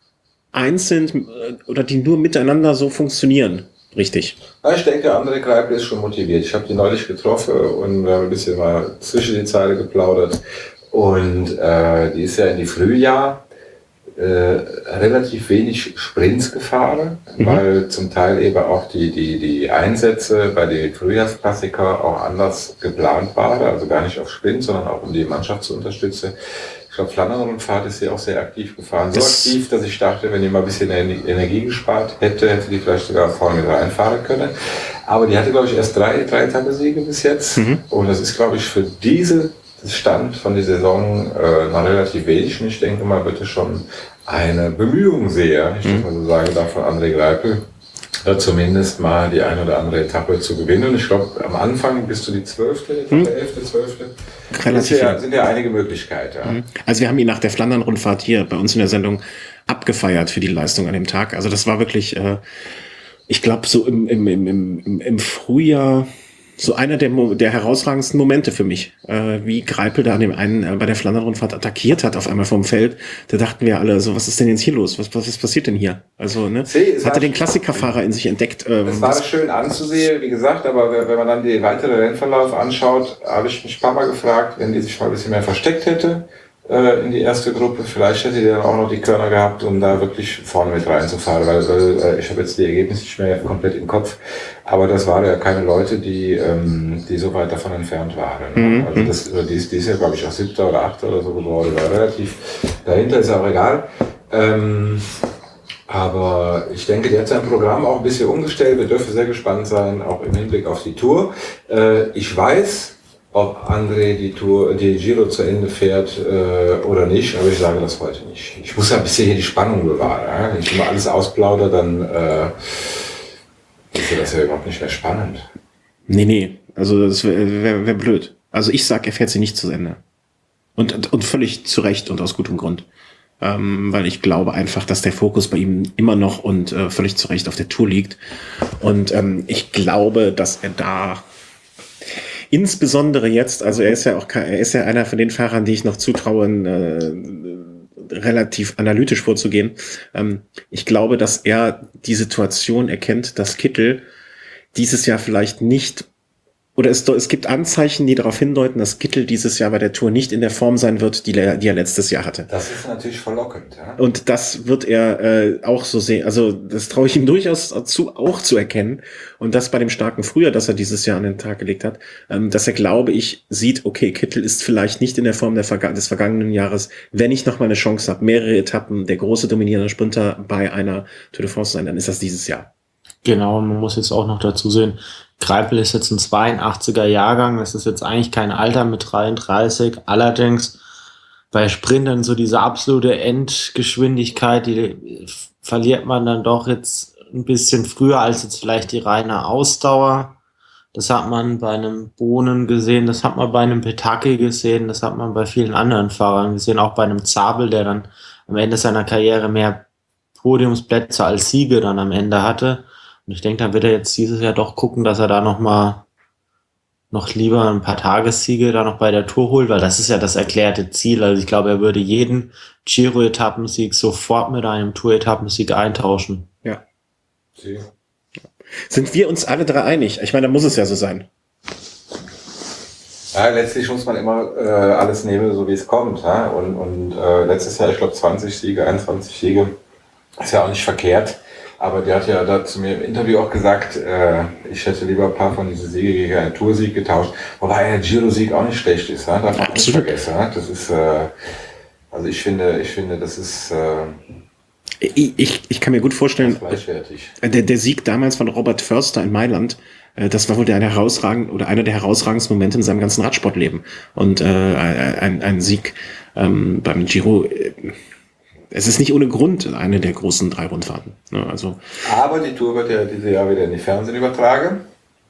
einzeln äh, oder die nur miteinander so funktionieren. Richtig. Ja, ich denke, André Greipel ist schon motiviert. Ich habe die neulich getroffen und wir haben ein bisschen mal zwischen die Zeile geplaudert. Und äh, die ist ja in die Frühjahr äh, relativ wenig Sprints gefahren, mhm. weil zum Teil eben auch die, die, die Einsätze bei den Frühjahrsklassiker auch anders geplant waren. Also gar nicht auf Sprint, sondern auch um die Mannschaft zu unterstützen. Ich glaube, Flandern-Rundfahrt ist sie auch sehr aktiv gefahren. So das aktiv, dass ich dachte, wenn die mal ein bisschen Energie gespart hätte, hätte die vielleicht sogar vorne mit reinfahren können. Aber die hatte, glaube ich, erst drei, drei Etappe-Siege bis jetzt. Mhm. Und das ist, glaube ich, für diese Stand von der Saison äh, noch relativ wenig. Und ich denke mal, bitte schon eine Bemühung sehe, ich mhm. mal so sagen darf, von André Greipel, da zumindest mal die eine oder andere Etappe zu gewinnen. Und ich glaube, am Anfang bis zu die zwölfte, Etappe, hm. elfte, zwölfte, Relativ ja, sind ja einige Möglichkeiten. Ja. Also wir haben ihn nach der Flandern-Rundfahrt hier bei uns in der Sendung abgefeiert für die Leistung an dem Tag. Also das war wirklich, äh, ich glaube, so im, im, im, im, im Frühjahr so einer der, der herausragendsten Momente für mich, äh, wie Greipel da an dem einen äh, bei der Flandern-Rundfahrt attackiert hat auf einmal vom Feld. Da dachten wir alle so, was ist denn jetzt hier los? Was, was, was passiert denn hier? Also, ne? See, hat er den Klassikerfahrer in sich entdeckt? Äh, es war schön anzusehen, wie gesagt, aber wenn man dann den weiteren Rennverlauf anschaut, habe ich mich ein paar Mal gefragt, wenn die sich mal ein bisschen mehr versteckt hätte äh, in die erste Gruppe, vielleicht hätte die dann auch noch die Körner gehabt, um da wirklich vorne mit reinzufahren, weil, weil äh, ich habe jetzt die Ergebnisse nicht mehr komplett im Kopf. Aber das waren ja keine Leute, die, ähm, die so weit davon entfernt waren. Mhm. Also das, die, ist, die ist ja, glaube ich, auch siebter oder achter oder so geworden. War relativ dahinter, ist auch egal. Ähm, aber ich denke, der hat sein Programm auch ein bisschen umgestellt. Wir dürfen sehr gespannt sein, auch im Hinblick auf die Tour. Äh, ich weiß, ob André die Tour, die Giro zu Ende fährt äh, oder nicht, aber ich sage das heute nicht. Ich muss ja ein bisschen hier die Spannung bewahren. Ja? Wenn ich immer alles ausplaudere, dann äh, ist das ja überhaupt nicht mehr spannend. Nee, nee, also das wäre wär, wär blöd. Also ich sag, er fährt sie nicht zu Ende. Und, und völlig zu Recht und aus gutem Grund. Ähm, weil ich glaube einfach, dass der Fokus bei ihm immer noch und äh, völlig zu Recht auf der Tour liegt. Und ähm, ich glaube, dass er da insbesondere jetzt, also er ist ja auch, er ist ja einer von den Fahrern, die ich noch zutraue, äh, relativ analytisch vorzugehen. Ähm, ich glaube, dass er die Situation erkennt, dass Kittel dieses Jahr vielleicht nicht, oder es, es gibt Anzeichen, die darauf hindeuten, dass Kittel dieses Jahr bei der Tour nicht in der Form sein wird, die, die er letztes Jahr hatte. Das ist natürlich verlockend. Ja? Und das wird er äh, auch so sehen. Also das traue ich ihm durchaus zu, auch zu erkennen. Und das bei dem starken Frühjahr, das er dieses Jahr an den Tag gelegt hat, ähm, dass er, glaube ich, sieht, okay, Kittel ist vielleicht nicht in der Form der Verga- des vergangenen Jahres, wenn ich noch mal eine Chance habe, mehrere Etappen, der große dominierende Sprinter bei einer Tour de France sein, dann ist das dieses Jahr. Genau, man muss jetzt auch noch dazu sehen, Greipel ist jetzt ein zweiundachtziger Jahrgang, das ist jetzt eigentlich kein Alter mit dreiunddreißig, allerdings bei Sprintern so diese absolute Endgeschwindigkeit, die verliert man dann doch jetzt ein bisschen früher als jetzt vielleicht die reine Ausdauer. Das hat man bei einem Bohnen gesehen, das hat man bei einem Petacchi gesehen, das hat man bei vielen anderen Fahrern gesehen, auch bei einem Zabel, der dann am Ende seiner Karriere mehr Podiumsplätze als Siege dann am Ende hatte. Und ich denke, dann wird er jetzt dieses Jahr doch gucken, dass er da noch mal noch lieber ein paar Tagessiege da noch bei der Tour holt, weil das ist ja das erklärte Ziel. Also ich glaube, er würde jeden Giro-Etappensieg sofort mit einem Tour-Etappensieg eintauschen. Ja. Sie. Sind wir uns alle drei einig? Ich meine, da muss es ja so sein. Ja, letztlich muss man immer äh, alles nehmen, so wie es kommt. Ja? Und, und äh, letztes Jahr, ich glaube, zwanzig Siege, einundzwanzig Siege, ist ja auch nicht verkehrt. Aber der hat ja da zu mir im Interview auch gesagt, äh, ich hätte lieber ein paar von diesen Siege gegen einen Toursieg getauscht. Wobei ein Giro-Sieg auch nicht schlecht ist, ja? Darf man nicht vergessen. Ja? Das ist, äh, also ich finde, ich finde, das ist äh, ich, ich, ich kann mir gut vorstellen, der, der Sieg damals von Robert Förster in Mailand, äh, das war wohl der herausragend oder einer der herausragendsten Momente in seinem ganzen Radsportleben. Und äh, ein, ein Sieg ähm, beim Giro. Äh, Es ist nicht ohne Grund eine der großen drei Rundfahrten. Also aber die Tour wird ja dieses Jahr wieder in die Fernsehen übertragen.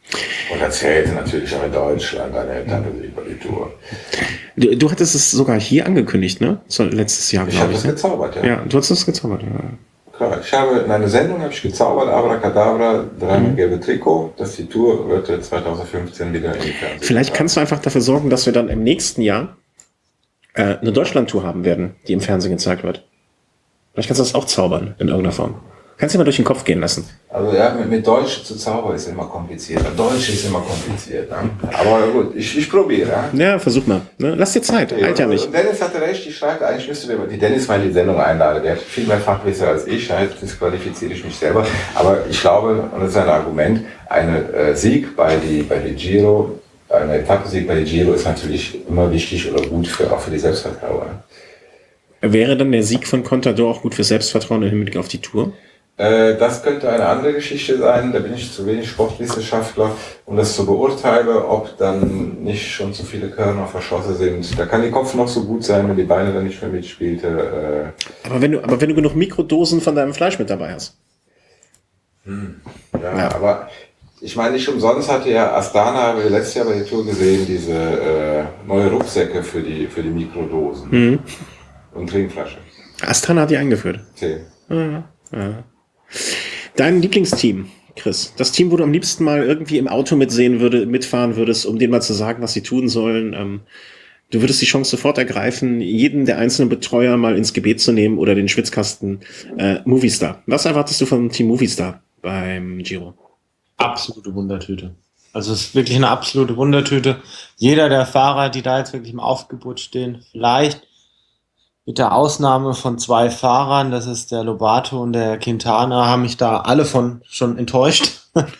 Und erzählte natürlich auch in Deutschland eine Etappe-Sieg über die Tour. Du, du hattest es sogar hier angekündigt, ne? So, letztes Jahr, Ich habe ich. das Ne? gezaubert, ja. Ja, du hast das gezaubert, ja. Klar, ich habe in einer Sendung habe ich gezaubert, Abracadabra, dreimal gelbe Trikot, dass die Tour wird zwanzig fünfzehn wieder in die Fernsehen. Vielleicht kannst du einfach dafür sorgen, dass wir dann im nächsten Jahr äh, eine Deutschland-Tour haben werden, die im Fernsehen gezeigt wird. Vielleicht kannst du das auch zaubern, in irgendeiner Form. Kannst du dir mal durch den Kopf gehen lassen. Also ja, mit, mit Deutsch zu zaubern ist immer kompliziert. Deutsch ist immer kompliziert. Ne? Aber gut, ich, ich probiere. Ja? Ja, versuch mal. Ne? Lass dir Zeit, Okay, halt ja und, nicht. Und Dennis hatte recht, ich schreibe, eigentlich müsste wir die Dennis mal in die Sendung einladen. Der hat viel mehr Fachwissen als ich, jetzt disqualifiziere ich mich selber. Aber ich glaube, und das ist ein Argument, ein äh, Sieg bei die, bei die Giro, ein Etappensieg bei die Giro ist natürlich immer wichtig oder gut für, auch für die Selbstvertrauen. Wäre dann der Sieg von Contador auch gut für Selbstvertrauen im Hinblick auf die Tour? Das könnte eine andere Geschichte sein, da bin ich zu wenig Sportwissenschaftler, um das zu beurteilen, ob dann nicht schon zu viele Körner verschossen sind. Da kann die Kopf noch so gut sein, wenn die Beine dann nicht mehr mitspielte. Aber wenn du, aber wenn du genug Mikrodosen von deinem Fleisch mit dabei hast. Hm, ja, ja, aber ich meine, nicht umsonst hatte ja Astana, haben wir letztes Jahr bei der Tour gesehen, diese äh, neue Rucksäcke für die, für die Mikrodosen. Mhm. Und Trinkflasche. Astana hat die eingeführt. Zehn. Ja, ja. Dein Lieblingsteam, Chris. Das Team, wo du am liebsten mal irgendwie im Auto mitsehen würde, mitfahren würdest, um denen mal zu sagen, was sie tun sollen. Ähm, du würdest die Chance sofort ergreifen, jeden der einzelnen Betreuer mal ins Gebet zu nehmen oder den Schwitzkasten. Äh, Movistar. Was erwartest du vom Team Movistar beim Giro? Absolute Wundertüte. Also es ist wirklich eine absolute Wundertüte. Jeder der Fahrer, die da jetzt wirklich im Aufgebot stehen, vielleicht mit der Ausnahme von zwei Fahrern, das ist der Lobato und der Quintana, haben mich da alle von schon enttäuscht.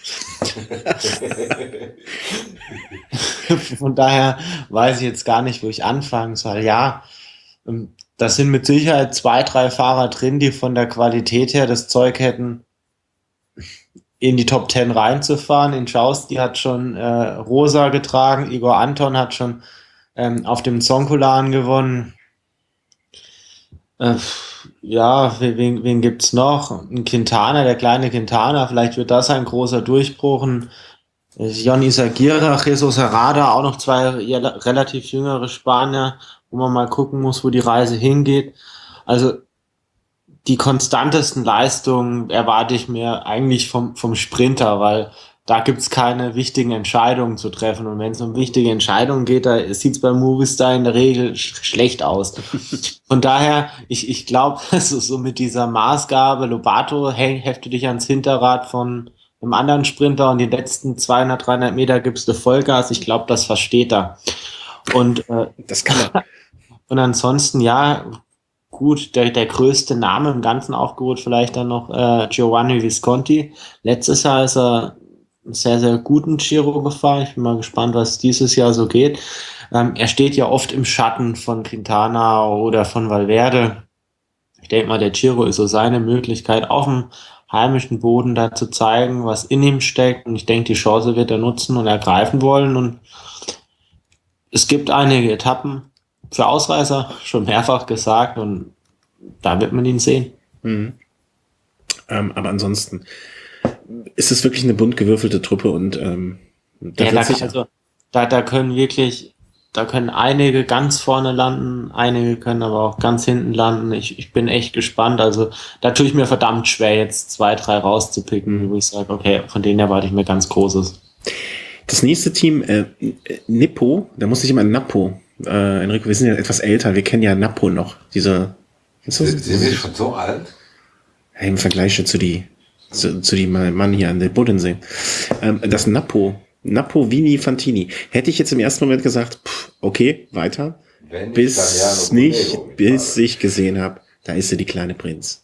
Von daher weiß ich jetzt gar nicht, wo ich anfangen soll. Ja, das sind mit Sicherheit zwei, drei Fahrer drin, die von der Qualität her das Zeug hätten, in die Top Ten reinzufahren. In Schaus, die hat schon äh, Rosa getragen, Igor Anton hat schon ähm, auf dem Zoncolan gewonnen. Äh, ja, wen, wen gibt's noch? Ein Quintana, der kleine Quintana, vielleicht wird das ein großer Durchbruch. Ein Jon Izagirre, Jesus Herrada, auch noch zwei relativ jüngere Spanier, wo man mal gucken muss, wo die Reise hingeht. Also die konstantesten Leistungen erwarte ich mir eigentlich vom, vom Sprinter, weil da gibt's keine wichtigen Entscheidungen zu treffen. Und wenn es um wichtige Entscheidungen geht, da sieht's bei Movistar in der Regel sch- schlecht aus. Von daher, ich, ich glaube, also so mit dieser Maßgabe, Lobato, hey, hefte dich ans Hinterrad von einem anderen Sprinter und die letzten zweihundert, dreihundert Meter gibst du Vollgas. Ich glaube, das versteht er. Und, äh, das kann er. Und ansonsten, ja, gut, der, der größte Name im Ganzen aufgeholt, vielleicht dann noch äh, Giovanni Visconti. Letztes Jahr ist er sehr, sehr guten Giro gefahren. Ich bin mal gespannt, was dieses Jahr so geht. Ähm, er steht ja oft im Schatten von Quintana oder von Valverde. Ich denke mal, der Giro ist so seine Möglichkeit, auf dem heimischen Boden da zu zeigen, was in ihm steckt. Und ich denke, die Chance wird er nutzen und ergreifen wollen. Und es gibt einige Etappen für Ausreißer, schon mehrfach gesagt. Und da wird man ihn sehen. Mhm. Ähm, aber ansonsten ist es wirklich eine bunt gewürfelte Truppe und ähm, da, ja, wird da, sich, also, da, da können wirklich, da können einige ganz vorne landen, einige können aber auch ganz hinten landen. Ich, ich bin echt gespannt. Also da tue ich mir verdammt schwer, jetzt zwei, drei rauszupicken, wo ich sage, okay, von denen erwarte ich mir ganz Großes. Das nächste Team, äh, Nippo, da muss ich immer Napo, äh, Enrico, wir sind ja etwas älter, wir kennen ja Napo noch, diese, sind Sie schon so alt? Im Vergleich zu die zu, zu die Mann hier an der Bodensee. Ähm, das Napo, Napo Vini Fantini. Hätte ich jetzt im ersten Moment gesagt, pff, okay, weiter. Wenn bis nicht, Cunego bis ich gesehen habe, da ist sie die kleine Prinz.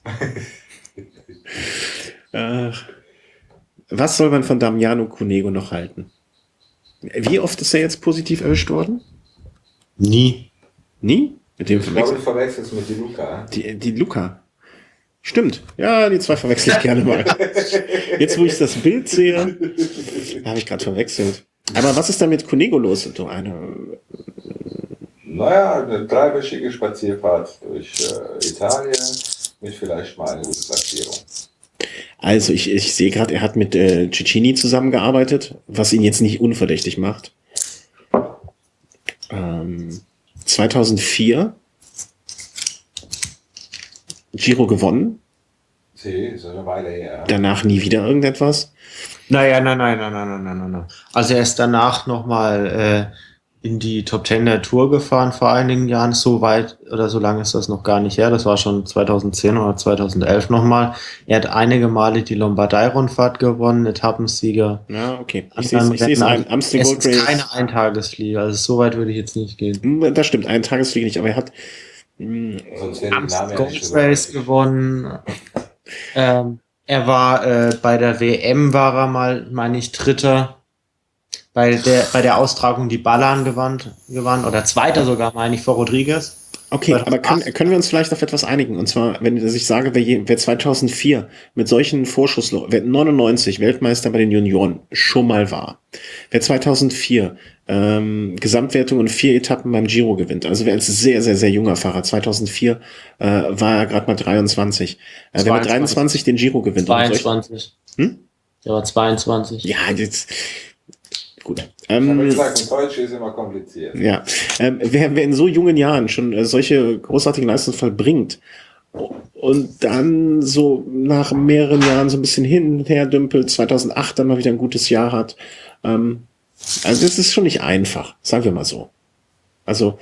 äh, was soll man von Damiano Cunego noch halten? Wie oft ist er jetzt positiv erwischt worden? Nie. Nie? Mit dem ich glaube, du verwechselst mit die Luca. Die, die Luca. Stimmt. Ja, die zwei verwechsel ich gerne mal. Jetzt, wo ich das Bild sehe, habe ich gerade verwechselt. Aber was ist da mit Cunego los? So eine, naja, eine dreiwöchige Spazierfahrt durch äh, Italien mit vielleicht mal eine gute Platzierung. Also ich, ich sehe gerade, er hat mit äh, Cecchini zusammengearbeitet, was ihn jetzt nicht unverdächtig macht. Ähm, zweitausendvier Giro gewonnen. Sie, ist eine Weile her. Danach nie wieder irgendetwas. Naja, nein, nein, nein, nein, nein, nein, nein, nein. Also er ist danach nochmal äh, in die Top Ten der Tour gefahren vor einigen Jahren. So weit oder so lange ist das noch gar nicht her. Das war schon zweitausendzehn oder zweitausendelf nochmal. Er hat einige Male die Lombardei-Rundfahrt gewonnen, Etappensieger. Ja, okay. Ich An sehe es ein. Rennen. Amstel Es Gold ist Race. keine Eintagesfliege, also so weit würde ich jetzt nicht gehen. Hm, Das stimmt, ein Tagesfliege nicht, aber er hat mh, Sonst wäre die Amstel Name ja Gold nicht so Race häufig. gewonnen. Ähm, er war äh, bei der W M war er mal, meine ich, Dritter. Bei der, bei der Austragung die Ballan gewann, gewann oder Zweiter sogar, meine ich, vor Rodriguez. Okay, aber kann, können wir uns vielleicht auf etwas einigen? Und zwar, wenn ich sage, wer, je, wer zweitausendvier mit solchen Vorschuss, wer neunundneunzig Weltmeister bei den Junioren schon mal war, wer zweitausendvier ähm, Gesamtwertung und vier Etappen beim Giro gewinnt, also wer als sehr, sehr, sehr junger Fahrer, zweitausendvier äh, war er gerade mal dreiundzwanzig, äh, wer mit dreiundzwanzig den Giro gewinnt. zweiundzwanzig. Hm? Der war zweiundzwanzig. Ja, jetzt... Gut. Ich habe Ähm, gesagt, Deutsch ist immer kompliziert. Ja, ähm, wer, wer in so jungen Jahren schon äh, solche großartigen Leistungen vollbringt und dann so nach mehreren Jahren so ein bisschen hin und her dümpelt, zweitausendacht dann mal wieder ein gutes Jahr hat, ähm, also das ist schon nicht einfach, sagen wir mal so. Also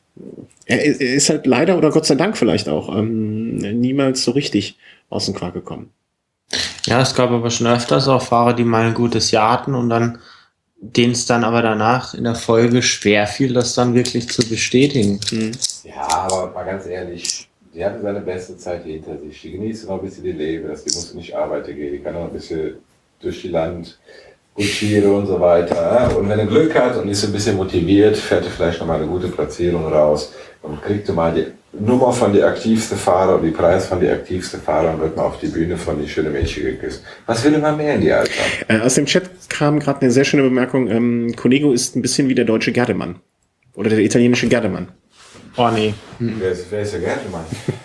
er, er ist halt leider oder Gott sei Dank vielleicht auch ähm, niemals so richtig aus dem Quark gekommen. Ja, es gab aber schon öfters auch Fahrer, die mal ein gutes Jahr hatten und dann denen es dann aber danach in der Folge schwer fiel, das dann wirklich zu bestätigen. Mhm. Ja, aber mal ganz ehrlich, die hatte seine beste Zeit hinter sich. Die genießt noch ein bisschen die Leben, dass die muss nicht arbeiten gehen, die kann noch ein bisschen durch die Land, Giro und so weiter. Und wenn er Glück hat und ist ein bisschen motiviert, fährt er vielleicht noch mal eine gute Platzierung raus und kriegt mal die Nummer von der aktivsten Fahrer und die Preis von der aktivsten Fahrer und wird mal auf die Bühne von die schönen Mädchen geküsst. Was will man mehr in die Alter? Äh, aus dem Chat kam gerade eine sehr schöne Bemerkung, ähm, Cunego ist ein bisschen wie der deutsche Gerdemann. Oder der italienische Gerdemann. Oh nee. Wer ist, wer ist der Gerdemann?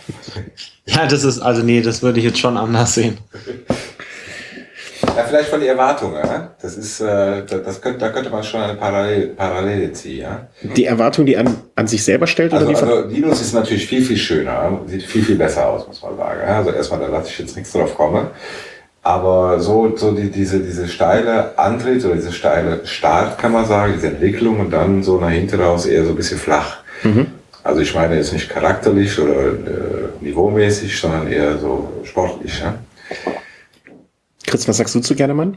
Ja, das ist, also nee, das würde ich jetzt schon anders sehen. Ja, vielleicht von den Erwartungen. Ja? Das ist, äh, das könnte, da könnte man schon eine Parallele, Parallele ziehen. Ja? Die Erwartung, die an, an sich selber stellt? Also, oder die also Linus ist natürlich viel, viel schöner. Sieht viel, viel besser aus, muss man sagen. Ja? Also erstmal, da lasse ich jetzt nichts drauf kommen. Aber so, so die, diese, diese steile Antritt oder diese steile Start, kann man sagen, diese Entwicklung und dann so nach hinten raus eher so ein bisschen flach. Mhm. Also ich meine jetzt nicht charakterlich oder äh, niveaumäßig, sondern eher so sportlich. Ja? Chris, was sagst du zu Gerdemann?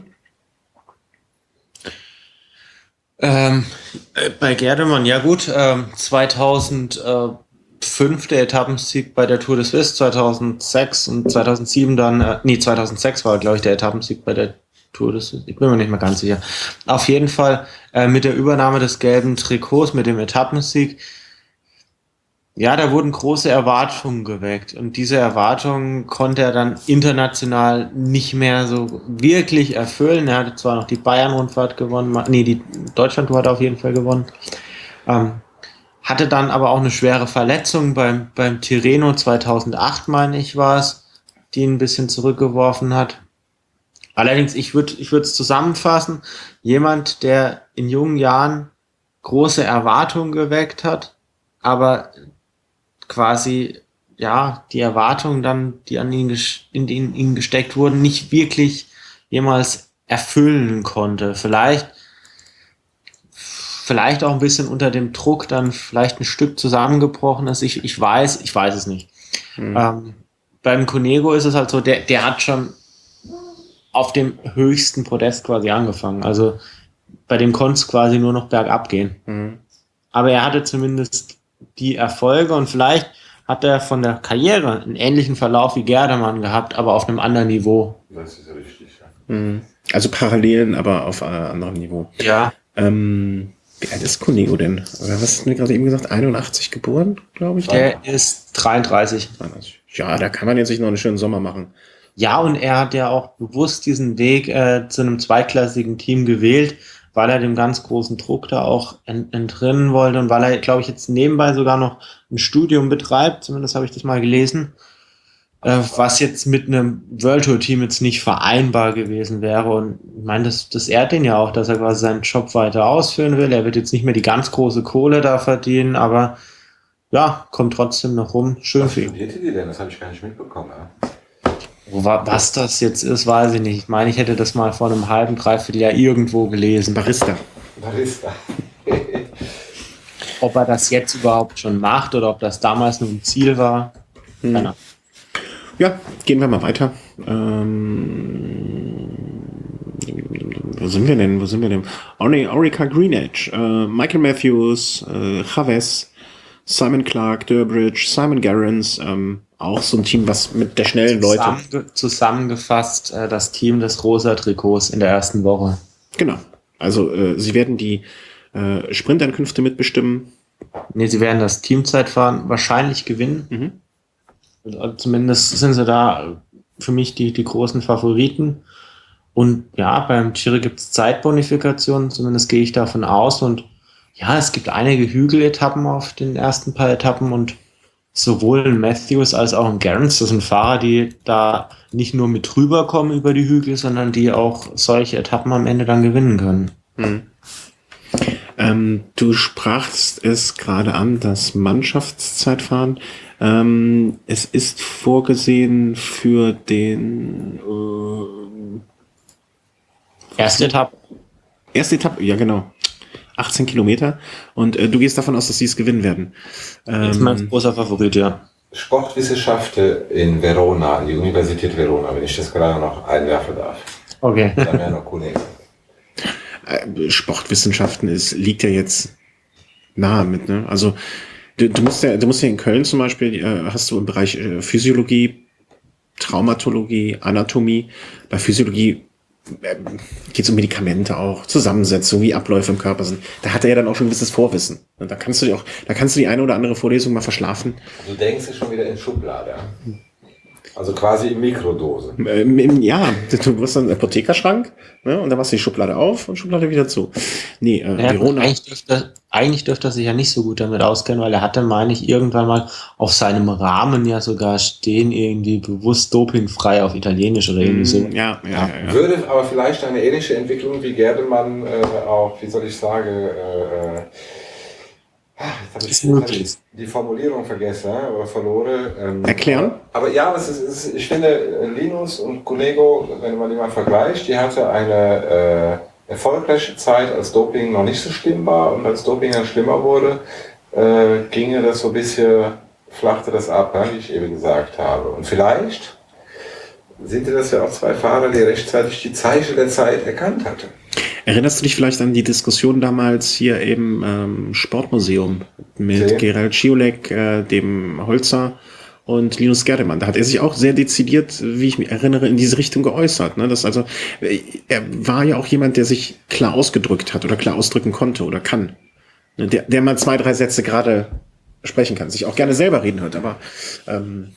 Ähm, äh, bei Gerdemann, ja gut, ähm, zweitausendfünf der Etappensieg bei der Tour de Suisse, zweitausendsechs und zweitausendsieben dann, äh, nee, zweitausendsechs war, glaube ich, der Etappensieg bei der Tour de Suisse, ich bin mir nicht mehr ganz sicher. Auf jeden Fall äh, mit der Übernahme des gelben Trikots, mit dem Etappensieg, ja, da wurden große Erwartungen geweckt und diese Erwartungen konnte er dann international nicht mehr so wirklich erfüllen. Er hatte zwar noch die Bayern-Rundfahrt gewonnen, nee, die Deutschland-Tour hat er auf jeden Fall gewonnen, ähm, hatte dann aber auch eine schwere Verletzung beim, beim Tirreno zweitausendacht, meine ich, war es, die ihn ein bisschen zurückgeworfen hat. Allerdings, ich würde ich würde es zusammenfassen, jemand, der in jungen Jahren große Erwartungen geweckt hat, aber quasi, ja, die Erwartungen dann, die an ihn, in ihn, ihn gesteckt wurden, nicht wirklich jemals erfüllen konnte. Vielleicht, vielleicht auch ein bisschen unter dem Druck dann vielleicht ein Stück zusammengebrochen ist. Ich, ich weiß, ich weiß es nicht. Mhm. Ähm, beim Cunego ist es halt so, der, der hat schon auf dem höchsten Podest quasi angefangen. Also bei dem konnte es quasi nur noch bergab gehen. Mhm. Aber er hatte zumindest die Erfolge und vielleicht hat er von der Karriere einen ähnlichen Verlauf wie Gerdemann gehabt, aber auf einem anderen Niveau. Das ist richtig, ja. Also Parallelen, aber auf äh, anderem Niveau. Ja. Ähm, wie alt ist Cunego denn? Oder was hast du mir gerade eben gesagt? einundachtzig geboren, glaube ich? Der ist dreiunddreißig. Ja, da kann man jetzt sich noch einen schönen Sommer machen. Ja, und er hat ja auch bewusst diesen Weg äh, zu einem zweiklassigen Team gewählt, weil er dem ganz großen Druck da auch ent- entrinnen wollte und weil er, glaube ich, jetzt nebenbei sogar noch ein Studium betreibt, zumindest habe ich das mal gelesen. äh, was jetzt mit einem World Tour Team jetzt nicht vereinbar gewesen wäre. Und ich meine, das, das ehrt ihn ja auch, dass er quasi seinen Job weiter ausführen will. Er wird jetzt nicht mehr die ganz große Kohle da verdienen, aber ja, kommt trotzdem noch rum. Schön Was für ihn. studierte die denn? Das habe ich gar nicht mitbekommen. Ja? Was das jetzt ist, weiß ich nicht. Ich meine, ich hätte das mal vor einem halben, dreiviertel Jahr irgendwo gelesen. Barista. Barista. Ob er das jetzt überhaupt schon macht oder ob das damals nur ein Ziel war. Hm. Keine Ahnung. Ja, gehen wir mal weiter. Ähm, wo sind wir denn? Wo sind wir denn? Ori- Orica Greenedge, äh, Michael Matthews, äh, Chavez, Simon Clark, Durbridge, Simon Gerrans, ähm, auch so ein Team, was mit der schnellen Leute. Zusammenge zusammengefasst äh, das Team des rosa Trikots in der ersten Woche. Genau. Also äh, sie werden die äh, Sprintankünfte mitbestimmen. Nee, sie werden das Teamzeitfahren wahrscheinlich gewinnen. Mhm. Also zumindest sind sie da für mich die, die großen Favoriten. Und ja, beim Giro gibt es Zeitbonifikationen, zumindest gehe ich davon aus. Und ja, es gibt einige Hügeletappen auf den ersten paar Etappen und sowohl ein Matthews als auch ein Gerrans, das sind Fahrer, die da nicht nur mit rüberkommen über die Hügel, sondern die auch solche Etappen am Ende dann gewinnen können. Mhm. Ähm, du sprachst es gerade an, das Mannschaftszeitfahren. Ähm, es ist vorgesehen für den äh, Erste Etappe. erste Etappe, ja genau. achtzehn Kilometer. Und äh, du gehst davon aus, dass sie es gewinnen werden. Das ist mein großer Favorit, ja. Sportwissenschaften in Verona, die Universität Verona, wenn ich das gerade noch einwerfen darf. Okay. Da wäre noch Kollegen. Äh, Sportwissenschaften ist, liegt ja jetzt nahe mit, ne? Also du, du musst ja, du musst ja in Köln zum Beispiel, äh, hast du im Bereich äh, Physiologie, Traumatologie, Anatomie. Bei Physiologie äh, geht es um Medikamente auch, Zusammensetzung, wie Abläufe im Körper sind. Da hat er ja dann auch schon ein gewisses Vorwissen. Und da kannst du dir auch, da kannst du die eine oder andere Vorlesung mal verschlafen. Du denkst schon wieder in Schublade. Also quasi in Mikrodose. Ähm, ja, du wirst dann einen Apothekerschrank, ne, und dann machst du die Schublade auf und Schublade wieder zu. Nee, äh, Ja, Verona. eigentlich, dürfte, eigentlich dürfte er sich ja nicht so gut damit auskennen, weil er hatte, meine ich, irgendwann mal auf seinem Rahmen ja sogar stehen, irgendwie bewusst dopingfrei auf Italienisch oder irgendwie so. Ja, ja, ja, ja. Würde aber vielleicht eine ähnliche Entwicklung wie Gerdemann äh, auch, wie soll ich sagen, äh, jetzt habe ich, hab ich die Formulierung vergessen oder verloren. Ähm, Erklären? Aber, aber ja, das ist, ist, ich finde, Linus und Cunego, wenn man die mal vergleicht, die hatte eine äh, erfolgreiche Zeit, als Doping noch nicht so schlimm war, und als Doping dann schlimmer wurde, äh, ginge das so ein bisschen, flachte das ab, ne, wie ich eben gesagt habe. Und vielleicht sind das ja auch zwei Fahrer, die rechtzeitig die Zeichen der Zeit erkannt hatten. Erinnerst du dich vielleicht an die Diskussion damals hier im ähm, Sportmuseum mit Okay. Gerald Schiolek, äh, dem Holzer und Linus Gerdemann? Da hat er sich auch sehr dezidiert, wie ich mich erinnere, in diese Richtung geäußert. Ne? Das also, äh, er war ja auch jemand, der sich klar ausgedrückt hat oder klar ausdrücken konnte oder kann. Ne? Der, der mal zwei, drei Sätze gerade sprechen kann, sich auch gerne selber reden hört, aber ähm,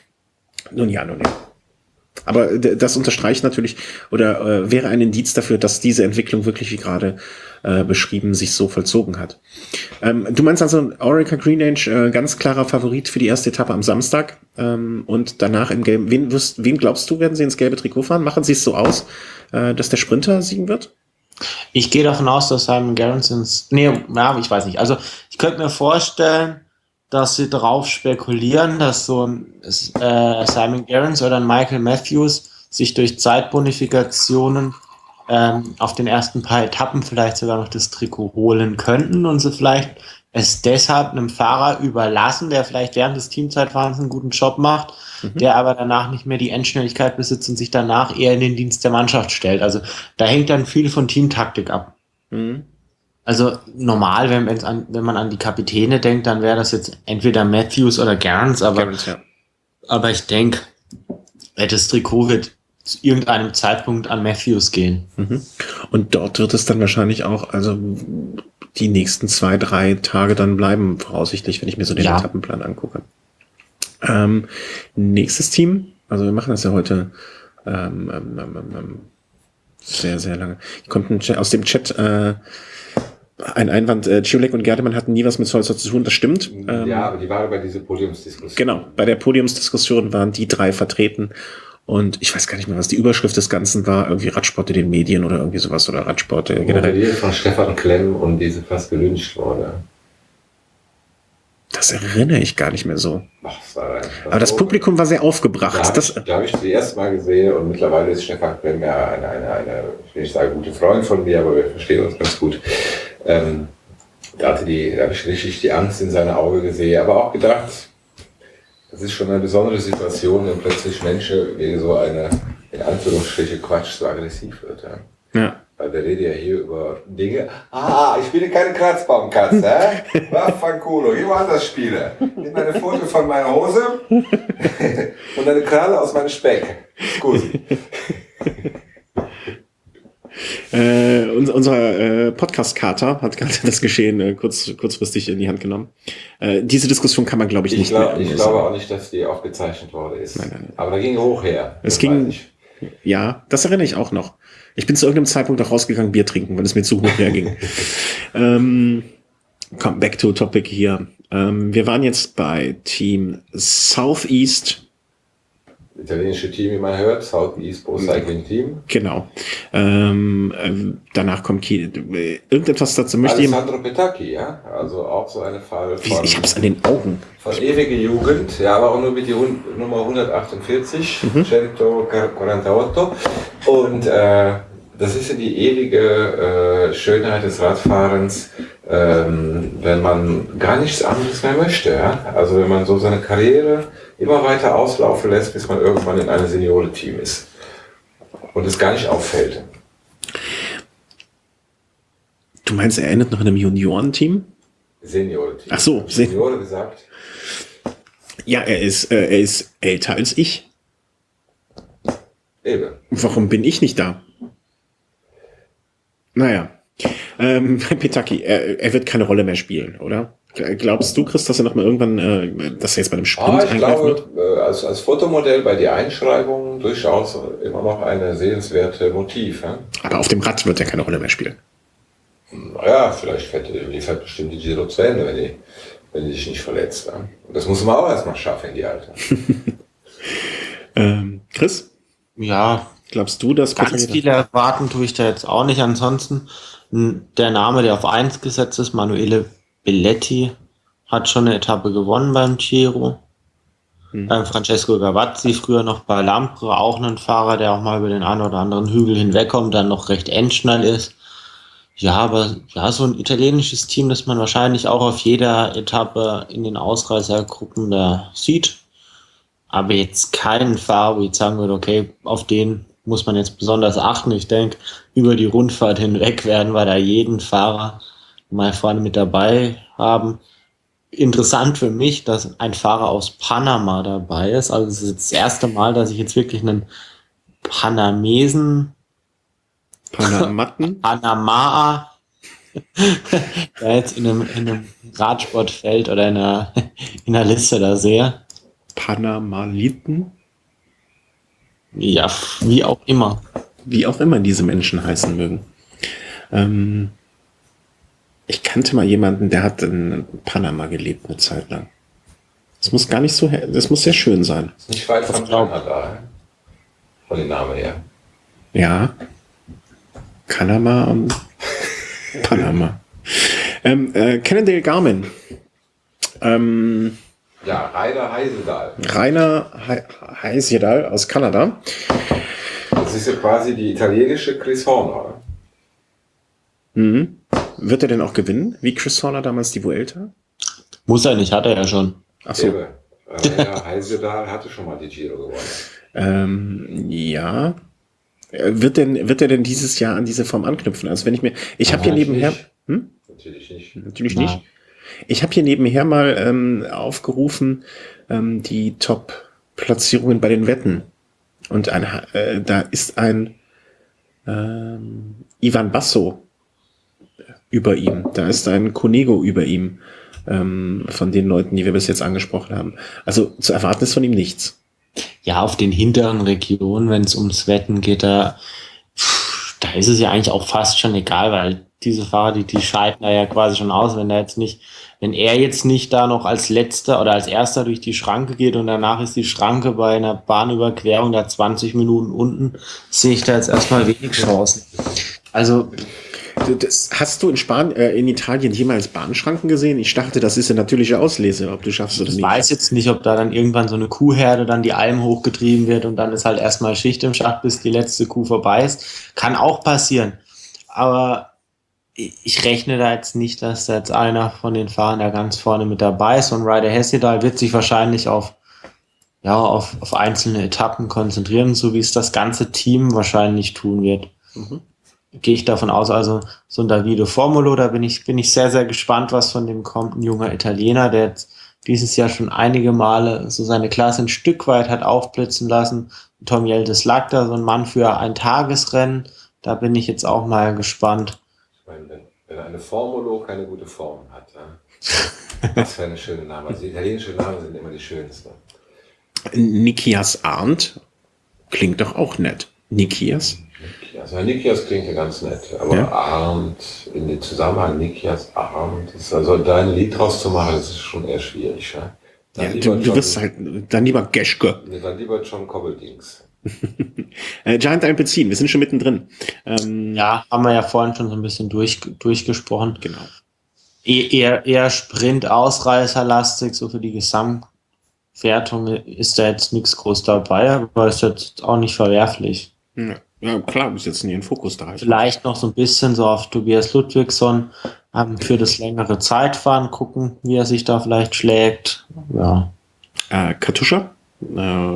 nun ja, nun ja. Aber d- das unterstreicht natürlich oder äh, wäre ein Indiz dafür, dass diese Entwicklung wirklich, wie gerade äh, beschrieben, sich so vollzogen hat. Ähm, du meinst also, Orica Greenedge, äh, ganz klarer Favorit für die erste Etappe am Samstag ähm, und danach im gelben. Wen, wirst, wen glaubst du, werden sie ins gelbe Trikot fahren? Machen sie es so aus, äh, dass der Sprinter siegen wird? Ich gehe davon aus, dass Simon Gerrans ins... Nee, ja, ich weiß nicht. Also ich könnte mir vorstellen, dass sie darauf spekulieren, dass so ein äh, Simon Gerrans oder ein Michael Matthews sich durch Zeitbonifikationen ähm, auf den ersten paar Etappen vielleicht sogar noch das Trikot holen könnten und sie vielleicht es deshalb einem Fahrer überlassen, der vielleicht während des Teamzeitfahrens einen guten Job macht, mhm. der aber danach nicht mehr die Endschnelligkeit besitzt und sich danach eher in den Dienst der Mannschaft stellt. Also da hängt dann viel von Teamtaktik ab. Mhm. Also normal, wenn, wenn's an, wenn man an die Kapitäne denkt, dann wäre das jetzt entweder Matthews oder Gerrans, aber, Gerrans, ja. aber ich denke, das Trikot wird zu irgendeinem Zeitpunkt an Matthews gehen. Mhm. Und dort wird es dann wahrscheinlich auch, also die nächsten zwei, drei Tage dann bleiben, voraussichtlich, wenn ich mir so den Ja. Etappenplan angucke. Ähm, nächstes Team, also wir machen das ja heute ähm, ähm, ähm, ähm, sehr, sehr lange. Kommt ein Chat, aus dem Chat äh, Ein Einwand, äh, Ciolek und Gerdemann hatten nie was mit Solzer zu tun, das stimmt. Ja, Ähm, aber die waren bei dieser Podiumsdiskussion. Genau, bei der Podiumsdiskussion waren die drei vertreten und ich weiß gar nicht mehr, was die Überschrift des Ganzen war, irgendwie Radsport in den Medien oder irgendwie sowas oder Radsport äh, generell. Moderiert von Stefan Klemm und diese fast gelünscht wurde. Das erinnere ich gar nicht mehr so. Ach, das war ein Aber das Publikum war sehr aufgebracht. Da habe Das, ich, da hab ich das erste Mal gesehen und mittlerweile ist Stefan Klemm ja eine, eine, eine, ich will nicht sagen, gute Freund von mir, aber wir verstehen uns ganz gut. Ähm, da hatte die, da habe ich richtig die Angst in seine Augen gesehen, aber auch gedacht, das ist schon eine besondere Situation, wenn plötzlich Menschen wegen so eine, in Anführungsstriche, Quatsch so aggressiv wird. Ja. ja. Weil wir reden ja hier über Dinge. Ah, ich spiele keine Kratzbaumkatze, hä? Waffanculo, ich woanders spiele. Nimm ein Foto von meiner Hose und eine Kralle aus meinem Speck. Scusi. Äh, unser unser äh, Podcast-Kater hat gerade das Geschehen äh, kurz, kurzfristig in die Hand genommen. Äh, diese Diskussion kann man, glaube ich, Ich, nicht glaub, mehr. ich glaube auch nicht, dass die aufgezeichnet worden ist. Nein, nein, nein. Aber da ging hoch her. Es Das ging- weiß ich. Ja, das erinnere ich auch noch. Ich bin zu irgendeinem Zeitpunkt auch rausgegangen, Bier trinken, weil es mir zu hoch herging. ähm, komm, back to topic hier. Ähm, wir waren jetzt bei Team Southeast. Italienische Team, wie man hört, Southeast Pro Cycling Team. Genau. Ähm, ähm, danach kommt Ki äh, irgendetwas dazu möchte ich. Alessandro Petacchi, ja, also auch so eine Fall Ich, von, ich hab's an den Augen. von ewige Jugend, ja, aber auch nur mit die Hun- Nummer hundertachtundvierzig, Mhm. hundertachtundzwanzig. Und äh, das ist ja die ewige äh, Schönheit des Radfahrens, ähm, wenn man gar nichts anderes mehr möchte. Ja? Also wenn man so seine Karriere immer weiter auslaufen lässt, bis man irgendwann in einem Seniorenteam ist. Und es gar nicht auffällt. Du meinst, er endet noch in einem Juniorenteam? Seniorenteam. Ach so, Sen- Seniore gesagt. Ja, er ist, äh, er ist älter als ich. Eben. Warum bin ich nicht da? Naja. Ähm, Petacchi, er, er wird keine Rolle mehr spielen, oder? Glaubst du, Chris, dass er noch mal irgendwann, äh, dass er jetzt bei einem Sprint Ah, ich eingreifen wird? glaube, äh, als, als Fotomodell bei der Einschreibung durchaus immer noch eine sehenswerte Motiv. Ja? Aber auf dem Rad wird er keine Rolle mehr spielen. Naja, vielleicht fährt die, die fährt bestimmt die Giro zu Ende, wenn die, wenn die sich nicht verletzt. Ja? Und das muss man auch erstmal schaffen in die Alter. Ähm, Chris, Ja, glaubst du, dass ganz Petacchi- viele erwarten tue ich da jetzt auch nicht. Ansonsten, n- der Name, der auf eins gesetzt ist, Manuele Belletti, hat schon eine Etappe gewonnen beim Giro. Hm. Ähm, Francesco Gavazzi, früher noch bei Lampre, auch ein Fahrer, der auch mal über den einen oder anderen Hügel hinwegkommt, dann noch recht endschnell ist. Ja, aber ja, so ein italienisches Team, das man wahrscheinlich auch auf jeder Etappe in den Ausreißergruppen da sieht. Aber jetzt keinen Fahrer, wo ich sagen würde, okay, auf den muss man jetzt besonders achten. Ich denke, über die Rundfahrt hinweg werden wir da jeden Fahrer mal vorne mit dabei haben. Interessant für mich, dass ein Fahrer aus Panama dabei ist. Also es ist das erste Mal, dass ich jetzt wirklich einen Panamesen, Panamatten? Panama, der jetzt in einem, in einem Radsportfeld oder in einer, in einer Liste da sehe. Panamaliten? Ja, wie auch immer. Wie auch immer diese Menschen heißen mögen. Ähm, ich kannte mal jemanden, der hat in Panama gelebt eine Zeit lang. Das muss gar nicht so, he- das muss sehr schön sein. Ist nicht weit von glaub- Kanada, ja? Von den Namen her. Ja. Panama und Panama. Ähm, äh, Cannondale Garmin. Ähm, Ja, Rainer Heisedal. Rainer He- Heisedal aus Kanada. Das ist ja quasi die italienische Chris Horner. Mhm. Wird er denn auch gewinnen, wie Chris Horner damals die Vuelta? Muss er nicht, hat er ja schon. Ach so. Eben. Rainer Heisedal hatte schon mal die Giro gewonnen. Ähm, ja. Äh, Wird denn, wird er denn dieses Jahr an diese Form anknüpfen? Also wenn ich mir, ich habe hier Natürlich nebenher, nicht. hm? Natürlich nicht. Natürlich Nein. nicht. Ich habe hier nebenher mal ähm, aufgerufen ähm, die Top-Platzierungen bei den Wetten. Und ein, äh, da ist ein ähm, Ivan Basso über ihm. Da ist ein Conego über ihm. Ähm, von den Leuten, die wir bis jetzt angesprochen haben. Also zu erwarten ist von ihm nichts. Ja, auf den hinteren Regionen, wenn es ums Wetten geht, da, pff, da ist es ja eigentlich auch fast schon egal, weil diese Fahrer, die, die scheiden da ja quasi schon aus, wenn er jetzt nicht, wenn er jetzt nicht da noch als letzter oder als erster durch die Schranke geht und danach ist die Schranke bei einer Bahnüberquerung da zwanzig Minuten unten, sehe ich da jetzt erstmal wenig Chancen. Also, das, hast du in Spanien, äh, in Italien jemals Bahnschranken gesehen? Ich dachte, das ist eine natürliche Auslese, ob du schaffst oder ich nicht. weiß jetzt nicht, ob da dann irgendwann so eine Kuhherde dann die Alm hochgetrieben wird und dann ist halt erstmal Schicht im Schacht, bis die letzte Kuh vorbei ist. Kann auch passieren. Aber ich rechne da jetzt nicht, dass da jetzt einer von den Fahrern da ganz vorne mit dabei ist. Und Ryder Hesjedal wird sich wahrscheinlich auf, ja, auf, auf einzelne Etappen konzentrieren, so wie es das ganze Team wahrscheinlich tun wird. Mhm. Gehe ich davon aus, also so ein Davide Formulo, da bin ich, bin ich sehr, sehr gespannt, was von dem kommt. Ein junger Italiener, der jetzt dieses Jahr schon einige Male so seine Klasse ein Stück weit hat aufblitzen lassen. Tom Jeldes Lagda, so ein Mann für ein Tagesrennen. Da bin ich jetzt auch mal gespannt. Wenn, wenn eine Formulo keine gute Form hat, ja. Was für eine schöne Name. Also die italienischen Namen sind immer die schönsten. Nikias Arndt klingt doch auch nett. Nikias? Nikias, ja, Nikias klingt ja ganz nett, aber ja. Arndt, in dem Zusammenhang Nikias Arndt, ist also da ein Lied draus zu machen, das ist schon eher schwierig. Ja, ja du, du wirst halt dann lieber Geschke. Nee, dann lieber John Cobbeldings. äh, Giant Alpecin, wir sind schon mittendrin. Ähm, ja, haben wir ja vorhin schon so ein bisschen durch, durchgesprochen. Genau. E eher, eher Sprint-Ausreißerlastig, so für die Gesamtwertung ist da jetzt nichts groß dabei, aber ist jetzt auch nicht verwerflich. Ja, ja klar, wir setzen hier einen Fokus da. Vielleicht noch so ein bisschen so auf Tobias Ludwigsson ähm, für das längere Zeitfahren gucken, wie er sich da vielleicht schlägt. Ja. Äh, Katusha? Äh,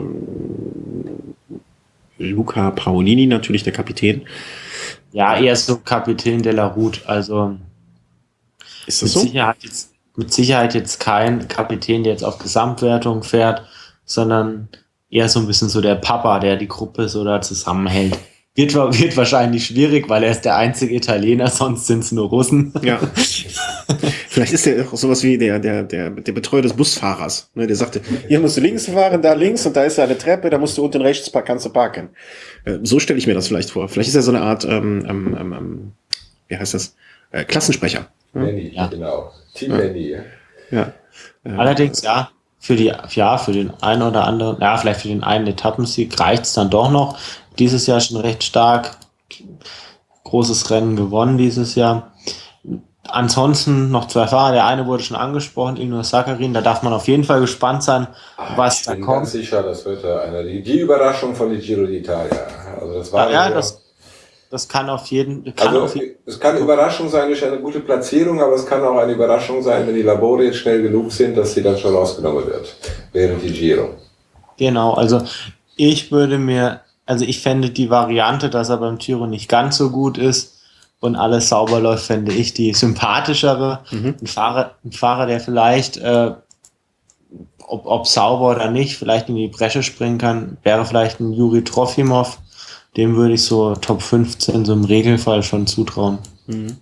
Luca Paolini, natürlich der Kapitän. Ja, er ist so Kapitän de la Route, also ist das mit so? Sicherheit jetzt, mit Sicherheit jetzt kein Kapitän, der jetzt auf Gesamtwertung fährt, sondern eher so ein bisschen so der Papa, der die Gruppe so da zusammenhält. Wird, wird wahrscheinlich schwierig, weil er ist der einzige Italiener, sonst sind es nur Russen. Ja. Vielleicht ist er auch sowas wie der, der, der, der Betreuer des Busfahrers. Ne, der sagte, hier musst du links fahren, da links und da ist eine Treppe, da musst du unten rechts kannst du parken. Äh, so stelle ich mir das vielleicht vor. Vielleicht ist er so eine Art, ähm, ähm, ähm, wie heißt das? Äh, Klassensprecher. Nanny, ja. Genau. Team ja. Nanny. Ja. Ja. Äh, Allerdings, ja, für die, ja, für den einen oder anderen, ja, vielleicht für den einen Etappensieg reicht es dann doch noch. Dieses Jahr schon recht stark. Großes Rennen gewonnen dieses Jahr. Ansonsten noch zwei Fahrer. Der eine wurde schon angesprochen, Ilnur Sakarin. Da darf man auf jeden Fall gespannt sein, Ach, was ich da bin kommt. Ganz sicher, das wird eine, die, die Überraschung von die Giro d'Italia. Also das war ja, ja das, das kann auf jeden Fall. Also es kann eine Überraschung sein durch eine gute Platzierung, aber es kann auch eine Überraschung sein, wenn die Labore jetzt schnell genug sind, dass sie dann schon rausgenommen wird, während die Giro. Genau, also ich würde mir, also ich fände die Variante, dass er beim Giro nicht ganz so gut ist und alles sauber läuft, fände ich die sympathischere. Mhm. Ein Fahrer, ein Fahrer, der vielleicht, äh, ob, ob sauber oder nicht, vielleicht in die Bresche springen kann, wäre vielleicht ein Juri Trofimov. Dem würde ich so Top fünfzehn so im Regelfall schon zutrauen. Mhm.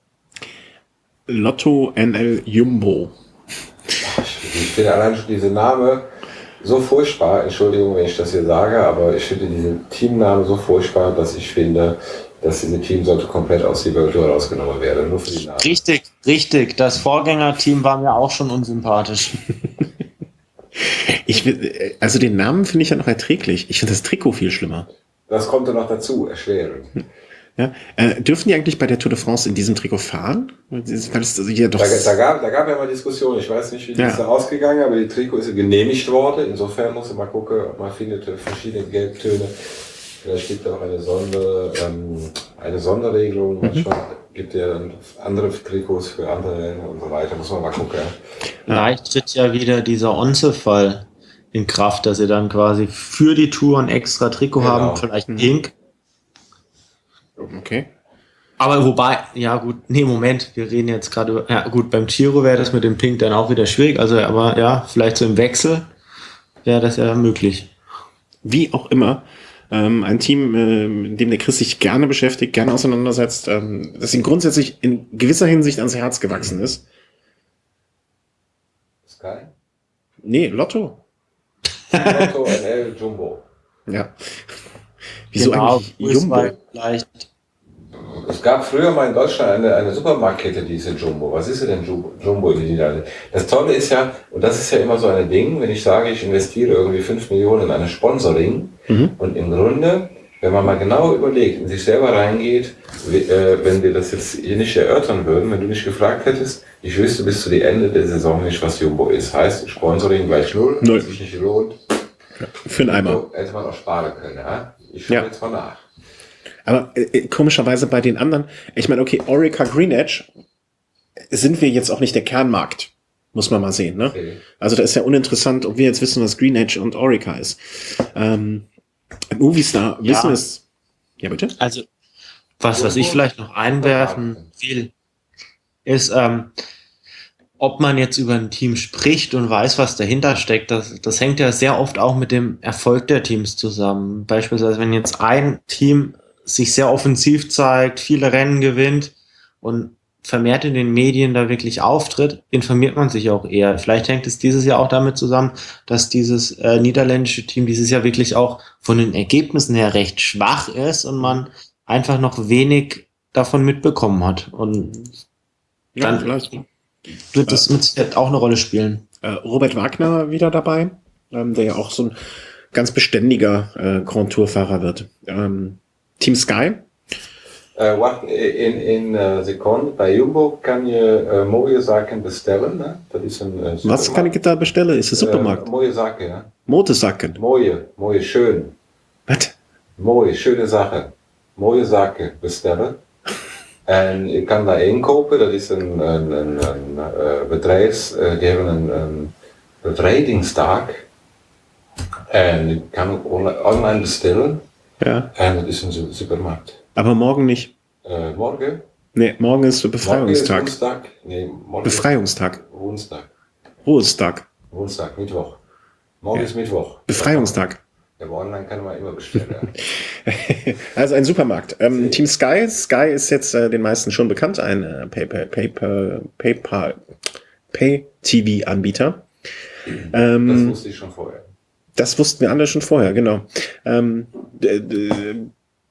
Lotto N L Jumbo. Ich finde allein schon diese Name so furchtbar, Entschuldigung, wenn ich das hier sage, aber ich finde diesen Teamnamen so furchtbar, dass ich finde, dass diese Team sollte komplett aus der World Tour rausgenommen werden, nur für die Namen. Richtig, richtig. Das Vorgängerteam war mir auch schon unsympathisch. Ich will, also den Namen finde ich ja noch erträglich. Ich finde das Trikot viel schlimmer. Das kommt dann noch dazu, erschwerend. Ja. Äh, dürfen die eigentlich bei der Tour de France in diesem Trikot fahren? Weil es also hier doch da, da, gab, da gab ja mal Diskussionen. Ich weiß nicht, wie die ja. ist da ausgegangen, aber die Trikot ist genehmigt worden. Insofern muss man mal gucken, ob man findet verschiedene Gelbtöne. Vielleicht gibt es auch eine, Sonder, ähm, eine Sonderregelung. Mhm. Manchmal gibt es ja dann andere Trikots für andere Länder und so weiter. Muss man mal gucken. Vielleicht tritt ja wieder dieser Onze-Fall in Kraft, dass sie dann quasi für die Tour ein extra Trikot genau. haben, vielleicht pink. Okay. Aber wobei, ja gut, nee, Moment, wir reden jetzt gerade über, ja gut, beim Giro wäre das mit dem Pink dann auch wieder schwierig, also aber ja, vielleicht so im Wechsel wäre das ja möglich. Wie auch immer, ähm, ein Team, äh, mit dem der Chris sich gerne beschäftigt, gerne auseinandersetzt, ähm, das ihm grundsätzlich in gewisser Hinsicht ans Herz gewachsen ist. Sky? Nee, Lotto. Lotto N L Jumbo. Ja. Wieso genau, eigentlich Jumbo? Vielleicht. Es gab früher mal in Deutschland eine, eine Supermarktkette, die hieß Jumbo. Was ist denn Jumbo, Jumbo in den Niederlanden? Das Tolle ist ja, und das ist ja immer so ein Ding, wenn ich sage, ich investiere irgendwie fünf Millionen in eine Sponsoring, mhm. und im Grunde, wenn man mal genau überlegt, in sich selber reingeht, wenn wir das jetzt hier nicht erörtern würden, wenn du nicht gefragt hättest, ich wüsste bis zu die Ende der Saison nicht, was Jumbo ist. Heißt, Sponsoring gleich null, null. sich nicht lohnt. Ja, für einen Eimer. So, hätte man auch sparen können, ja? Ich schaue ja. jetzt mal nach. Aber äh, komischerweise bei den anderen, ich meine, okay, Orica Green Edge sind wir jetzt auch nicht der Kernmarkt, muss man mal sehen, ne? Okay. Also da ist ja uninteressant, ob wir jetzt wissen, was Green Edge und Orica ist. Ähm, Movistar ja. wissen es. Ja, bitte? Also, was, was ich vielleicht noch einwerfen will, ist, ähm, ob man jetzt über ein Team spricht und weiß, was dahinter steckt, das, das hängt ja sehr oft auch mit dem Erfolg der Teams zusammen. Beispielsweise, wenn jetzt ein Team sich sehr offensiv zeigt, viele Rennen gewinnt und vermehrt in den Medien da wirklich auftritt, informiert man sich auch eher. Vielleicht hängt es dieses Jahr auch damit zusammen, dass dieses äh, niederländische Team dieses Jahr wirklich auch von den Ergebnissen her recht schwach ist und man einfach noch wenig davon mitbekommen hat. Und ja, dann vielleicht wird das mit Sicherheit auch eine Rolle spielen. Äh, Robert Wagner wieder dabei, ähm, der ja auch so ein ganz beständiger äh, Grand Tour-Fahrer wird. Ähm, Team Sky? Uh, wacht, in, in uh, Sekunde, bei Jumbo kann je uh, mooie zaken bestellen. Ne? Dat is een, uh, Was kann ich da bestellen? Ist ein Supermarkt? Uh, mooie Sachen, ja. Modesacken? Mooie, mooie, schön. Was? Mooie, schöne Sachen. Mooie Sachen bestellen. En je kan daar inkopen, dat is een, een, een, een uh, bedrijf, uh, die hebben een, een bevrijdingsdag. En je kan ook online bestellen. Ja. En dat is een supermarkt. Aber morgen nicht. Äh, morgen? Nee, morgen ist Befreiungstag. Morgen ist Woensdag. Nee, morgen Befreiungstag. Ist Woensdag. Ruhestag. Woensdag, Mittwoch. Morgen ja. ist Mittwoch. Befreiungstag. Ja, aber online kann man immer bestellen. Also ein Supermarkt. Ähm, Team Sky. Sky ist jetzt äh, den meisten schon bekannt. Ein äh, Paper, Paper, Paper, Pay-T V-Anbieter. Ähm, das wusste ich schon vorher. Das wussten wir alle schon vorher, genau. Ähm, d- d-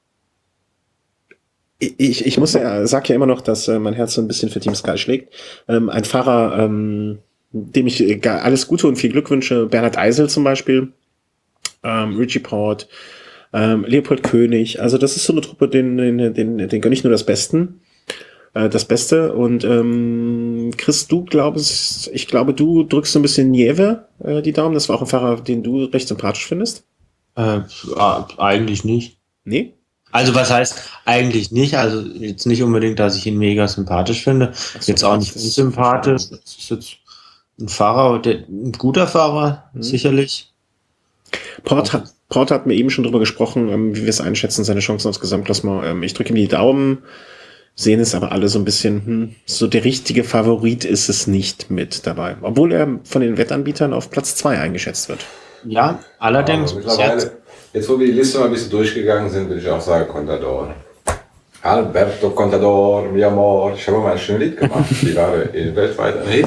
Ich, ich muss ja, sag ja immer noch, dass äh, mein Herz so ein bisschen für Team Sky schlägt. Ähm, ein Fahrer, ähm, dem ich äh, alles Gute und viel Glück wünsche, Bernhard Eisel zum Beispiel, ähm, Richie Port, ähm, Leopold König. Also das ist so eine Truppe, den, den, den, den gönne ich nur das Besten, äh, das Beste. Und ähm, Chris, du glaubst, ich glaube, du drückst so ein bisschen Nieve äh, die Daumen. Das war auch ein Fahrer, den du recht sympathisch findest. Äh, eigentlich nicht. Nee? Also was heißt eigentlich nicht, also jetzt nicht unbedingt, dass ich ihn mega sympathisch finde, so, jetzt auch nicht unsympathisch, das ist jetzt ein Fahrer, der, ein guter Fahrer, mhm. sicherlich. Port hat, Port hat mir eben schon drüber gesprochen, ähm, wie wir es einschätzen, seine Chancen aufs Gesamtklassement. Ähm, ich drücke ihm die Daumen, sehen es aber alle so ein bisschen, hm, so der richtige Favorit ist es nicht mit dabei, obwohl er von den Wettanbietern auf Platz zwei eingeschätzt wird. Ja, allerdings. Aber mittlerweile, jetzt wo wir die Liste mal ein bisschen durchgegangen sind, würde ich auch sagen Contador. Alberto Contador, mi amor. Ich habe mal ein schönes Lied gemacht. Die war weltweit ein Hit.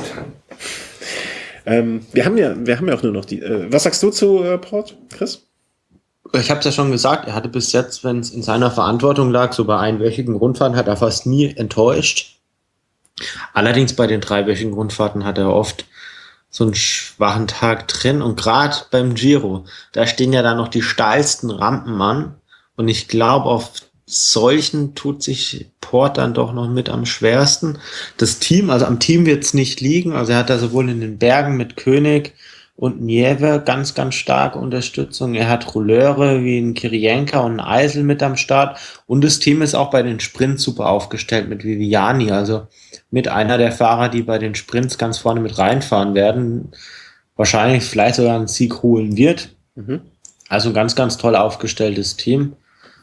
Ähm, wir haben ja, wir haben ja auch nur noch die. Äh, was sagst du zu äh, Port, Chris? Ich habe es ja schon gesagt, er hatte bis jetzt, wenn es in seiner Verantwortung lag, so bei einwöchigen Rundfahrten, hat er fast nie enttäuscht. Allerdings bei den dreiwöchigen Rundfahrten hat er oft so einen schwachen Tag drin und gerade beim Giro, da stehen ja dann noch die steilsten Rampen an und ich glaube, auf solchen tut sich Port dann doch noch mit am schwersten. Das Team, also am Team wird es nicht liegen, also er hat da sowohl in den Bergen mit König und Nieve ganz, ganz starke Unterstützung. Er hat Rouleure wie ein Kirienka und ein Eisel mit am Start und das Team ist auch bei den Sprints super aufgestellt mit Viviani, also mit einer der Fahrer, die bei den Sprints ganz vorne mit reinfahren werden, wahrscheinlich vielleicht sogar einen Sieg holen wird. Mhm. Also ein ganz, ganz toll aufgestelltes Team.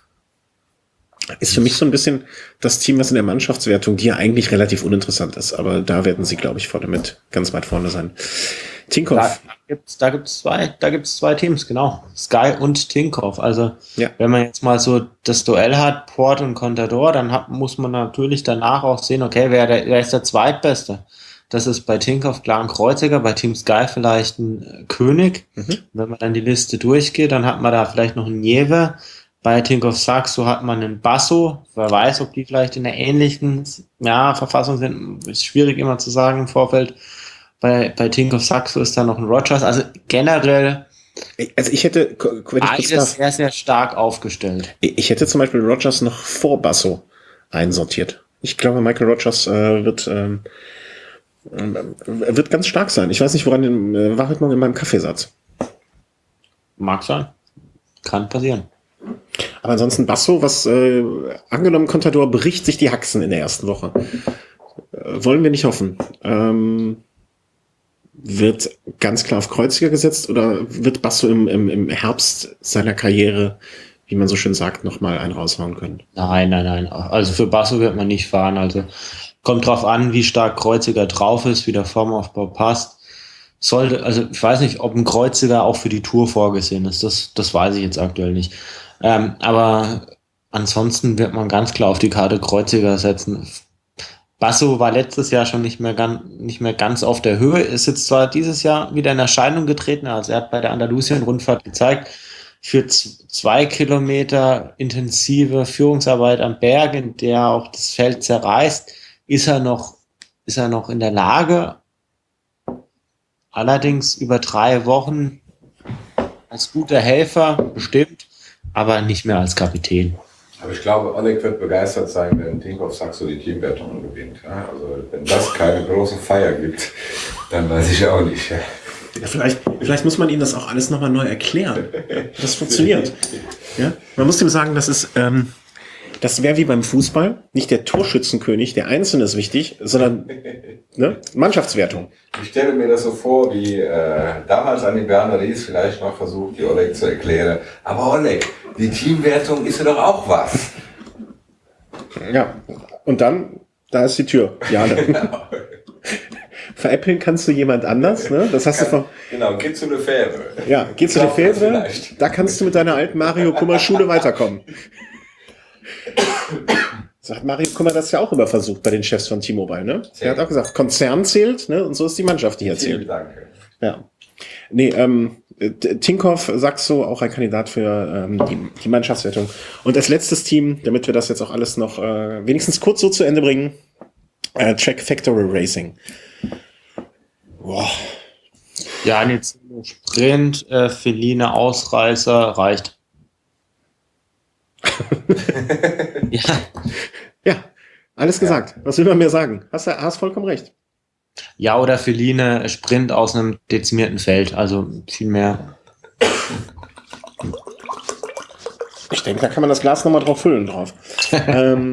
Ist für mich so ein bisschen das Team, was in der Mannschaftswertung, die ja eigentlich relativ uninteressant ist, aber da werden sie, glaube ich, vorne mit ganz weit vorne sein. Tinkoff. Da gibt's, da gibt's zwei, da gibt's zwei Teams, genau. Sky und Tinkoff. Also, ja. Wenn man jetzt mal so das Duell hat, Port und Contador, dann hat, muss man natürlich danach auch sehen, okay, wer, der, wer ist der Zweitbeste? Das ist bei Tinkoff klar ein Kreuziger, bei Team Sky vielleicht ein König. Mhm. Wenn man dann die Liste durchgeht, dann hat man da vielleicht noch einen Nieve, Bei Tinkoff Saxo hat man einen Basso. Wer weiß, ob die vielleicht in einer ähnlichen ja, Verfassung sind. Ist schwierig immer zu sagen im Vorfeld. Bei, bei Tinkoff Saxo ist da noch ein Rogers. Also generell Also ich hätte, wenn ich beides darf, sehr, sehr stark aufgestellt. Ich hätte zum Beispiel Rogers noch vor Basso einsortiert. Ich glaube, Michael Rogers äh, wird ähm, wird ganz stark sein. Ich weiß nicht, woran äh, war heute Morgen in meinem Kaffeesatz. Mag sein. Kann passieren. Aber ansonsten Basso, was äh, angenommen Contador bricht sich die Haxen in der ersten Woche. Äh, wollen wir nicht hoffen. Ähm, wird ganz klar auf Kreuziger gesetzt oder wird Basso im, im, im Herbst seiner Karriere, wie man so schön sagt, nochmal einen raushauen können? Nein, nein, nein. Also für Basso wird man nicht fahren. Also kommt drauf an, wie stark Kreuziger drauf ist, wie der Formaufbau passt. Sollte, also ich weiß nicht, ob ein Kreuziger auch für die Tour vorgesehen ist. Das, das weiß ich jetzt aktuell nicht. Ähm, aber ansonsten wird man ganz klar auf die Karte Kreuziger setzen. Basso war letztes Jahr schon nicht mehr ganz, nicht mehr ganz auf der Höhe, ist jetzt zwar dieses Jahr wieder in Erscheinung getreten, also er hat bei der Andalusien-Rundfahrt gezeigt, für z- zwei Kilometer intensive Führungsarbeit am Berg, in der auch das Feld zerreißt, ist er noch, ist er noch in der Lage, allerdings über drei Wochen als guter Helfer bestimmt, aber nicht mehr als Kapitän. Aber ich glaube, Oleg wird begeistert sein, wenn Tinkoff Saxo die Teamwertung gewinnt. Ja, also wenn das keine große Feier gibt, dann weiß ich auch nicht. Ja. Ja, vielleicht, vielleicht muss man ihm das auch alles nochmal neu erklären. Das funktioniert. Ja? Man muss ihm sagen, das ist, ähm, das wäre wie beim Fußball, nicht der Torschützenkönig, der Einzelne ist wichtig, sondern ne, Mannschaftswertung. Ich stelle mir das so vor, wie äh, damals an die Berner Ries vielleicht noch versucht, die Oleg zu erklären. Aber Oleg, die Teamwertung ist ja doch auch was. Ja, und dann, da ist die Tür. Ja, genau. Veräppeln kannst du jemand anders, ne? Das hast du von. Genau, geh zu Lefebvre. Ja, geh zu Lefebvre. Da kannst du mit deiner alten Mario Kummer Schule weiterkommen. So hat Mario Kummer das ja auch immer versucht bei den Chefs von T-Mobile, ne? Er hat auch gesagt, Konzern zählt, ne? Und so ist die Mannschaft, die hier zählt. Vielen Dank. Ja. Nee, ähm, Tinkoff, Saxo, auch ein Kandidat für ähm, die, die Mannschaftswertung. Und als letztes Team, damit wir das jetzt auch alles noch äh, wenigstens kurz so zu Ende bringen, äh, Track Factory Racing. Boah. Ja, jetzt Sprint, äh, Feline, Ausreißer, reicht. ja. Ja, alles gesagt. Ja. Was will man mehr sagen? Hast du hast vollkommen recht. Ja, oder Feline, Sprint aus einem dezimierten Feld, also viel mehr. Ich denke, da kann man das Glas nochmal drauf füllen drauf. ähm,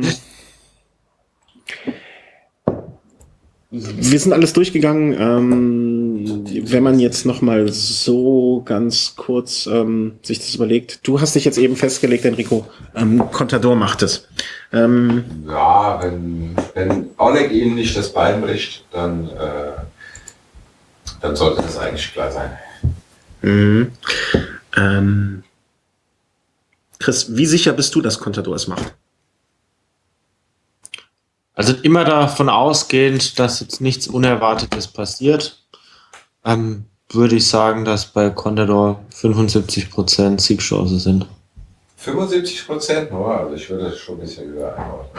wir sind alles durchgegangen. Ähm, wenn man jetzt nochmal so ganz kurz ähm, sich das überlegt. Du hast dich jetzt eben festgelegt, Enrico, ähm, Contador macht es. Ähm, ja, wenn, wenn Oleg ihm nicht das Bein bricht, dann, äh, dann sollte das eigentlich klar sein. Mhm. Ähm, Chris, wie sicher bist du, dass Contador es macht? Also immer davon ausgehend, dass jetzt nichts Unerwartetes passiert, ähm, würde ich sagen, dass bei Contador fünfundsiebzig Prozent Siegchance sind. fünfundsiebzig Prozent nur? Also ich würde das schon ein bisschen höher einordnen.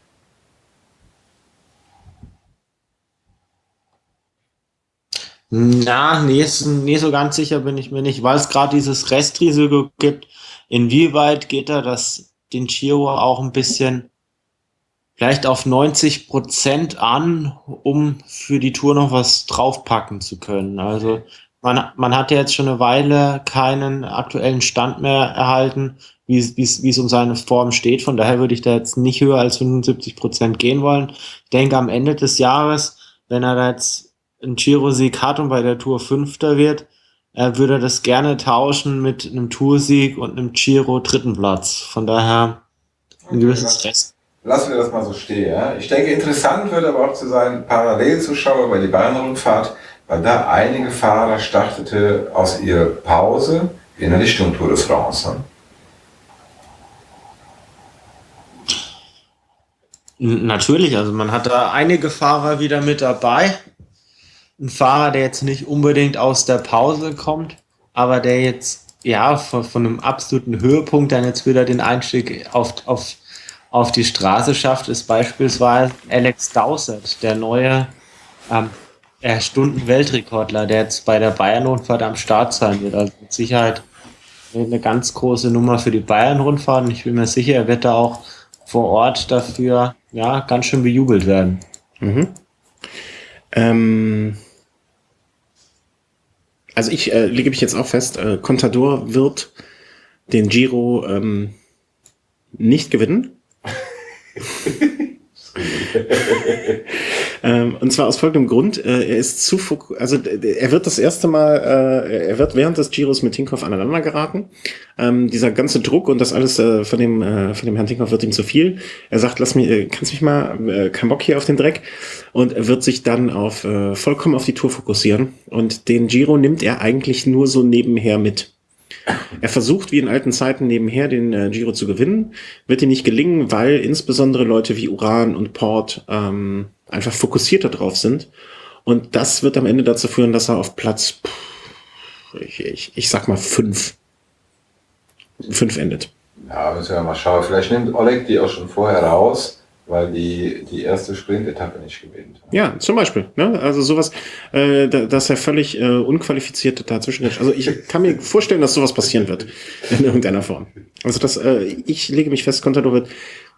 Na, nee, nee, so ganz sicher bin ich mir nicht, weil es gerade dieses Restrisiko gibt. Inwieweit geht er das den Giro auch ein bisschen vielleicht auf neunzig Prozent an, um für die Tour noch was draufpacken zu können. Also man, man hat ja jetzt schon eine Weile keinen aktuellen Stand mehr erhalten, wie es, wie es, wie es um seine Form steht. Von daher würde ich da jetzt nicht höher als fünfundsiebzig Prozent gehen wollen. Ich denke, am Ende des Jahres, wenn er da jetzt einen Giro-Sieg hat und bei der Tour Fünfter wird, äh, würde er das gerne tauschen mit einem Toursieg und einem Giro-Dritten Platz. Von daher ein okay, gewisses Stress. Lassen wir das mal so stehen. Ja? Ich denke, interessant wird aber auch zu sein, parallel zu schauen bei die Bayern-Rundfahrt, weil da einige Fahrer startete aus ihrer Pause in Richtung Tour de France. Ne? Natürlich, also man hat da einige Fahrer wieder mit dabei. Ein Fahrer, der jetzt nicht unbedingt aus der Pause kommt, aber der jetzt ja, von, von einem absoluten Höhepunkt dann jetzt wieder den Einstieg auf, auf, auf die Straße schafft, ist beispielsweise Alex Dowsett, der neue ähm, äh, Stunden-Weltrekordler, der jetzt bei der Bayern-Rundfahrt am Start sein wird. Also mit Sicherheit eine ganz große Nummer für die Bayern-Rundfahrt. Und ich bin mir sicher, er wird da auch vor Ort dafür ja ganz schön bejubelt werden. Mhm. Ähm, also ich äh, lege mich jetzt auch fest, äh, Contador wird den Giro ähm, nicht gewinnen. ähm, und zwar aus folgendem Grund, äh, er ist zu foku- also äh, er wird das erste Mal, äh, er wird während des Giros mit Tinkoff aneinander geraten. Ähm, dieser ganze Druck und das alles äh, von dem äh, von dem Herrn Tinkoff wird ihm zu viel. Er sagt, lass mich, äh, kannst mich mal, äh, kein Bock hier auf den Dreck, und er wird sich dann auf äh, vollkommen auf die Tour fokussieren, und den Giro nimmt er eigentlich nur so nebenher mit. Er versucht wie in alten Zeiten nebenher den äh, Giro zu gewinnen, wird ihm nicht gelingen, weil insbesondere Leute wie Uran und Port ähm, einfach fokussierter drauf sind. Und das wird am Ende dazu führen, dass er auf Platz, pff, ich, ich, ich sag mal fünf, fünf endet. Ja, müssen wir mal schauen. Vielleicht nimmt Oleg die auch schon vorher raus, weil die die erste Sprint-Etappe nicht gewinnt. Ja, zum Beispiel. Ne? Also sowas, äh, da, dass er völlig äh, unqualifiziert dazwischen ist. Also ich kann mir vorstellen, dass sowas passieren wird in irgendeiner Form. Also das, äh, ich lege mich fest, Contador wird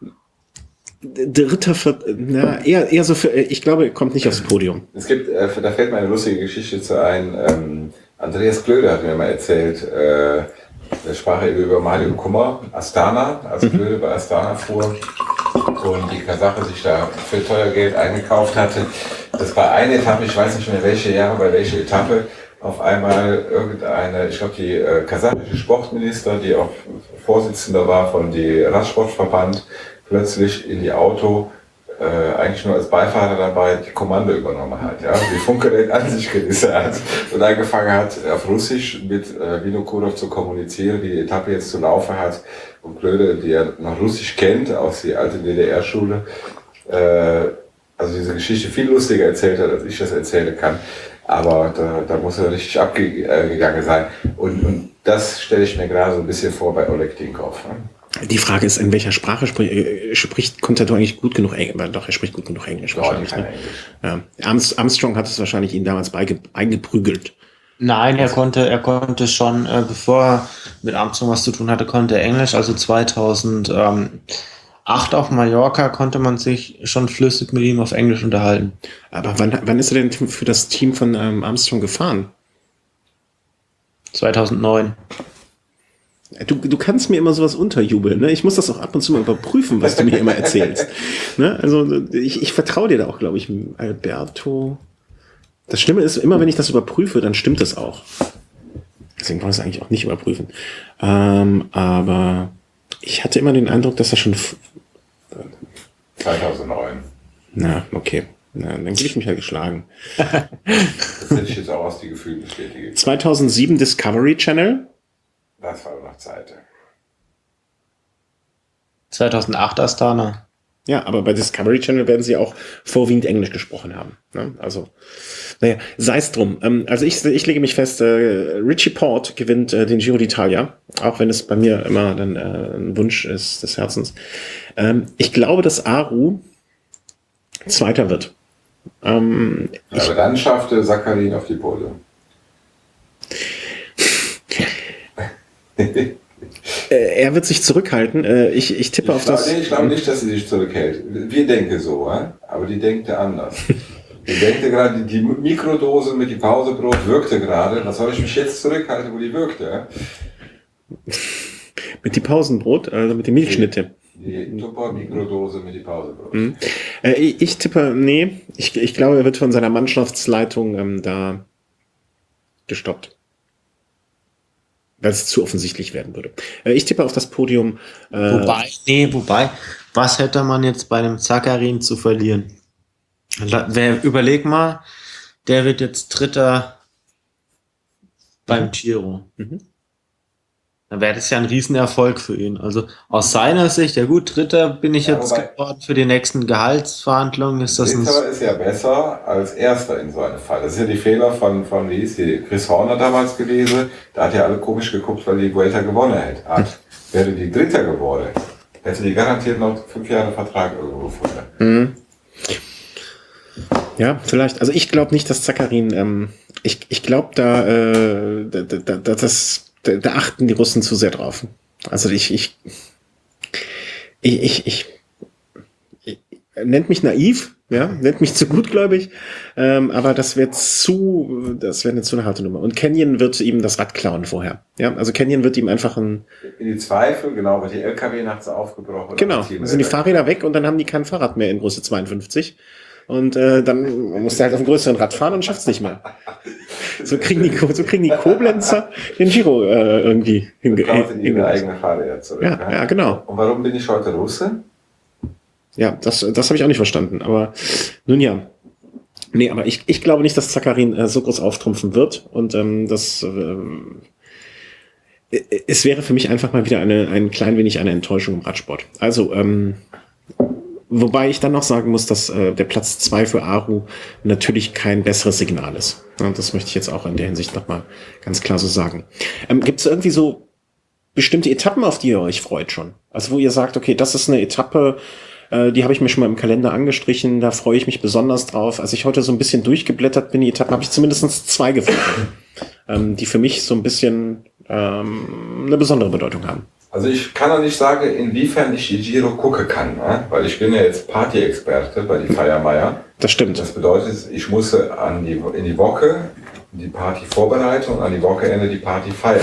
Dritter, Viert, na, eher, eher so für, ich glaube, er kommt nicht aufs Podium. Es gibt, äh, da fällt mir eine lustige Geschichte zu ein. Ähm, Andreas Klöde hat mir mal erzählt, äh, da sprach er über Mario Kummer, Astana, als Klöde bei Astana fuhr und die Kasache sich da für teuer Geld eingekauft hatte, dass bei einer Etappe, ich weiß nicht mehr welche Jahre, bei welcher Etappe, auf einmal irgendeine, ich glaube die äh, kasachische Sportminister, die auch Vorsitzender war von die Radsportverband, plötzlich in die Auto, äh, eigentlich nur als Beifahrer dabei, die Kommando übernommen hat, ja, die Funkgerät an sich gerissen hat und angefangen hat, auf Russisch mit äh, Vinokurov zu kommunizieren, wie die Etappe jetzt zu laufen hat. Und Klöde, die er noch Russisch kennt, aus der alten D D R-Schule, äh, also diese Geschichte viel lustiger erzählt hat, als ich das erzählen kann. Aber da, da muss er richtig abgegangen sein. Und, und das stelle ich mir gerade so ein bisschen vor bei Oleg Tinkoff. Ne? Die Frage ist, in welcher Sprache spricht, äh, spricht Contador eigentlich gut genug Englisch? Doch, er spricht gut genug Englisch wahrscheinlich. Ne? Ja. Armstrong hat es wahrscheinlich ihn damals beige, eingeprügelt. Nein, er konnte, er konnte schon, äh, bevor er mit Armstrong was zu tun hatte, konnte er Englisch. Also zweitausendacht auf Mallorca konnte man sich schon flüssig mit ihm auf Englisch unterhalten. Aber wann, wann ist er denn für das Team von ähm, Armstrong gefahren? zweitausendneun. Du, du kannst mir immer sowas unterjubeln, ne? Ich muss das auch ab und zu mal überprüfen, was du mir immer erzählst. Ne? Also ich, ich vertraue dir da auch, glaube ich, Alberto. Das Schlimme ist, immer wenn ich das überprüfe, dann stimmt das auch. Deswegen kann ich es eigentlich auch nicht überprüfen. Ähm, aber ich hatte immer den Eindruck, dass er schon... F- zweitausendneun. Na, okay. Na, dann gebe ich mich ja geschlagen. Das hätte ich jetzt auch aus die Gefühle bestätigt. zweitausendsieben Discovery Channel. Das war noch Zeit. zweitausendacht Astana. Ja, aber bei Discovery Channel werden sie auch vorwiegend Englisch gesprochen haben. Ne? Also, naja, sei es drum. Ähm, also ich, ich lege mich fest, äh, Richie Port gewinnt äh, den Giro d'Italia, auch wenn es bei mir immer dann äh, ein Wunsch ist des Herzens. Ähm, ich glaube, dass Aru Zweiter wird. Ähm, Aber ich, dann schaffte Sakharin auf die Pole. äh, er wird sich zurückhalten. Äh, ich, ich tippe ich auf glaub, das... Nee, ich glaube nicht, dass sie sich zurückhält. Wir denken so, äh? aber die denkt ja anders. Die denkt gerade, die Mikrodose mit dem Pausebrot wirkte gerade. Was soll ich mich jetzt zurückhalten, wo die wirkte? Äh? Mit dem Pausenbrot, also mit dem Milchschnitte. Die Tupper-Mikrodose mit dem Pausebrot. Mhm. Äh, ich, ich tippe, nee, ich, ich glaube, er wird von seiner Mannschaftsleitung ähm, da gestoppt. Weil es zu offensichtlich werden würde. Äh, ich tippe auf das Podium. Äh, Wobei, nee, wobei, was hätte man jetzt bei einem Sakharin zu verlieren? La- Wer, überleg mal, der wird jetzt Dritter beim Giro. Mhm. dann wäre das ja ein Riesenerfolg für ihn. Also aus seiner Sicht, ja gut, Dritter bin ich Ja, jetzt wobei- geworden für die nächsten Gehaltsverhandlungen. Ist das ein Dritter ist ja besser als Erster in so einem Fall. Das ist ja die Fehler von, von wie hieß die, Chris Horner damals gewesen. Da hat ja alle komisch geguckt, weil die Vuelta gewonnen hat. Wäre die Dritter geworden, hätte die garantiert noch fünf Jahre Vertrag irgendwo gefunden. Mhm. Ja, vielleicht. Also ich glaube nicht, dass Zaccharin, ähm, ich, ich glaube, da, äh, da, da, da, das, da, da achten die Russen zu sehr drauf. Also ich, ich, ich, ich, ich, ich nennt mich naiv, ja, nennt mich zu gutgläubig, ähm, aber das wird zu, das wäre eine zu eine harte Nummer. Und Canyon wird ihm das Rad klauen vorher. Ja, also Canyon wird ihm einfach ein, In die Zweifel, genau, weil die L K W nachts aufgebrochen. genau, dann sind die Fahrräder weg und dann haben die kein Fahrrad mehr in Größe zweiundfünfzig. Und äh, dann muss der halt auf einem größeren Rad fahren und schafft's nicht mehr. So kriegen die, so kriegen die Koblenzer den Giro äh, irgendwie hinge- Klaut in ihre hinge- eigene Fahrräder zurück. Ja, ne? ja, genau. Und warum bin ich heute Russe? Ja, das, das habe ich auch nicht verstanden. Aber nun ja. Nee, aber ich, ich glaube nicht, dass Zaccharin äh, so groß auftrumpfen wird. Und ähm, das äh, es wäre für mich einfach mal wieder eine, ein klein wenig eine Enttäuschung im Radsport. Also, ähm, wobei ich dann noch sagen muss, dass äh, der Platz zwei für Aru natürlich kein besseres Signal ist. Ja, das möchte ich jetzt auch in der Hinsicht nochmal ganz klar so sagen. Ähm, Gibt es irgendwie so bestimmte Etappen, auf die ihr euch freut schon? Also wo ihr sagt, okay, das ist eine Etappe, äh, die habe ich mir schon mal im Kalender angestrichen, da freue ich mich besonders drauf. Als ich heute so ein bisschen durchgeblättert bin, die Etappen, habe ich zumindest zwei gefunden, ähm, die für mich so ein bisschen ähm, eine besondere Bedeutung haben. Also ich kann auch nicht sagen, inwiefern ich die Giro gucken kann, ne? Weil ich bin ja jetzt Party-Experte bei die Feiermeier. Das stimmt. Das bedeutet, ich muss an die, in die Woche die Party vorbereiten und an die Wochenende die Party feiern.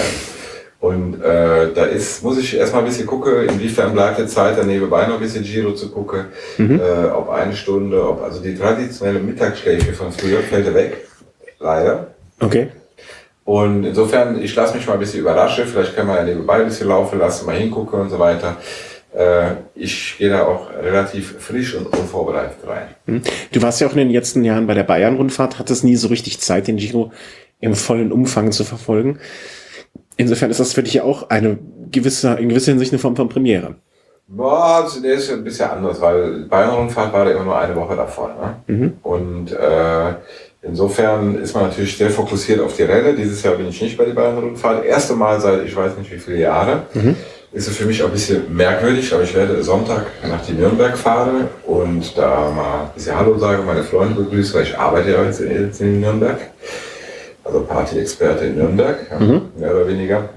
Und äh, da ist, muss ich erstmal ein bisschen gucken, inwiefern bleibt die Zeit, dann nebenbei noch ein bisschen Giro zu gucken, Mhm. äh, ob eine Stunde, ob also die traditionelle Mittagsschläfe von früher fällt weg, leider. Okay. Und insofern, ich lasse mich mal ein bisschen überraschen, vielleicht kann man ja nebenbei ein bisschen laufen lassen, mal hingucken und so weiter. Äh, ich gehe da auch relativ frisch und unvorbereitet rein. Mhm. Du warst ja auch in den letzten Jahren bei der Bayern-Rundfahrt, hattest nie so richtig Zeit, den Giro im vollen Umfang zu verfolgen. Insofern ist das für dich ja auch eine gewisse, in gewisser Hinsicht eine Form von Premiere. Boah, das ist ein bisschen anders, weil Bayern-Rundfahrt war da immer nur eine Woche davon. Ne? Mhm. Und äh, insofern ist man natürlich sehr fokussiert auf die Rennen. Dieses Jahr bin ich nicht bei der Bayern-Rundfahrt. Erste Mal seit ich weiß nicht wie viele Jahre. Mhm. Ist es für mich auch ein bisschen merkwürdig, aber ich werde Sonntag nach die Nürnberg fahren und da mal ein bisschen Hallo sagen, meine Freunde begrüßen, weil ich arbeite ja jetzt in, jetzt in Nürnberg. Also Party-Experte in Nürnberg, ja, Mhm. mehr oder weniger.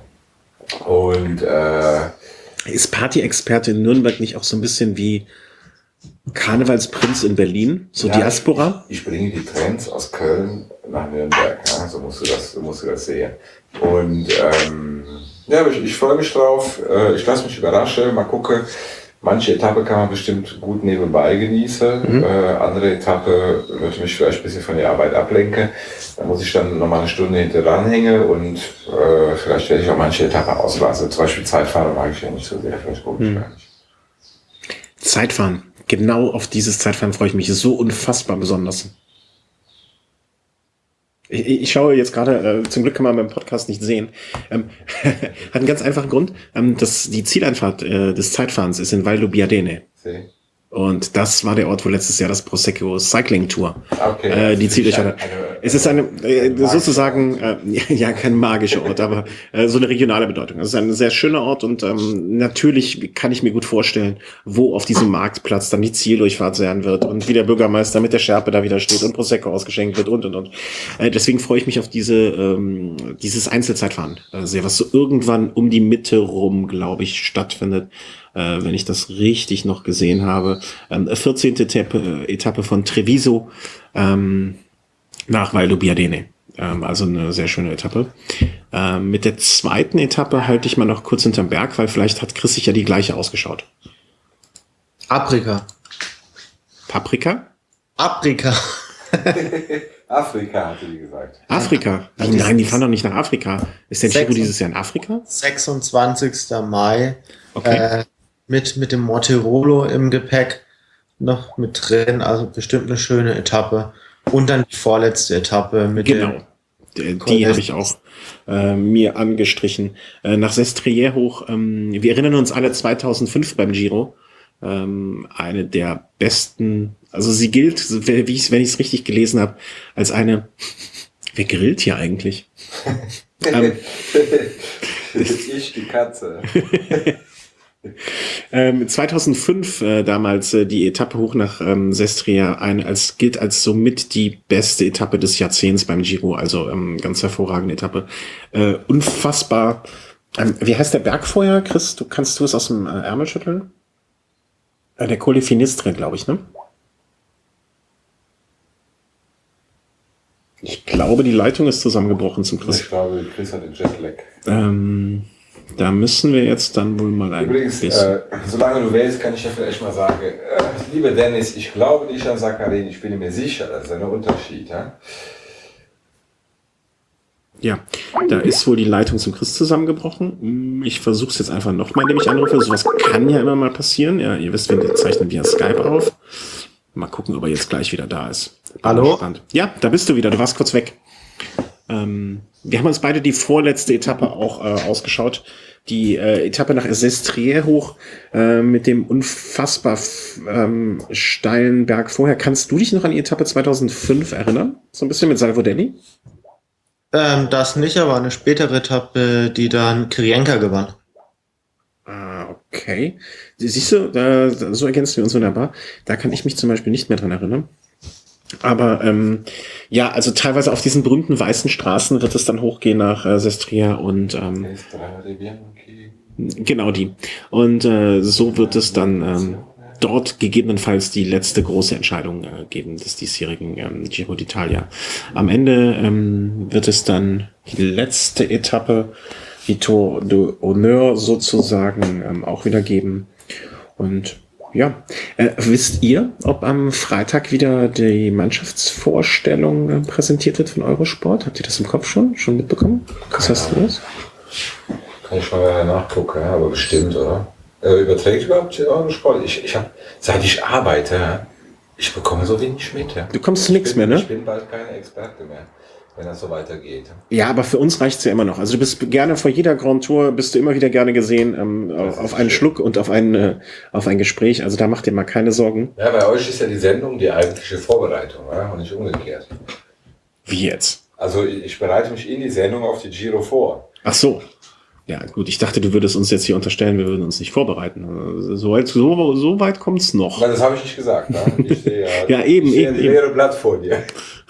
Und äh, Ist Party-Experte in Nürnberg nicht auch so ein bisschen wie Karnevalsprinz in Berlin? So ja, Diaspora? Ich, ich bringe die Trends aus Köln nach Nürnberg, ja, so musst du das, so musst du das sehen. Und ähm, ja, aber ich, ich freue mich drauf, äh, ich lasse mich überraschen, mal gucken. Manche Etappe kann man bestimmt gut nebenbei genießen, mhm. äh, andere Etappe wird mich vielleicht ein bisschen von der Arbeit ablenken. Da muss ich dann nochmal eine Stunde hinter dran hängen und äh, vielleicht werde ich auch manche Etappe auslassen. Zum Beispiel Zeitfahren mag ich ja nicht so sehr, vielleicht gucke ich Mhm. gar nicht. Zeitfahren. Genau auf dieses Zeitfahren freue ich mich so unfassbar besonders. Ich, ich schaue jetzt gerade, äh, zum Glück kann man beim Podcast nicht sehen, ähm, hat einen ganz einfachen Grund. Ähm, das, die Zieleinfahrt äh, des Zeitfahrens ist in Val do Biadene. See? Und das war der Ort, wo letztes Jahr das Prosecco Cycling Tour Okay, äh, die das Ziele ist eine- hatte. eine- Es ist eine, äh, eine sozusagen, äh, ja, kein magischer Ort, aber äh, so eine regionale Bedeutung. Es ist ein sehr schöner Ort und ähm, natürlich kann ich mir gut vorstellen, wo auf diesem Marktplatz dann die Zieldurchfahrt sein wird und wie der Bürgermeister mit der Schärpe da wieder steht und Prosecco ausgeschenkt wird und und und. Äh, deswegen freue ich mich auf diese ähm, dieses Einzelzeitfahren äh, sehr, was so irgendwann um die Mitte rum, glaube ich, stattfindet. Äh, wenn ich das richtig noch gesehen habe. Ähm, vierzehnte Etappe, Etappe von Treviso ähm, nach Val do Biadene. Ähm, also eine sehr schöne Etappe. Ähm, mit der zweiten Etappe halte ich mal noch kurz hinterm Berg, weil vielleicht hat Chris sich ja die gleiche ausgeschaut. Afrika. Paprika? Afrika. Afrika, hatte die gesagt. Afrika? Ja, Wie, nein, die dieses- fahren doch nicht nach Afrika. Ist der Giro Sechs- dieses Jahr in Afrika? sechsundzwanzigster Mai. Okay. Äh, mit, mit dem Mortirolo im Gepäck noch mit drin. Also bestimmt eine schöne Etappe. Und dann die vorletzte Etappe mit Genau. dem die, die habe ich auch äh, mir angestrichen. Äh, nach Sestriere hoch, ähm, wir erinnern uns alle zweitausendfünf beim Giro, ähm, eine der besten, also sie gilt, wie ich, wenn ich es richtig gelesen habe, als eine, wer grillt hier eigentlich? ähm, ich, die Katze. ähm, zweitausendfünf äh, damals äh, die Etappe hoch nach ähm, Sestriere eine als gilt als somit die beste Etappe des Jahrzehnts beim Giro, also ähm, ganz hervorragende Etappe, äh, unfassbar. Ähm, wie heißt der Berg vorher, Chris? Du kannst du es aus dem äh, Ärmel schütteln? Äh, der Col de Finistre, glaube ich, ne? Ich glaube, die Leitung ist zusammengebrochen zum Chris. Ich glaube, Chris hat den Jetlag. Ähm, da müssen wir jetzt dann wohl mal ein Übrigens, bisschen... äh, solange du wählst, kann ich ja vielleicht mal sagen, äh, lieber Dennis, ich glaube nicht an Sakharin, ich bin mir sicher, das ist ein Unterschied. Ja? Ja, da ist wohl die Leitung zum Chris zusammengebrochen. Ich versuche es jetzt einfach nochmal, indem ich anrufe. Sowas kann ja immer mal passieren. Ja, ihr wisst, wir zeichnen via Skype auf. Mal gucken, ob er jetzt gleich wieder da ist. Hallo? Ja, da bist du wieder. Du warst kurz weg. Ähm, wir haben uns beide die vorletzte Etappe auch äh, ausgeschaut. Die äh, Etappe nach Sestriere hoch äh, mit dem unfassbar ähm, steilen Berg vorher. Kannst du dich noch an die Etappe zweitausendfünf erinnern? So ein bisschen mit Salvodelli? Ähm, das nicht, aber eine spätere Etappe, die dann Kirienka gewann. Ah, okay. Siehst du, da, so ergänzen wir uns wunderbar. Da kann ich mich zum Beispiel nicht mehr dran erinnern. Aber ähm, ja, also teilweise auf diesen berühmten weißen Straßen wird es dann hochgehen nach äh, Sestriere und ähm, genau die. Und äh, so wird es dann ähm, dort gegebenenfalls die letzte große Entscheidung äh, geben des diesjährigen ähm, Giro d'Italia. Am Ende ähm, wird es dann die letzte Etappe, die Tour de Honneur sozusagen, ähm, auch wieder geben. Und ja, äh, wisst ihr, ob am Freitag wieder die Mannschaftsvorstellung äh, präsentiert wird von Eurosport? Habt ihr das im Kopf schon, schon mitbekommen? Was hast du das? Kann ich mal nachgucken, ja, aber bestimmt, oder? Äh, überträgt überhaupt Eurosport? Ich, ich habe, seit ich arbeite, ich bekomme so wenig mit. Ja. Du kommst zu nichts mehr, ne? Ich bin bald kein Experte mehr, wenn das so weitergeht. Ja, aber für uns reicht's ja immer noch. Also du bist gerne vor jeder Grand Tour, bist du immer wieder gerne gesehen, ähm, auf einen schön. Schluck und auf ein, äh, auf ein Gespräch. Also da macht ihr mal keine Sorgen. Ja, bei euch ist ja die Sendung die eigentliche Vorbereitung, ja? Und nicht umgekehrt. Wie jetzt? Also ich bereite mich in die Sendung auf die Giro vor. Ach so. Ja, gut, ich dachte, du würdest uns jetzt hier unterstellen, wir würden uns nicht vorbereiten. Also, so, weit, so, so weit kommt's noch. Nein, das habe ich nicht gesagt. Ne? Ich sehe ja, ja, eben, ich sehe eben. das leere Blatt vor dir.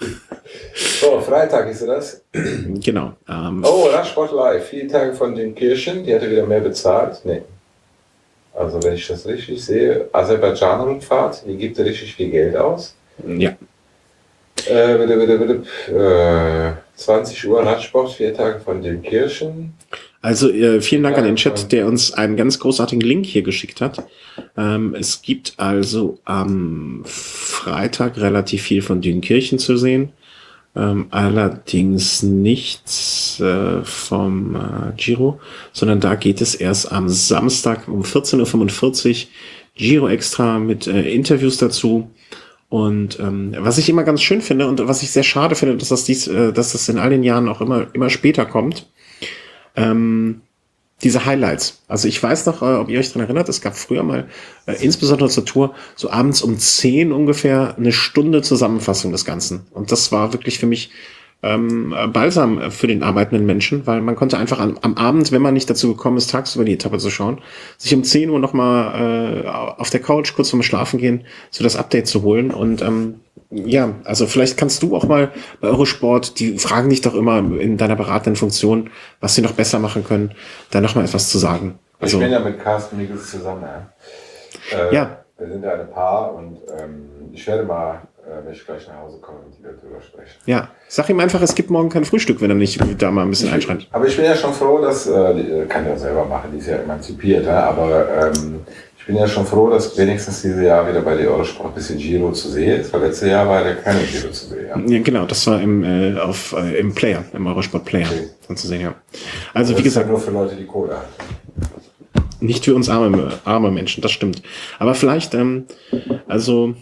So, Freitag ist das. Genau. Ähm, oh, Radsport Live. Vier Tage von den Kirchen. Die hatte wieder mehr bezahlt. Nee. Also, wenn ich das richtig sehe, Aserbaidschan-Rundfahrt, die gibt richtig viel Geld aus. Ja. Äh, bitte, bitte, bitte. Äh, zwanzig Uhr Radsport, vier Tage von den Kirchen. Also äh, vielen Dank an den Chat, der uns einen ganz großartigen Link hier geschickt hat. Ähm, es gibt also am Freitag relativ viel von Dünkirchen zu sehen. Ähm, allerdings nichts äh, vom äh, Giro, sondern da geht es erst am Samstag um vierzehn Uhr fünfundvierzig Giro Extra mit äh, Interviews dazu. Und ähm, was ich immer ganz schön finde und was ich sehr schade finde, dass das dies, äh, dass das in all den Jahren auch immer immer später kommt. Ähm, diese Highlights. Also ich weiß noch, äh, ob ihr euch daran erinnert, es gab früher mal, äh, insbesondere zur Tour, so abends um zehn ungefähr eine Stunde Zusammenfassung des Ganzen. Und das war wirklich für mich ähm, balsam für den arbeitenden Menschen, weil man konnte einfach am, am Abend, wenn man nicht dazu gekommen ist, tagsüber die Etappe zu schauen, sich um zehn Uhr nochmal äh, auf der Couch kurz vorm Schlafen gehen, so das Update zu holen. Und ähm, ja, also vielleicht kannst du auch mal bei Eurosport, die fragen dich doch immer in deiner beratenden Funktion, was sie noch besser machen können, da nochmal etwas zu sagen. Also, ich bin ja mit Carsten Miegels zusammen. Ja. Äh, ja. Wir sind ja ein Paar und ähm, ich werde mal, äh, wenn ich gleich nach Hause komme, mit dir darüber sprechen. Ja, sag ihm einfach, es gibt morgen kein Frühstück, wenn er nicht da mal ein bisschen ich, einschreibt. Aber ich bin ja schon froh, dass, äh, die, kann ja selber machen, die ist ja emanzipiert, ja, aber ähm, ich bin ja schon froh, dass wenigstens dieses Jahr wieder bei der Eurosport ein bisschen Giro zu sehen ist, weil letztes Jahr war ja keine Giro zu sehen. Ja, ja genau, das war im, äh, auf, äh, im Player, im Eurosport Player okay. Dann zu sehen, ja. Also das wie gesagt. Ist ja nur für Leute, die Kohle haben. Nicht für uns arme, arme Menschen, das stimmt. Aber vielleicht, ähm, also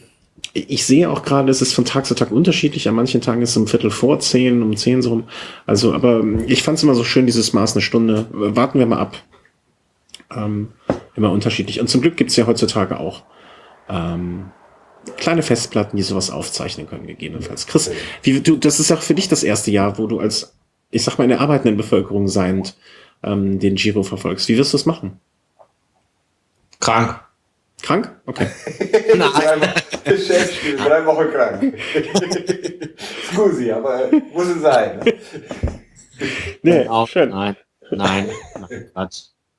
Ich sehe auch gerade, es ist von Tag zu Tag unterschiedlich. An manchen Tagen ist es um Viertel vor zehn, um zehn so rum. Also, aber ich fand es immer so schön, dieses Maß eine Stunde. Warten wir mal ab. Ähm, immer unterschiedlich. Und zum Glück gibt es ja heutzutage auch ähm, kleine Festplatten, die sowas aufzeichnen können, gegebenenfalls. Chris, wie, du, das ist auch für dich das erste Jahr, wo du als, ich sag mal, in der arbeitenden Bevölkerung seiend ähm, den Giro verfolgst. Wie wirst du es machen? Krank. Krank? Okay. Nein. Chefspiel, drei Wochen krank. Scusi, aber muss es sein. Nee, auch, schön. Nein, nein, nein, Quatsch.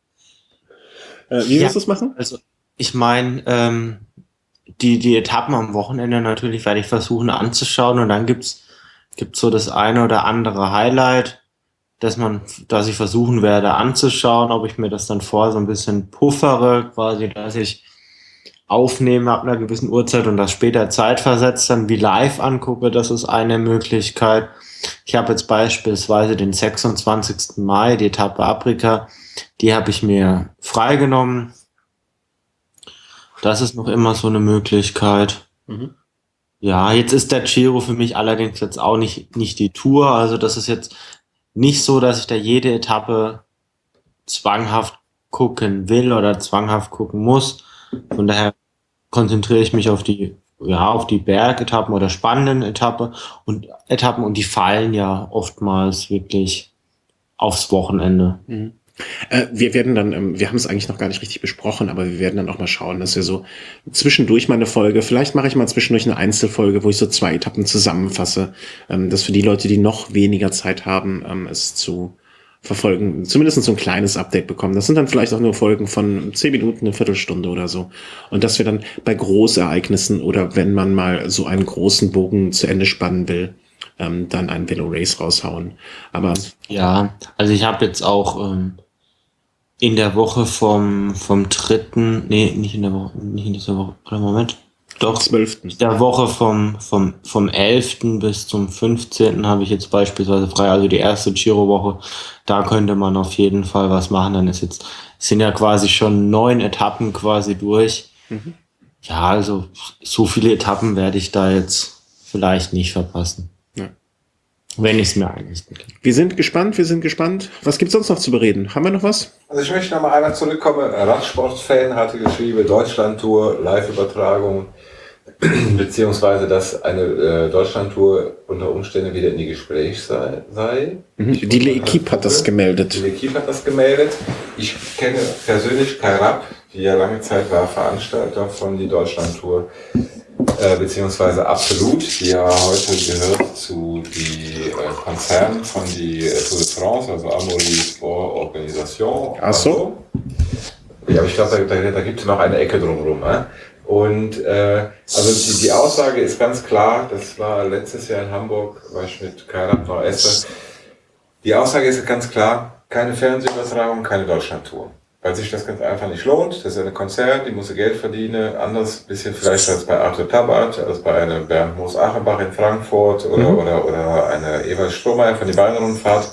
Äh, wie Ja, wirst du es machen? Also, ich meine, ähm, die, die Etappen am Wochenende natürlich werde ich versuchen anzuschauen und dann gibt's, gibt's so das eine oder andere Highlight, dass man, dass ich versuchen werde anzuschauen, ob ich mir das dann vorher so ein bisschen puffere, quasi, dass ich aufnehme ab einer gewissen Uhrzeit und das später zeitversetzt dann wie live angucke, das ist eine Möglichkeit. Ich habe jetzt beispielsweise den sechsundzwanzigsten Mai, die Etappe Afrika, die habe ich mir freigenommen. Das ist noch immer so eine Möglichkeit. Mhm. Ja, jetzt ist der Giro für mich allerdings jetzt auch nicht, nicht die Tour. Also das ist jetzt nicht so, dass ich da jede Etappe zwanghaft gucken will oder zwanghaft gucken muss. Von daher konzentriere ich mich auf die, ja, auf die Bergetappen oder spannenden Etappen und Etappen und die fallen ja oftmals wirklich aufs Wochenende. Mhm. Äh, wir werden dann, ähm, wir haben es eigentlich noch gar nicht richtig besprochen, aber wir werden dann auch mal schauen, dass wir so zwischendurch mal eine Folge, vielleicht mache ich mal zwischendurch eine Einzelfolge, wo ich so zwei Etappen zusammenfasse, ähm, dass für die Leute, die noch weniger Zeit haben, ähm, es zu verfolgen, zumindest so ein kleines Update bekommen. Das sind dann vielleicht auch nur Folgen von zehn Minuten, eine Viertelstunde oder so. Und dass wir dann bei Großereignissen oder wenn man mal so einen großen Bogen zu Ende spannen will, ähm, dann ein Velo Race raushauen. Aber Ja, also ich habe jetzt auch ähm, in der Woche vom vom dritten, nee, nicht in der Woche, nicht in dieser Woche, oder Moment, doch, zwölften in der Woche vom vom vom elften bis zum fünfzehnten habe ich jetzt beispielsweise frei, also die erste Giro-Woche, da könnte man auf jeden Fall was machen, dann ist jetzt, es sind ja quasi schon neun Etappen quasi durch. Mhm. Ja, also so viele Etappen werde ich da jetzt vielleicht nicht verpassen. Ja. Wenn ich es mir einrichten kann. Wir sind gespannt, wir sind gespannt. Was gibt's sonst noch zu bereden? Haben wir noch was? Also ich möchte noch mal einmal zurückkommen. Radsport-Fan hatte geschrieben, Deutschland-Tour, Live-Übertragung, beziehungsweise dass eine äh, Deutschland-Tour unter Umständen wieder in die Gespräch sei. sei. Mhm. Die L'Equipe hat das gemeldet. Die L'Equipe hat das gemeldet. Ich kenne persönlich Kai Rapp, die ja lange Zeit war Veranstalter von die Deutschland-Tour. Äh, beziehungsweise Absolut, die ja heute gehört zu die äh, Konzernen von die äh, Tour de France, also Amaury Sport Organisation. Ach so? Ja, aber ich glaube, da, da, da gibt es noch eine Ecke drumherum. Äh? Und äh, also die, die Aussage ist ganz klar, das war letztes Jahr in Hamburg, war ich mit Kairat noch esse. Die Aussage ist ganz klar, keine Fernsehübertragung, keine Deutschlandtour. Weil sich das ganz einfach nicht lohnt. Das ist eine Konzert, die muss Geld verdienen. Anders bisschen vielleicht als bei Arthur Tabat, als bei einem Bernd Moos-Achenbach in Frankfurt oder, mhm. oder, oder eine Ewald Strohmeier von die Bayern-Rundfahrt.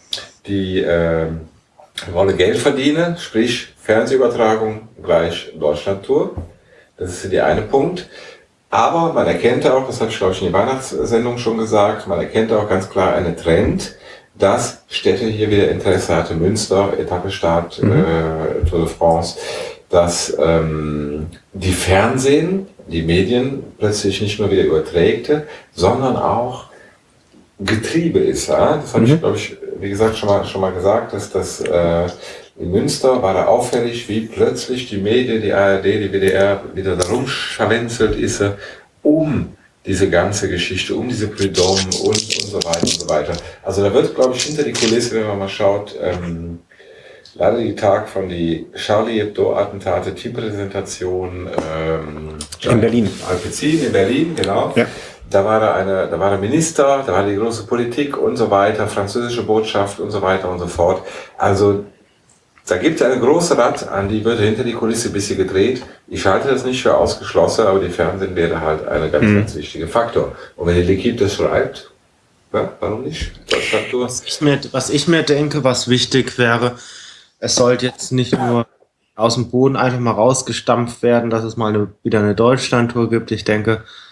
Die äh, wollen Geld verdienen, sprich Fernsehübertragung gleich Deutschlandtour. Das ist der eine Punkt. Aber man erkennt auch, das habe ich glaube ich in der Weihnachtssendung schon gesagt, man erkennt auch ganz klar einen Trend, dass Städte hier wieder Interesse hatte, Münster, Etappestart, mhm. äh, Tour de France, dass ähm, die Fernsehen, die Medien plötzlich nicht nur wieder überträgte, sondern auch Getriebe ist. Ja? Das habe mhm. ich, glaube ich, wie gesagt, schon mal schon mal gesagt, dass das äh, in Münster war da auffällig, wie plötzlich die Medien, die A R D, die W D R wieder da rumscharwenzelt ist, um diese ganze Geschichte, um diese Prud'homme und, und so weiter und so weiter. Also da wird, glaube ich, hinter die Kulisse, wenn man mal schaut, ähm, leider die Tag von die Charlie Hebdo-Attentate, Teampräsentation ähm, in Berlin. Alpecin in Berlin, genau. Ja. Da war da eine, da war der Minister, da war die große Politik und so weiter, französische Botschaft und so weiter und so fort. Also da gibt es eine große Rad, an die wird hinter die Kulisse ein bisschen gedreht. Ich halte das nicht für ausgeschlossen, aber die Fernsehen wäre halt ein ganz, mhm. ganz wichtiger Faktor. Und wenn die L'Equipe das schreibt, ja, warum nicht? Was ich, mir, was ich mir denke, was wichtig wäre, es sollte jetzt nicht nur aus dem Boden einfach mal rausgestampft werden, dass es mal eine, wieder eine Deutschlandtour gibt. Ich denke,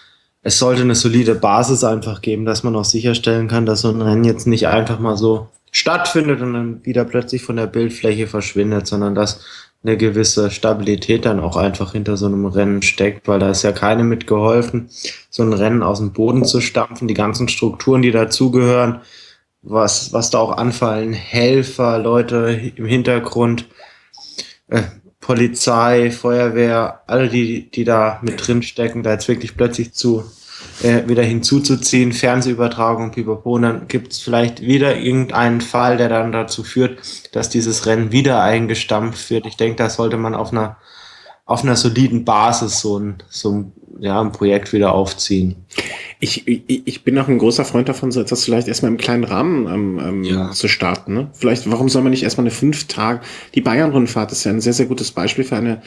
es sollte eine solide Basis einfach geben, dass man auch sicherstellen kann, dass so ein Rennen jetzt nicht einfach mal so stattfindet und dann wieder plötzlich von der Bildfläche verschwindet, sondern dass eine gewisse Stabilität dann auch einfach hinter so einem Rennen steckt, weil da ist ja keinem mitgeholfen, so ein Rennen aus dem Boden zu stampfen, die ganzen Strukturen, die dazugehören, was, was da auch anfallen, Helfer, Leute im Hintergrund, äh, Polizei, Feuerwehr, alle, die, die da mit drin stecken, da jetzt wirklich plötzlich zu äh, wieder hinzuzuziehen, Fernsehübertragung, pipapo, und dann gibt es vielleicht wieder irgendeinen Fall, der dann dazu führt, dass dieses Rennen wieder eingestampft wird. Ich denke, da sollte man auf einer auf einer soliden Basis so ein, so ein, ja, ein Projekt wieder aufziehen. Ich, ich, ich bin auch ein großer Freund davon, so etwas vielleicht erstmal im kleinen Rahmen ähm, ähm, ja. zu starten. Ne? Vielleicht, warum soll man nicht erstmal eine fünf Tage, die Bayern-Rundfahrt ist ja ein sehr, sehr gutes Beispiel für eine,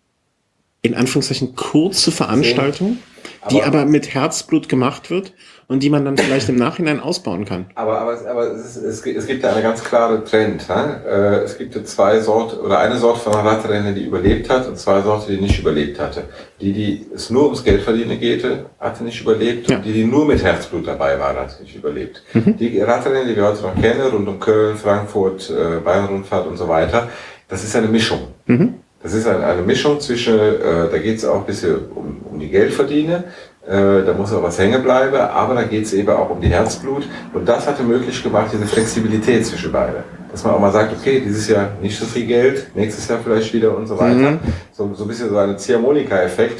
in Anführungszeichen, kurze Veranstaltung, aber, die aber mit Herzblut gemacht wird und die man dann vielleicht im Nachhinein ausbauen kann. Aber, aber, aber es, ist, es gibt ja eine ganz klare Trend. Ne? Es gibt ja zwei Sorten, oder eine Sorte von Radrennen, die überlebt hat, und zwei Sorten, die nicht überlebt hatte. Die, die es nur ums Geldverdienen geht, hatte nicht überlebt, ja. Und die, die nur mit Herzblut dabei waren, hat nicht überlebt. Mhm. Die Radrennen, die wir heute noch kennen, rund um Köln, Frankfurt, Bayern-Rundfahrt und so weiter, das ist eine Mischung. Mhm. Das ist eine, eine Mischung zwischen, äh, da geht es auch ein bisschen um, um die Geldverdiene, äh, da muss auch was hängen bleiben, aber da geht es eben auch um die Herzblut. Und das hatte möglich gemacht, diese Flexibilität zwischen beiden. Dass man auch mal sagt, okay, dieses Jahr nicht so viel Geld, nächstes Jahr vielleicht wieder und so weiter. Mhm. So, so ein bisschen so ein Ziehharmonika-Effekt.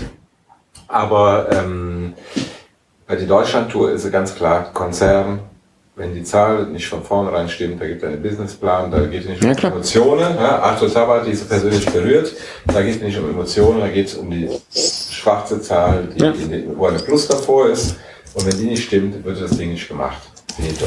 Aber ähm, bei der Deutschland-Tour ist es ganz klar, Konzern. Wenn die Zahl nicht von vornherein stimmt, da gibt es einen Businessplan, da geht es nicht um ja, Emotionen. Ja, Arthur Tabat, die ist persönlich berührt, da geht es nicht um Emotionen, da geht es um die schwarze Zahl, die, ja. die, wo eine Plus davor ist. Und wenn die nicht stimmt, wird das Ding nicht gemacht. Finito.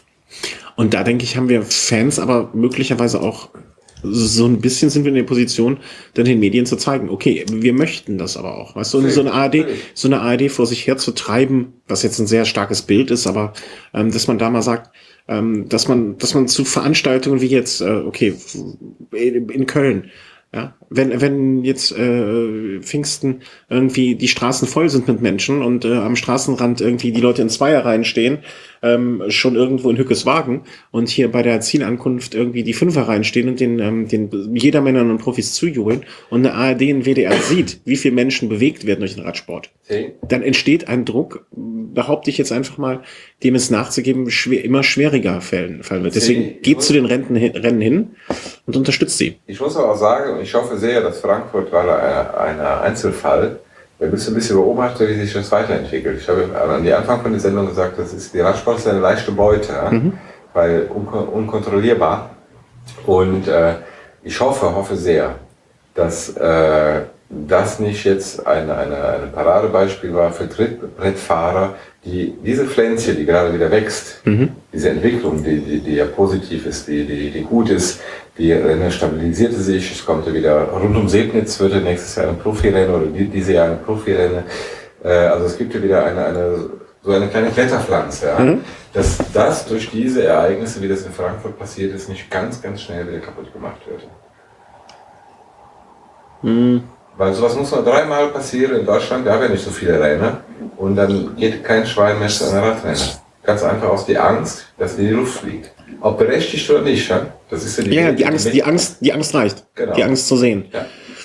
Und da denke ich, haben wir Fans aber möglicherweise auch so ein bisschen sind wir in der Position, dann den Medien zu zeigen, okay, wir möchten das aber auch. Weißt du, so eine A R D, so eine A R D vor sich her zu treiben, was jetzt ein sehr starkes Bild ist, aber ähm, dass man da mal sagt, ähm, dass man, dass man zu Veranstaltungen wie jetzt, äh, okay, in, in Köln, ja, wenn wenn jetzt äh, Pfingsten irgendwie die Straßen voll sind mit Menschen und äh, am Straßenrand irgendwie die Leute in Zweierreihen stehen, ähm, schon irgendwo in Hückeswagen und hier bei der Zielankunft irgendwie die Fünferreihen stehen und den ähm, den Jedermännern und Profis zujubeln und eine A R D und W D R sieht, wie viele Menschen bewegt werden durch den Radsport, okay. Dann entsteht ein Druck, behaupte ich jetzt einfach mal, dem es nachzugeben schwer, immer schwieriger fallen, fallen wird. Deswegen geht zu den Rennen, Rennen hin und unterstützt sie. Ich muss aber auch sagen, und ich hoffe sehr, dass Frankfurt war ein Einzelfall. Wir müssen ein bisschen beobachten, wie sich das weiterentwickelt. Ich habe an die Anfang von der Sendung gesagt, das ist, die Radsport ist eine leichte Beute, mhm. weil unkon- unkontrollierbar. Und äh, ich hoffe, hoffe sehr, dass äh, das nicht jetzt eine, eine, eine Paradebeispiel war für Trittbrettfahrer, die diese Pflänzchen, die gerade wieder wächst, mhm. diese Entwicklung, die, die, die ja positiv ist, die, die, die gut ist, die Rennen stabilisierte sich, es kommt ja wieder rund um Sebnitz, wird ja nächstes Jahr ein Profirennen oder die, diese Jahr ein Profirennen. Äh, also es gibt ja wieder eine, eine, so eine kleine Kletterpflanze, ja, mhm. dass das durch diese Ereignisse, wie das in Frankfurt passiert ist, nicht ganz, ganz schnell wieder kaputt gemacht wird. Mhm. Weil sowas muss nur dreimal passieren in Deutschland, wir haben ja nicht so viele Rennen und dann geht kein Schwein mehr zu einer Radrennen. Ganz einfach aus der Angst, dass in die Luft fliegt. Ob berechtigt oder nicht, ja? Das ist ja die, ja, die Angst, die Angst, die Angst reicht. Genau. Die Angst zu sehen. Ja.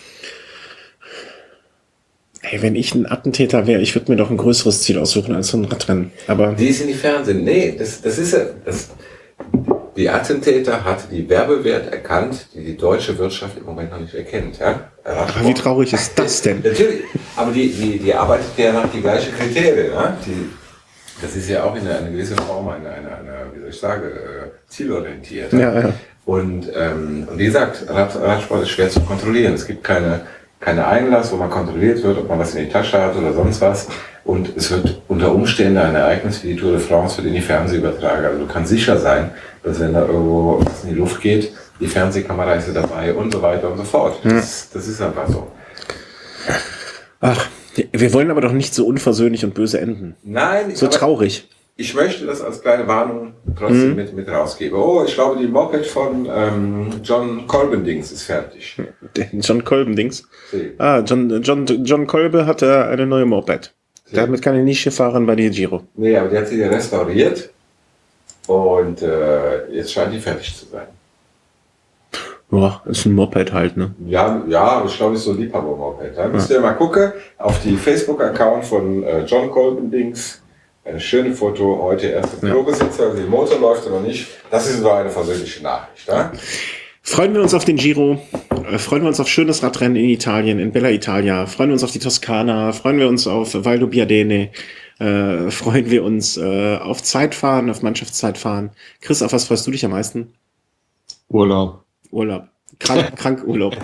Hey, wenn ich ein Attentäter wäre, ich würde mir doch ein größeres Ziel aussuchen als so ein Radrennen. Aber die ist in die Fernsehen. Nee, das, das ist ja, das, die Attentäter hat die Werbewert erkannt, die die deutsche Wirtschaft im Moment noch nicht erkennt. Ja? Aber wie traurig ist das denn? Natürlich, aber die, die, die arbeitet ja nach die gleichen Kriterien. Ja? Die, das ist ja auch in einer gewissen Form eine, eine, eine wie soll ich sagen, zielorientiert. Ja, ja. Und, ähm, und wie gesagt, Rad, Radsport ist schwer zu kontrollieren. Es gibt keine, keine Einlass, wo man kontrolliert wird, ob man was in die Tasche hat oder sonst was. Und es wird unter Umständen ein Ereignis wie die Tour de France wird in die Fernsehübertragung. Also du kannst sicher sein, dass wenn da irgendwo was in die Luft geht, die Fernsehkamera ist dabei und so weiter und so fort. Hm. Das, das ist einfach so. Ach, wir wollen aber doch nicht so unversöhnlich und böse enden. Nein. So traurig. Ich möchte das als kleine Warnung trotzdem mhm. mit, mit rausgeben. Oh, ich glaube, die Moped von ähm, John Kolbendings ist fertig. John Kolbendings? Sí. Ah, John, John, John Kolbe hatte eine neue Moped. Damit kann ich nicht fahren bei der Giro. Nee, aber die hat sie ja restauriert und äh, jetzt scheint die fertig zu sein. Boah, ist ein Moped halt, ne? Ja, ja, ich glaube, es ist so ein Liebhaber-Moped. Da müsst ihr mal gucken auf die Facebook-Account von äh, John Kolbendings. Ein schönes Foto, heute erst im Probesitzer, also der Motor läuft noch nicht. Das ist so eine versöhnliche Nachricht. Ja? Freuen wir uns auf den Giro, äh, freuen wir uns auf schönes Radrennen in Italien, in Bella Italia, freuen wir uns auf die Toskana, freuen wir uns auf Val d'Ubbiadene, äh, freuen wir uns äh, auf Zeitfahren, auf Mannschaftszeitfahren. Chris, auf was freust du dich am meisten? Urlaub. Urlaub. Krank, krank Urlaub.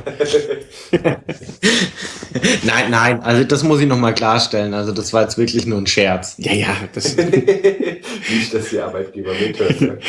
Nein, nein, also das muss ich nochmal klarstellen. Also das war jetzt wirklich nur ein Scherz. Ja, ja. Das Nicht, dass die Arbeitgeber mithört. Ne?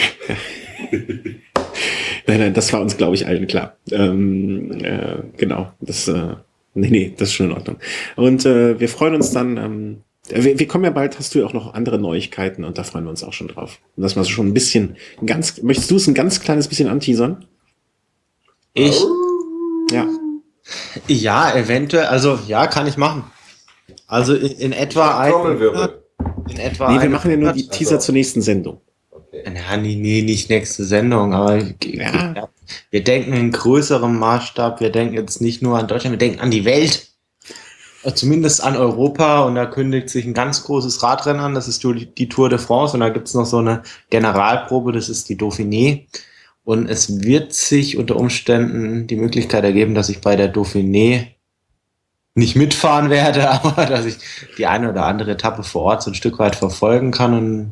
Nein, nein, das war uns, glaube ich, allen klar. Ähm, äh, genau, das, äh, nee, nee, das ist schon in Ordnung. Und äh, wir freuen uns dann, ähm, wir, wir kommen ja bald, hast du ja auch noch andere Neuigkeiten und da freuen wir uns auch schon drauf. Und das mal so schon ein bisschen, ein ganz, möchtest du es ein ganz kleines bisschen anteasern? Ich? Ja. Ja, eventuell, also ja, kann ich machen. Also in, in etwa ein Trommelwirbel. in etwa Nee, wir ein machen ja nur die Monat, Teaser also. zur nächsten Sendung. Okay. Ja, nee, nee, nicht nächste Sendung, aber Ja. ja. Wir denken in größerem Maßstab, wir denken jetzt nicht nur an Deutschland, wir denken an die Welt. Zumindest an Europa und da kündigt sich ein ganz großes Radrennen an, das ist die Tour de France und da gibt's noch so eine Generalprobe, das ist die Dauphiné. Und es wird sich unter Umständen die Möglichkeit ergeben, dass ich bei der Dauphiné nicht mitfahren werde, aber dass ich die eine oder andere Etappe vor Ort so ein Stück weit verfolgen kann. Und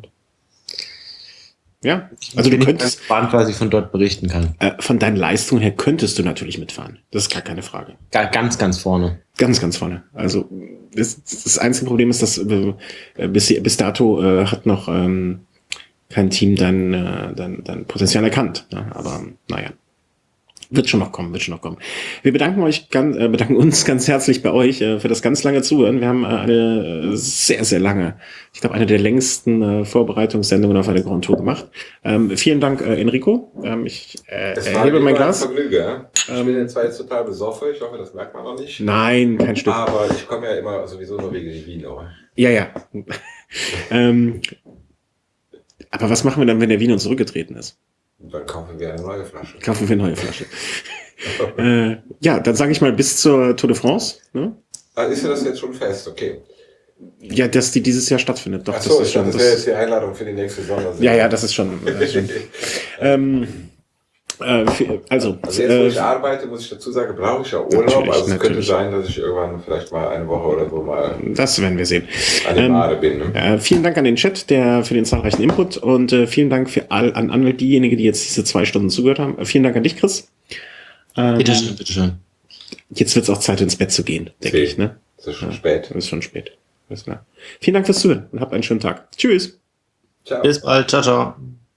Ja, ich also du bin könntest, ganz gespannt, was ich von dort berichten kann. äh, von deinen Leistungen her könntest du natürlich mitfahren. Das ist gar keine Frage. Ga- Ganz, ganz vorne. Ganz, ganz vorne. Also das, das einzige Problem ist, dass äh, bis, bis dato äh, hat noch ähm, kein Team dann, äh, dann, dann Potenzial erkannt. Ne? Aber naja, wird schon noch kommen, wird schon noch kommen. Wir bedanken euch ganz, äh, bedanken uns ganz herzlich bei euch äh, für das ganz lange Zuhören. Wir haben äh, eine äh, sehr, sehr lange, ich glaube, eine der längsten äh, Vorbereitungssendungen auf eine Grand Tour gemacht. Ähm, vielen Dank, äh, Enrico. Ähm, ich äh, Es war erhebe mein immer ein Glas. Vergnügen, ja? Ich Ähm, bin jetzt zwar jetzt total besoffen, ich hoffe, das merkt man noch nicht. Nein, kein Stück. Aber ich komme ja immer sowieso nur wegen Vino. Ja, ja. ähm, aber was machen wir dann, wenn der Wiener zurückgetreten ist? Und dann kaufen wir eine neue Flasche. Kaufen wir eine neue Flasche. äh, ja, dann sage ich mal bis zur Tour de France. Ne? Ah, ist ja das jetzt schon fest, okay. Ja, dass die dieses Jahr stattfindet. Doch, Ach so, das ist schon. das wäre jetzt die Einladung für die nächste Sondersendung. Ja, ja, das ist schon. Das ist schon ähm, äh, für, also, Also jetzt, wo äh, ich arbeite, muss ich dazu sagen, brauche ich ja Urlaub. Natürlich, Also es könnte natürlich. sein, dass ich irgendwann vielleicht mal eine Woche oder so mal das werden wir sehen. an die Ähm, Mare bin. Ne? Äh, vielen Dank an den Chat, der für den zahlreichen Input und äh, vielen Dank für all, an alle diejenigen, die jetzt diese zwei Stunden zugehört haben. Äh, vielen Dank an dich, Chris. Ähm, Bitteschön, bitteschön. Jetzt wird es auch Zeit, ins Bett zu gehen, denke See. ich. Ne? Es ist schon Ja, spät. Es ist schon spät. Alles klar. Vielen Dank fürs Zuhören und habt einen schönen Tag. Tschüss. Ciao. Bis bald, ciao, ciao.